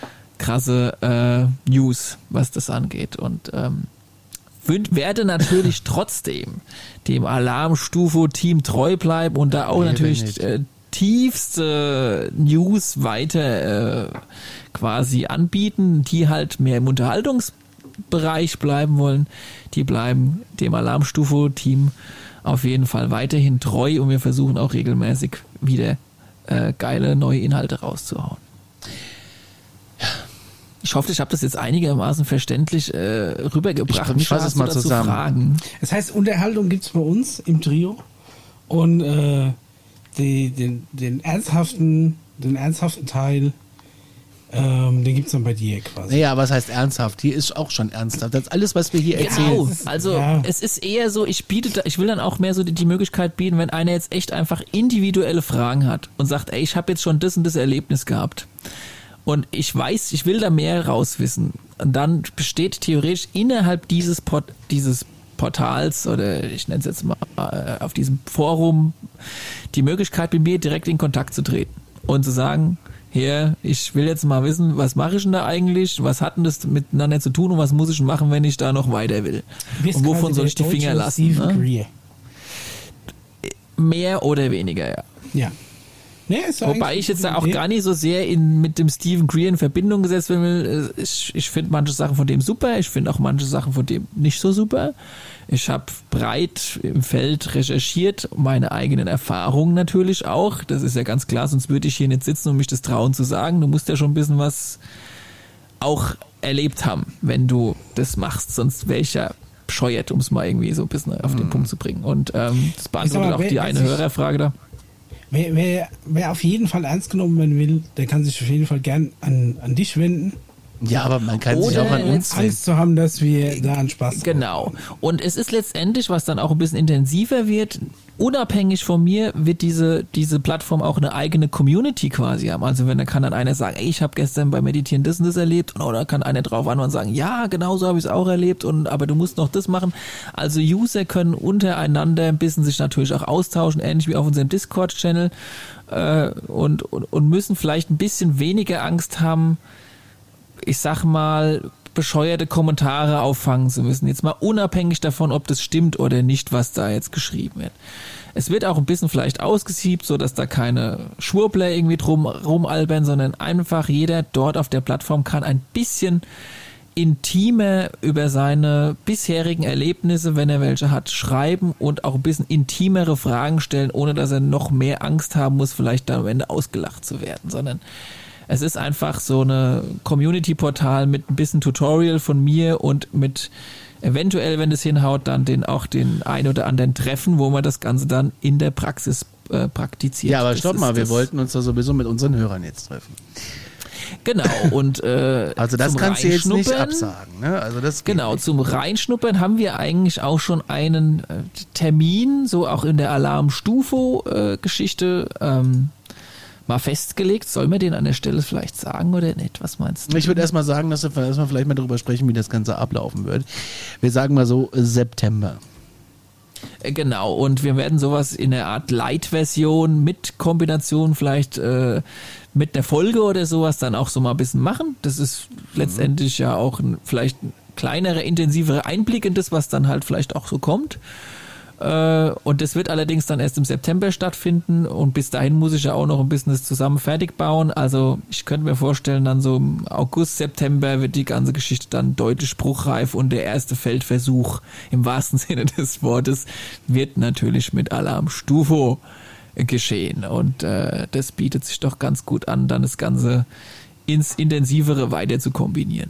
News, was das angeht, und werde natürlich trotzdem dem Alarmstufe-Team treu bleiben und da auch natürlich tiefste News weiter quasi anbieten, die halt mehr im Unterhaltungsbereich bleiben wollen. Die bleiben dem Alarmstufe-Team auf jeden Fall weiterhin treu, und wir versuchen auch regelmäßig wieder geile neue Inhalte rauszuhauen. Ich hoffe, ich habe das jetzt einigermaßen verständlich rübergebracht. Ich fasse es mal zusammen. Fragen. Das heißt, Unterhaltung gibt es bei uns im Trio, und den ernsthaften Teil, den gibt es dann bei dir quasi. Naja, aber was heißt ernsthaft? Hier ist auch schon ernsthaft. Das ist alles, was wir hier erzählen. Genau, also es ist eher so, ich will dann auch mehr so die Möglichkeit bieten, wenn einer jetzt echt einfach individuelle Fragen hat und sagt, ey, ich habe jetzt schon das und das Erlebnis gehabt und ich weiß, ich will da mehr rauswissen, und dann besteht theoretisch innerhalb dieses Podcasts Portals oder ich nenne es jetzt mal auf diesem Forum die Möglichkeit, mit mir direkt in Kontakt zu treten und zu sagen, hier, ich will jetzt mal wissen, was mache ich denn da eigentlich, was hat denn das miteinander zu tun und was muss ich machen, wenn ich da noch weiter will? Und wovon soll ich die Finger lassen? Ne? Mehr oder weniger, ja. Ja. Nee, wobei ich jetzt da auch gar nicht so sehr mit dem Stephen Greer in Verbindung gesetzt will. Ich finde manche Sachen von dem super, ich finde auch manche Sachen von dem nicht so super. Ich habe breit im Feld recherchiert, meine eigenen Erfahrungen natürlich auch. Das ist ja ganz klar, sonst würde ich hier nicht sitzen und mich das trauen zu sagen. Du musst ja schon ein bisschen was auch erlebt haben, wenn du das machst. Sonst wäre ich ja bescheuert, um es mal irgendwie so ein bisschen auf den Punkt zu bringen. Und das beantwortet auch die eine Hörerfrage da. Wer auf jeden Fall ernst genommen werden will, der kann sich auf jeden Fall gern an dich wenden. Ja, aber man kann sich auch an uns wenden. Angst zu haben, dass wir da einen Spaß haben. Genau. Und es ist letztendlich, was dann auch ein bisschen intensiver wird, unabhängig von mir wird diese Plattform auch eine eigene Community quasi haben. Also wenn da kann dann einer sagen, ey, ich habe gestern beim Meditieren das und das erlebt, oder kann einer drauf an und sagen, ja, genau so habe ich es auch erlebt, aber du musst noch das machen. Also User können untereinander ein bisschen sich natürlich auch austauschen, ähnlich wie auf unserem Discord-Channel und müssen vielleicht ein bisschen weniger Angst haben, ich sag mal, bescheuerte Kommentare auffangen zu müssen. Jetzt mal unabhängig davon, ob das stimmt oder nicht, was da jetzt geschrieben wird. Es wird auch ein bisschen vielleicht ausgesiebt, so dass da keine Schwurbler irgendwie drum rumalbern, sondern einfach jeder dort auf der Plattform kann ein bisschen intimer über seine bisherigen Erlebnisse, wenn er welche hat, schreiben und auch ein bisschen intimere Fragen stellen, ohne dass er noch mehr Angst haben muss, vielleicht da am Ende ausgelacht zu werden, sondern es ist einfach so eine Community-Portal mit ein bisschen Tutorial von mir und mit eventuell, wenn das hinhaut, dann den ein oder anderen Treffen, wo man das Ganze dann in der Praxis praktiziert. Ja, aber stopp mal, wir wollten uns da sowieso mit unseren Hörern jetzt treffen. Genau, und also das kannst du jetzt nicht absagen. Ne? Also das genau, nicht. Zum Reinschnuppern haben wir eigentlich auch schon einen Termin, so auch in der Alarm-Stufo-Geschichte mal festgelegt. Soll man den an der Stelle vielleicht sagen oder nicht? Was meinst du? Ich würde erstmal sagen, dass wir vielleicht mal darüber sprechen, wie das Ganze ablaufen wird. Wir sagen mal so September. Genau, und wir werden sowas in einer Art Light-Version mit Kombination vielleicht mit einer Folge oder sowas dann auch so mal ein bisschen machen. Das ist letztendlich ja auch vielleicht ein kleinerer, intensiverer Einblick in das, was dann halt vielleicht auch so kommt. Und das wird allerdings dann erst im September stattfinden und bis dahin muss ich ja auch noch ein bisschen das zusammen fertig bauen. Also ich könnte mir vorstellen, dann so im August, September wird die ganze Geschichte dann deutlich spruchreif und der erste Feldversuch im wahrsten Sinne des Wortes wird natürlich mit Alarm Stufo geschehen und das bietet sich doch ganz gut an, dann das Ganze ins Intensivere weiter zu kombinieren.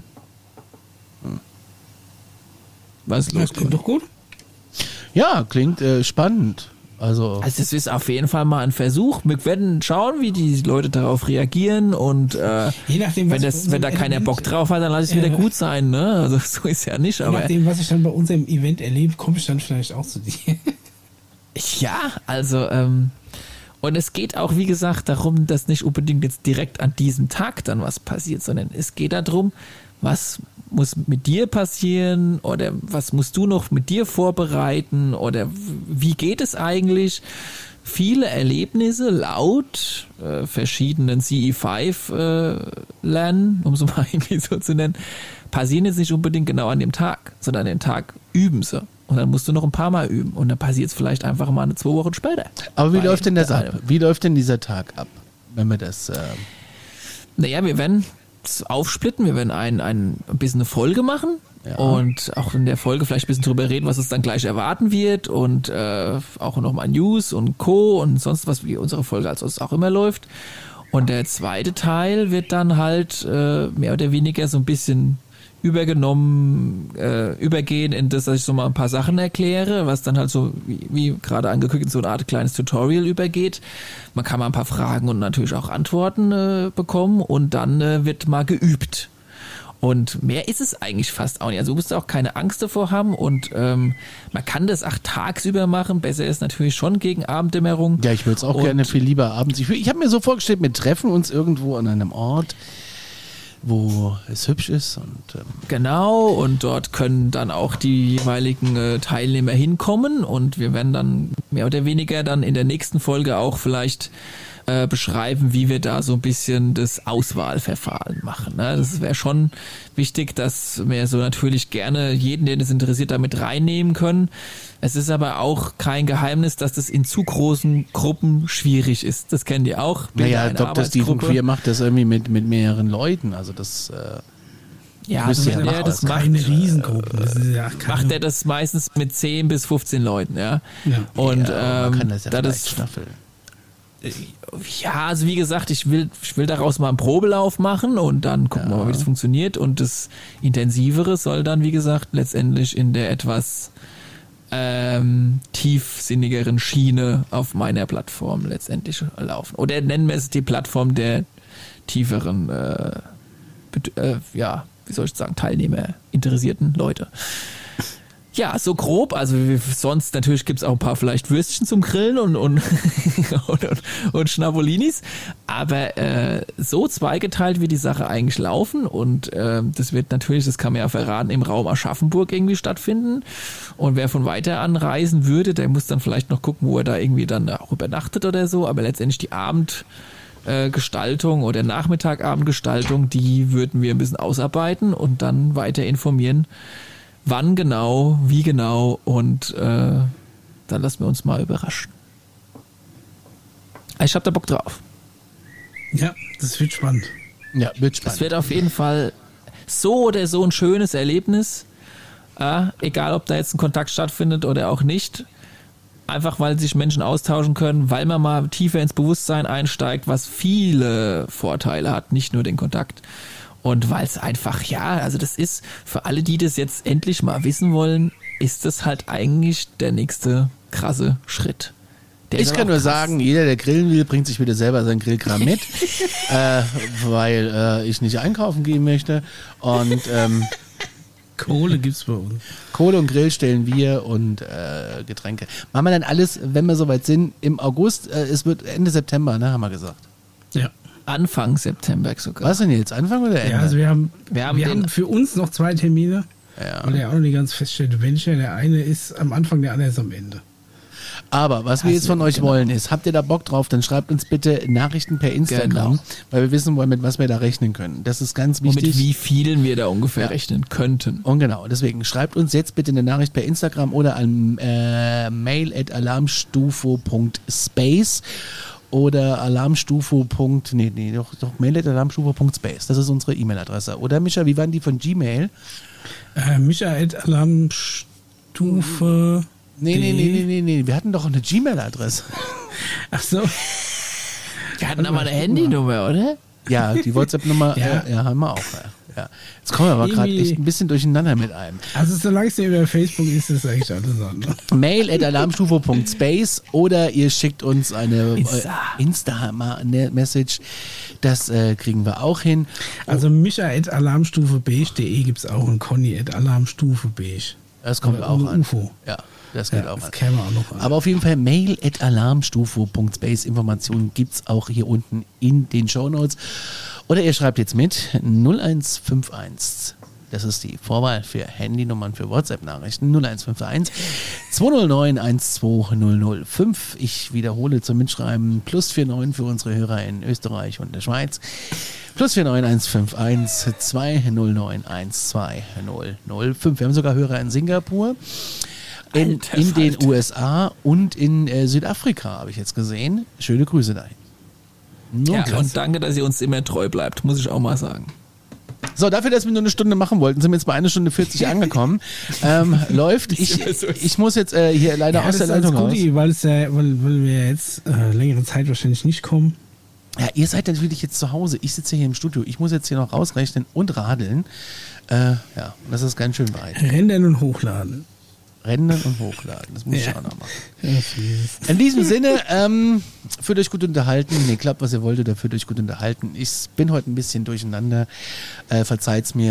Was ist los? Das klingt doch gut. Ja, klingt spannend. Also es ist auf jeden Fall mal ein Versuch. Wir werden schauen, wie die Leute darauf reagieren und je nachdem, wenn da keiner Bock drauf hat, dann lass es wieder gut sein. Ne? Also so ist ja nicht. Je aber nachdem, was ich dann bei unserem Event erlebe, komme ich dann vielleicht auch zu dir. Ja, also und es geht auch, wie gesagt, darum, dass nicht unbedingt jetzt direkt an diesem Tag dann was passiert, sondern es geht darum, was muss mit dir passieren oder was musst du noch mit dir vorbereiten oder wie geht es eigentlich? Viele Erlebnisse laut verschiedenen CE5-Lernen, um es mal irgendwie so zu nennen, passieren jetzt nicht unbedingt genau an dem Tag, sondern an dem Tag üben sie. Und dann musst du noch ein paar Mal üben und dann passiert es vielleicht einfach mal 2 Wochen später. Aber wie läuft denn das ab? Wie läuft denn dieser Tag ab, wenn wir das... Naja, wir werden aufsplitten, wir werden ein bisschen eine Folge machen und auch in der Folge vielleicht ein bisschen drüber reden, was es dann gleich erwarten wird und auch nochmal News und Co. und sonst was, wie unsere Folge als sonst auch immer läuft. Und der zweite Teil wird dann halt mehr oder weniger so ein bisschen übergehen in das, dass ich so mal ein paar Sachen erkläre, was dann halt so, wie gerade angekündigt, in so eine Art kleines Tutorial übergeht. Man kann mal ein paar Fragen und natürlich auch Antworten bekommen und dann wird mal geübt. Und mehr ist es eigentlich fast auch nicht. Also du musst auch keine Angst davor haben und man kann das auch tagsüber machen. Besser ist natürlich schon gegen Abenddämmerung. Ja, ich würde es auch gerne viel lieber abends. Ich habe mir so vorgestellt, wir treffen uns irgendwo an einem Ort, wo es hübsch ist. Und, genau, und dort können dann auch die jeweiligen Teilnehmer hinkommen und wir werden dann mehr oder weniger dann in der nächsten Folge auch vielleicht beschreiben, wie wir da so ein bisschen das Auswahlverfahren machen. Ne? Das wäre schon wichtig, dass wir so natürlich gerne jeden, den es interessiert, damit reinnehmen können. Es ist aber auch kein Geheimnis, dass das in zu großen Gruppen schwierig ist. Das kennt ihr auch. Naja, Dr. Stephen Queer macht das irgendwie mit mehreren Leuten. Also das ja, also wenn er das macht, keine Riesengruppen. Das ist macht er das meistens mit 10 bis 15 Leuten, ja. Und man kann das ja vielleicht schnaffeln. Ja, also wie gesagt, ich will daraus mal einen Probelauf machen und dann gucken wir mal, wie das funktioniert. Und das Intensivere soll dann, wie gesagt, letztendlich in der etwas tiefsinnigeren Schiene auf meiner Plattform letztendlich laufen. Oder nennen wir es die Plattform der tieferen, wie soll ich sagen, Teilnehmer, interessierten Leute. Ja, so grob, also sonst natürlich gibt's auch ein paar vielleicht Würstchen zum Grillen und Schnabolinis, aber so zweigeteilt wird die Sache eigentlich laufen und das wird natürlich, das kann man ja verraten, im Raum Aschaffenburg irgendwie stattfinden und wer von weiter anreisen würde, der muss dann vielleicht noch gucken, wo er da irgendwie dann auch übernachtet oder so, aber letztendlich die Abendgestaltung oder Nachmittagabendgestaltung, die würden wir ein bisschen ausarbeiten und dann weiter informieren, wann genau, wie genau und dann lassen wir uns mal überraschen. Ich hab da Bock drauf. Ja, das wird spannend. Ja, wird spannend. Das wird auf jeden Fall so oder so ein schönes Erlebnis. Egal, ob da jetzt ein Kontakt stattfindet oder auch nicht. Einfach, weil sich Menschen austauschen können, weil man mal tiefer ins Bewusstsein einsteigt, was viele Vorteile hat, nicht nur den Kontakt. Und weil es einfach, also das ist, für alle, die das jetzt endlich mal wissen wollen, ist das halt eigentlich der nächste krasse Schritt. Ich kann nur sagen, jeder, der grillen will, bringt sich wieder selber sein Grillkram mit, weil ich nicht einkaufen gehen möchte. Und Kohle gibt's bei uns. Kohle und Grill stellen wir und Getränke. Machen wir dann alles, wenn wir soweit sind, im August. Es wird Ende September, ne, haben wir gesagt. Ja. Anfang September sogar. Was denn jetzt? Anfang oder Ende? Ja, also wir haben den- für uns noch 2 Termine, weil der auch noch nicht ganz feststellt, welcher. Der eine ist am Anfang, der andere ist am Ende. Aber was wir jetzt von euch wollen ist, habt ihr da Bock drauf, dann schreibt uns bitte Nachrichten per Instagram, Genau. weil wir wissen wollen, mit was wir da rechnen können. Das ist ganz Und wichtig. mit wie vielen wir da ungefähr rechnen könnten. Und genau, deswegen schreibt uns jetzt bitte eine Nachricht per Instagram oder an mail@alarmstufo.space oder mail@alarmstufo.space. Das ist unsere E-Mail-Adresse. Oder Micha, wie waren die von Gmail? Micha@alarmstufe. Nee. Wir hatten doch eine Gmail-Adresse. Ach so. Wir hatten aber eine Handynummer, oder? Ja, die WhatsApp-Nummer haben wir auch. Ja. Jetzt kommen wir aber gerade echt ein bisschen durcheinander mit einem. Also solange es nicht über Facebook ist, ist eigentlich alles andere. mail@alarmstufe.space oder ihr schickt uns eine Insta-Message. Das kriegen wir auch hin. Also Micha@alarmstufebeige.de gibt es auch und Conny@alarmstufebeige. Das kommt Oder auch ohne an. UFO. Ja, das geht auch Das an. käme auch noch an. Aber auf jeden Fall mail@alarmstufo.space. Informationen gibt es auch hier unten in den Shownotes. Oder ihr schreibt jetzt mit 0151. Das ist die Vorwahl für Handynummern für WhatsApp-Nachrichten. 0151 209 12005. Ich wiederhole zum Mitschreiben +49 für unsere Hörer in Österreich und der Schweiz. +49 151 209 12005. Wir haben sogar Hörer in Singapur, in den USA und in Südafrika, habe ich jetzt gesehen. Schöne Grüße dahin. Nur Ja, klasse. und danke, dass ihr uns immer treu bleibt, muss ich auch mal sagen. So, dafür, dass wir nur eine Stunde machen wollten, sind wir jetzt bei 1 Stunde 40 angekommen. Läuft. Ich muss jetzt hier leider aus der Leitung raus. Weil wir jetzt längere Zeit wahrscheinlich nicht kommen. Ja, ihr seid natürlich jetzt zu Hause. Ich sitze hier im Studio. Ich muss jetzt hier noch rausrechnen und radeln. Das ist ganz schön weit. Rendern und hochladen. Rendern und hochladen. Das muss ich auch noch machen. Ja, In diesem Sinne, fühlt euch gut unterhalten. Nee, klappt, was ihr wollt, oder fühlt euch gut unterhalten. Ich bin heute ein bisschen durcheinander. Verzeiht's mir.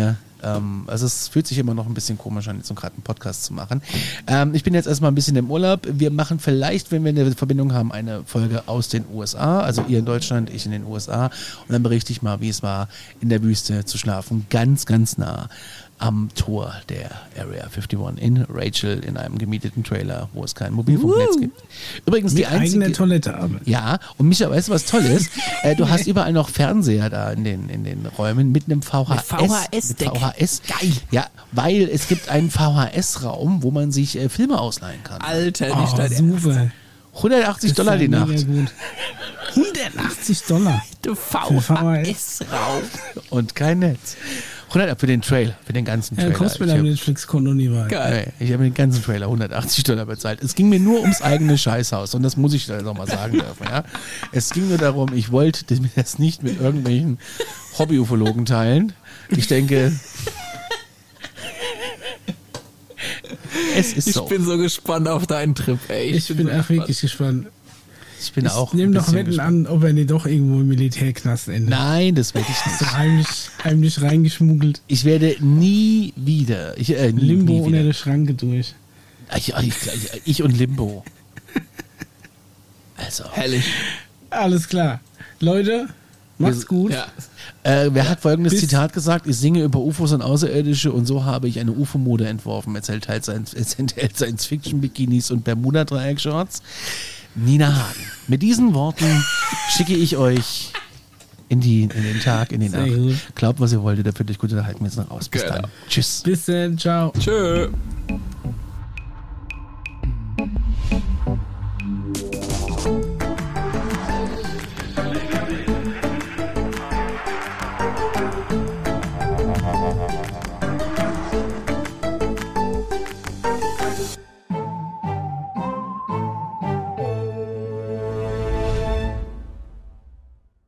Also es fühlt sich immer noch ein bisschen komisch an, jetzt so gerade einen Podcast zu machen. Ich bin jetzt erstmal ein bisschen im Urlaub. Wir machen vielleicht, wenn wir eine Verbindung haben, eine Folge aus den USA. Also ihr in Deutschland, ich in den USA. Und dann berichte ich mal, wie es war, in der Wüste zu schlafen. Ganz, ganz nah am Tor der Area 51 in Rachel in einem gemieteten Trailer, wo es kein Mobilfunknetz gibt. Übrigens Mit die einzige eigene Toilette aber. Ja, und Micha, weißt du, was toll ist? Du hast überall noch Fernseher da in den Räumen mit einem VHS-Deck. VHS. Geil. Ja, weil es gibt einen VHS-Raum, wo man sich Filme ausleihen kann. Alter, nicht dein super. $180 die Nacht. Gut. $180. Der VHS-Raum. Und kein Netz. 100 für den Trailer, für den ganzen Trailer. Ja, kostet mir deinem Netflix-Konto nie weiter. Geil. Ich habe den ganzen Trailer $180 bezahlt. Es ging mir nur ums eigene Scheißhaus und das muss ich da noch mal sagen dürfen. Ja? Es ging nur darum, ich wollte das nicht mit irgendwelchen Hobby-Ufologen teilen. Ich denke, es ist so. Ich bin so gespannt auf deinen Trip, ey. Ich bin auch wirklich gespannt. Ich bin auch. Nimm doch Wetten an, ob er nicht doch irgendwo im Militärknast endet. Nein, das werde ich nicht. So heimlich reingeschmuggelt. Ich werde nie wieder. Limbo nie unter wieder. der Schranke durch. Ich und Limbo. Also. Herrlich. Alles klar. Leute, macht's gut. Ja. Wer hat folgendes Zitat gesagt? Ich singe über UFOs und Außerirdische und so habe ich eine UFO-Mode entworfen. Es enthält Science-Fiction-Bikinis und Bermuda-Dreieck-Shorts. Nina Hagen. Mit diesen Worten schicke ich euch in den Tag, in die Sehr Nacht. gut. Glaubt, was ihr wolltet, dafür euch gut unterhalten. Wir sind raus. Bis Genau. dann. Tschüss. Bis dann, ciao. Tschö.